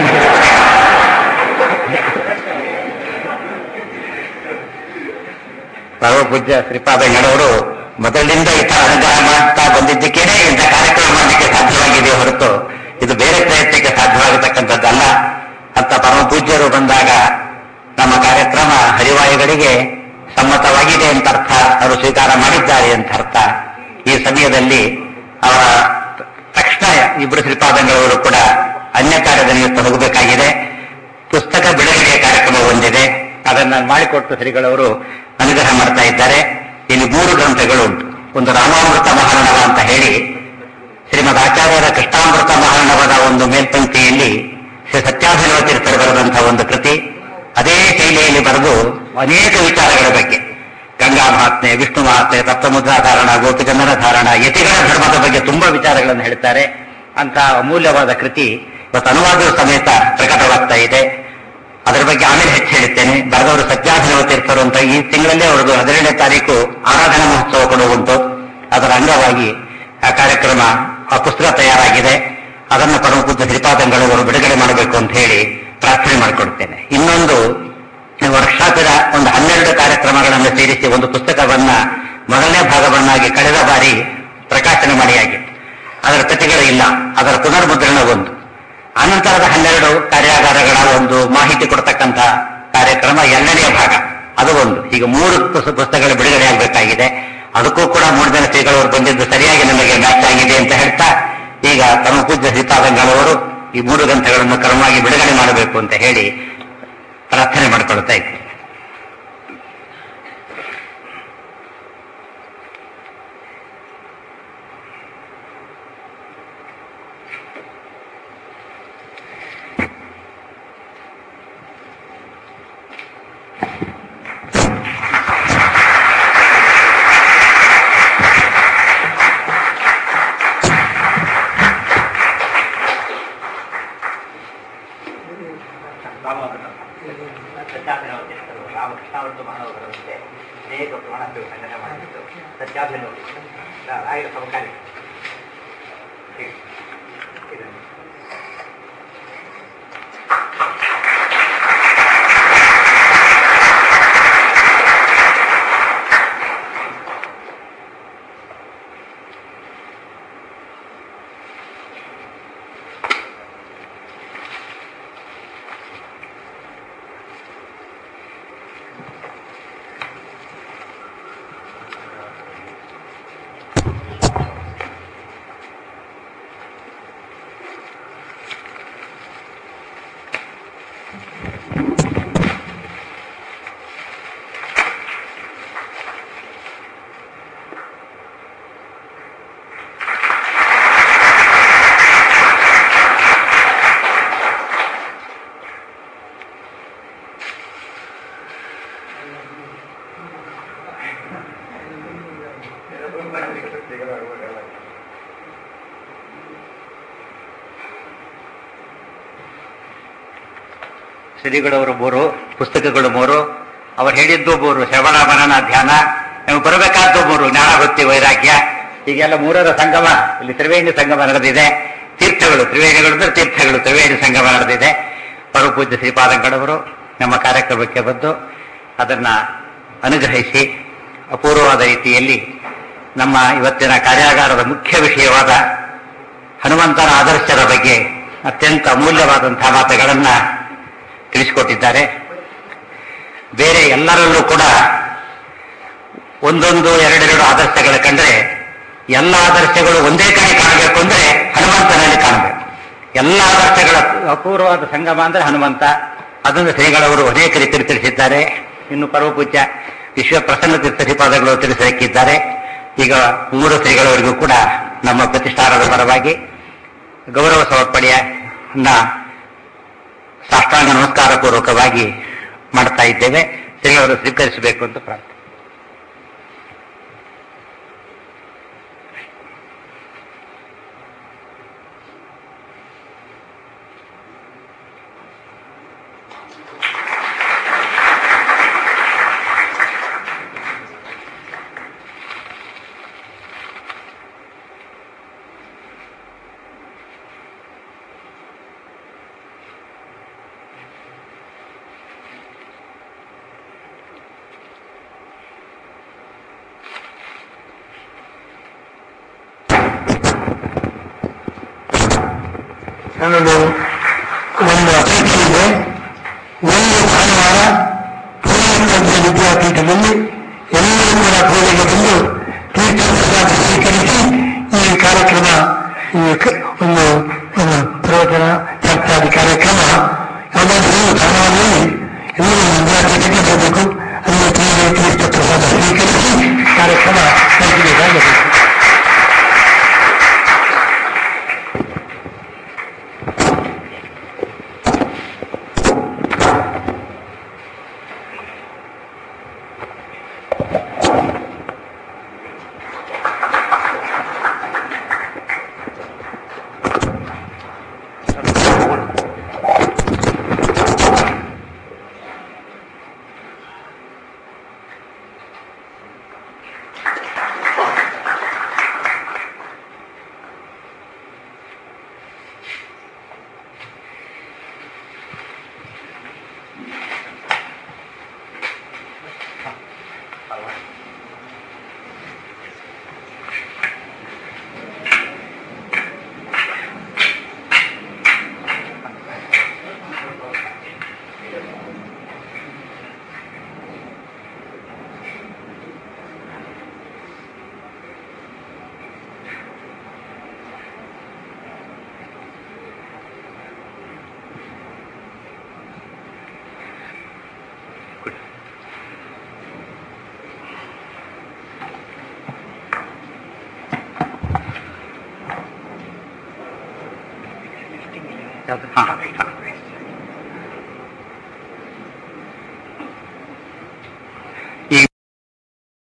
ಪರಮ ಪೂಜ್ಯ ಶ್ರೀಪಾದಂಗಳವರು ಮೊದಲಿನಿಂದ ಈ ತರ ಅನುಗ್ರಹ ಮಾಡ್ತಾ ಬಂದಿದ್ದಕ್ಕೇನೆ ಇಂಥ ಕಾರ್ಯಕ್ರಮ ಮಾಡಲಿಕ್ಕೆ ಸಾಧ್ಯವಾಗಿದೆ ಹೊರತು ಇದು ಬೇರೆ ಪ್ರಯತ್ನಕ್ಕೆ ಸಾಧ್ಯವಾಗತಕ್ಕಂಥದ್ದಲ್ಲ ಅಂತ ಪರಮ ಪೂಜ್ಯರು ಬಂದಾಗ ನಮ್ಮ ಕಾರ್ಯಕ್ರಮ ಹರಿವಾಯುಗಳಿಗೆ ಸಮ್ಮತವಾಗಿದೆ ಅಂತ ಅರ್ಥ, ಅವರು ಸ್ವೀಕಾರ ಮಾಡಿದ್ದಾರೆ ಅಂತ ಅರ್ಥ. ಈ ಸಮಯದಲ್ಲಿ ಅವರ ತಕ್ಷಣ ಇಬ್ಬರು ಶ್ರೀಪಾದಂಗಳವರು ಕೂಡ ಅನ್ಯ ಕಾರ್ಯದ ನಿಮಿತ್ತ ಹೋಗಬೇಕಾಗಿದೆ. ಪುಸ್ತಕ ಬಿಡುಗಡೆ ಕಾರ್ಯಕ್ರಮ ಹೊಂದಿದೆ, ಅದನ್ನು ಮಾಡಿಕೊಟ್ಟು ಶ್ರೀಗಳವರು ಅನುಗ್ರಹ ಮಾಡ್ತಾ ಇದ್ದಾರೆ. ಇಲ್ಲಿ 3 ಗ್ರಂಥಗಳು ಉಂಟು. ಒಂದು ರಾಮಾಮೃತ ಮಹಾರ್ಣವ ಅಂತ ಹೇಳಿ ಶ್ರೀಮದ್ ಆಚಾರ್ಯರ ಕೃಷ್ಣಾಮೃತ ಮಹಾರ್ಣವದ ಒಂದು ಮೇಲ್ಪಂಕ್ತಿಯಲ್ಲಿ ಶ್ರೀ ಸತ್ಯಾಭಿನವ ತೀರ್ಥರು ಬರೆದಂತಹ ಒಂದು ಕೃತಿ. ಅದೇ ಶೈಲಿಯಲ್ಲಿ ಬರೆದು ಅನೇಕ ವಿಚಾರಗಳ ಬಗ್ಗೆ ಗಂಗಾ ಮಹಾತ್ಮೆ, ವಿಷ್ಣು ಮಹಾತ್ಮೆ, ತಪ್ತಮುದ್ರಾಧಾರಣ, ಗೋಪಿಚಂದನ ಧಾರಣ, ಯತಿಗಳ ಧರ್ಮದ ಬಗ್ಗೆ ತುಂಬಾ ವಿಚಾರಗಳನ್ನು ಹೇಳ್ತಾರೆ. ಅಂತ ಅಮೂಲ್ಯವಾದ ಕೃತಿ ಇವತ್ತು ಅನುವಾದದ ಸಮೇತ ಪ್ರಕಟವಾಗ್ತಾ ಇದೆ. ಅದರ ಬಗ್ಗೆ ಆಮೇಲೆ ಹೆಚ್ಚು ಹೇಳುತ್ತೇನೆ. ಬರೆದವರು ಸತ್ಯಾಭಿನವ ತೀರ್ಥರು ಅಂತ. ಈ ತಿಂಗಳಲ್ಲೇ ಅವರದು 17ನೇ ತಾರೀಕು ಆರಾಧನಾ ಮಹೋತ್ಸವ ಕೂಡ ಉಂಟು. ಅದರ ಅಂಗವಾಗಿ ಆ ಕಾರ್ಯಕ್ರಮ, ಆ ಪುಸ್ತಕ ತಯಾರಾಗಿದೆ. ಅದನ್ನು ಪರಮ ಪೂಜ್ಯ ಶ್ರೀಪಾದಂಗಳವರು ಬಿಡುಗಡೆ ಮಾಡಬೇಕು ಅಂತ ಹೇಳಿ ಪ್ರಾರ್ಥನೆ ಮಾಡಿಕೊಡ್ತೇನೆ. ಇನ್ನೊಂದು ವರ್ಷಾಂತರ ಒಂದು 12 ಕಾರ್ಯಕ್ರಮಗಳನ್ನು ಸೇರಿಸಿ ಒಂದು ಪುಸ್ತಕವನ್ನ ಮೊದಲನೇ ಭಾಗವನ್ನಾಗಿ ಕಳೆದ ಬಾರಿ ಪ್ರಕಾಶನ ಮಾಡಿಯಾಗಿತ್ತು. ಅದರ ಪ್ರತಿಗಳು ಇಲ್ಲ. ಅದರ ಪುನರ್ಮುದ್ರಣ ಒಂದು. ಅನಂತರದ 12 ಕಾರ್ಯಾಗಾರಗಳ ಒಂದು ಮಾಹಿತಿ ಕೊಡ್ತಕ್ಕಂಥ ಕಾರ್ಯಕ್ರಮ 2ನೇ ಭಾಗ, ಅದು ಒಂದು. ಈಗ 3 ಪುಸ್ತಕಗಳು ಬಿಡುಗಡೆ ಆಗಬೇಕಾಗಿದೆ. ಅದಕ್ಕೂ ಕೂಡ 3 ಜನ ಶ್ರೀಗಳವರು ಬಂದಿದ್ದು ಸರಿಯಾಗಿ ನಮಗೆ ಮ್ಯಾಚ್ ಆಗಿದೆ ಅಂತ ಹೇಳ್ತಾ, ಈಗ ಪರಮ ಪೂಜ್ಯ ಶ್ರೀಪಾದಂಗಳವರು ಈ 3 ಗ್ರಂಥಗಳನ್ನು ಕ್ರಮವಾಗಿ ಬಿಡುಗಡೆ ಮಾಡಬೇಕು ಅಂತ ಹೇಳಿ ಪ್ರಾರ್ಥನೆ ಮಾಡಿಕೊಳ್ತಾ ಇದ್ದೀನಿ. ಶ್ರೀಗಳವರು 3, ಪುಸ್ತಕಗಳು 3, ಅವರು ಹೇಳಿದ್ದು 3, ಶ್ರವಣ ಮನನ ಧ್ಯಾನ, ನಾವು ಬರಬೇಕಾದ್ದು 3, ಜ್ಞಾನ ಭಕ್ತಿ ವೈರಾಗ್ಯ. ಹೀಗೆಲ್ಲ 3ರ ಸಂಗಮ ಇಲ್ಲಿ ತ್ರಿವೇಣಿ ಸಂಗಮ ನಡೆದಿದೆ. ತೀರ್ಥಗಳು, ತ್ರಿವೇಣಿಗಳು ತೀರ್ಥಗಳು, ತ್ರಿವೇಣಿ ಸಂಗಮ ನಡೆದಿದೆ. ಪರಮ ಪೂಜ್ಯ ಶ್ರೀಪಾದಂಗಳವರು ನಮ್ಮ ಕಾರ್ಯಕ್ರಮಕ್ಕೆ ಬಂದು ಅದನ್ನ ಅನುಗ್ರಹಿಸಿ ಅಪೂರ್ವವಾದ ರೀತಿಯಲ್ಲಿ ನಮ್ಮ ಇವತ್ತಿನ ಕಾರ್ಯಾಗಾರದ ಮುಖ್ಯ ವಿಷಯವಾದ ಹನುಮಂತನ ಆದರ್ಶದ ಬಗ್ಗೆ ಅತ್ಯಂತ ಅಮೂಲ್ಯವಾದಂತಹ ಮಾತುಗಳನ್ನ ತಿಳಿಸಿಕೊಟ್ಟಿದ್ದಾರೆ. ಬೇರೆ ಎಲ್ಲರಲ್ಲೂ ಕೂಡ ಒಂದೊಂದು ಎರಡೆರಡು ಆದರ್ಶಗಳು ಕಂಡ್ರೆ, ಎಲ್ಲ ಆದರ್ಶಗಳು ಒಂದೇ ಕಡೆ ಕಾಣಬೇಕು ಅಂದ್ರೆ ಹನುಮಂತನಲ್ಲಿ ಕಾಣಬೇಕು. ಎಲ್ಲ ಆದರ್ಶಗಳ ಅಪೂರ್ವವಾದ ಸಂಗಮ ಅಂದ್ರೆ ಹನುಮಂತ. ಅದನ್ನು ಶ್ರೀಗಳವರು ಅನೇಕ ರೀತಿಯಲ್ಲಿ ತಿಳಿಸಿದ್ದಾರೆ. ಇನ್ನು ಪರಮ ಪೂಜ್ಯ ವಿಶ್ವಪ್ರಸನ್ನ ತೀರ್ಥ ಶ್ರೀಪಾದಗಳು ತಿಳಿಸಲಿಕ್ಕಿದ್ದಾರೆ. ಈಗ 3 ಶ್ರೀಗಳವರಿಗೂ ಕೂಡ ನಮ್ಮ ಪ್ರತಿಷ್ಠಾನದ ಪರವಾಗಿ ಗೌರವ ಸಮರ್ಪಣೆಯನ್ನ ಸಾಷ್ಟಾಂಗ ನಮಸ್ಕಾರ ಪೂರ್ವಕವಾಗಿ ಮಾಡ್ತಾ ಇದ್ದೇವೆ. ಶ್ರೀಗಳವರು ಸ್ವೀಕರಿಸಬೇಕು ಅಂತ ಪ್ರಾರ್ಥನೆ. ನನ್ನದು ಒಂದು ಅಪೇಕ್ಷೆ ಇದೆ. ಒಂದು ಭಾನುವಾರ ಪೂರ್ಣಪ್ರಜ್ಞ ವಿದ್ಯಾಪೀಠದಲ್ಲಿ ಎಲ್ಲರೂ ಕೂಡ ಪೂಜೆಗೆ ಬಂದು ತೀರ್ಥಪ್ರಸಾದ ಸ್ವೀಕರಿಸಿ ಈ ಕಾರ್ಯಕ್ರಮ, ಒಂದು ಪ್ರವಚನ ಚರ್ಚಾದಿ ಕಾರ್ಯಕ್ರಮ ಯಾವುದಾದ್ರೂ ಭಾನುವಾರದಲ್ಲಿ ಎಲ್ಲರೂ ವಿದ್ಯಾಪೀಠಕ್ಕೆ ಬರಬೇಕು. ಅಲ್ಲಿ ಪೂಜೆ ತೀರ್ಥಪ್ರಸಾದ ಸ್ವೀಕರಿಸಿ ಕಾರ್ಯಕ್ರಮ ನಡೆಸಬೇಕಾಗಬೇಕು. ಅದು. ಹಾ.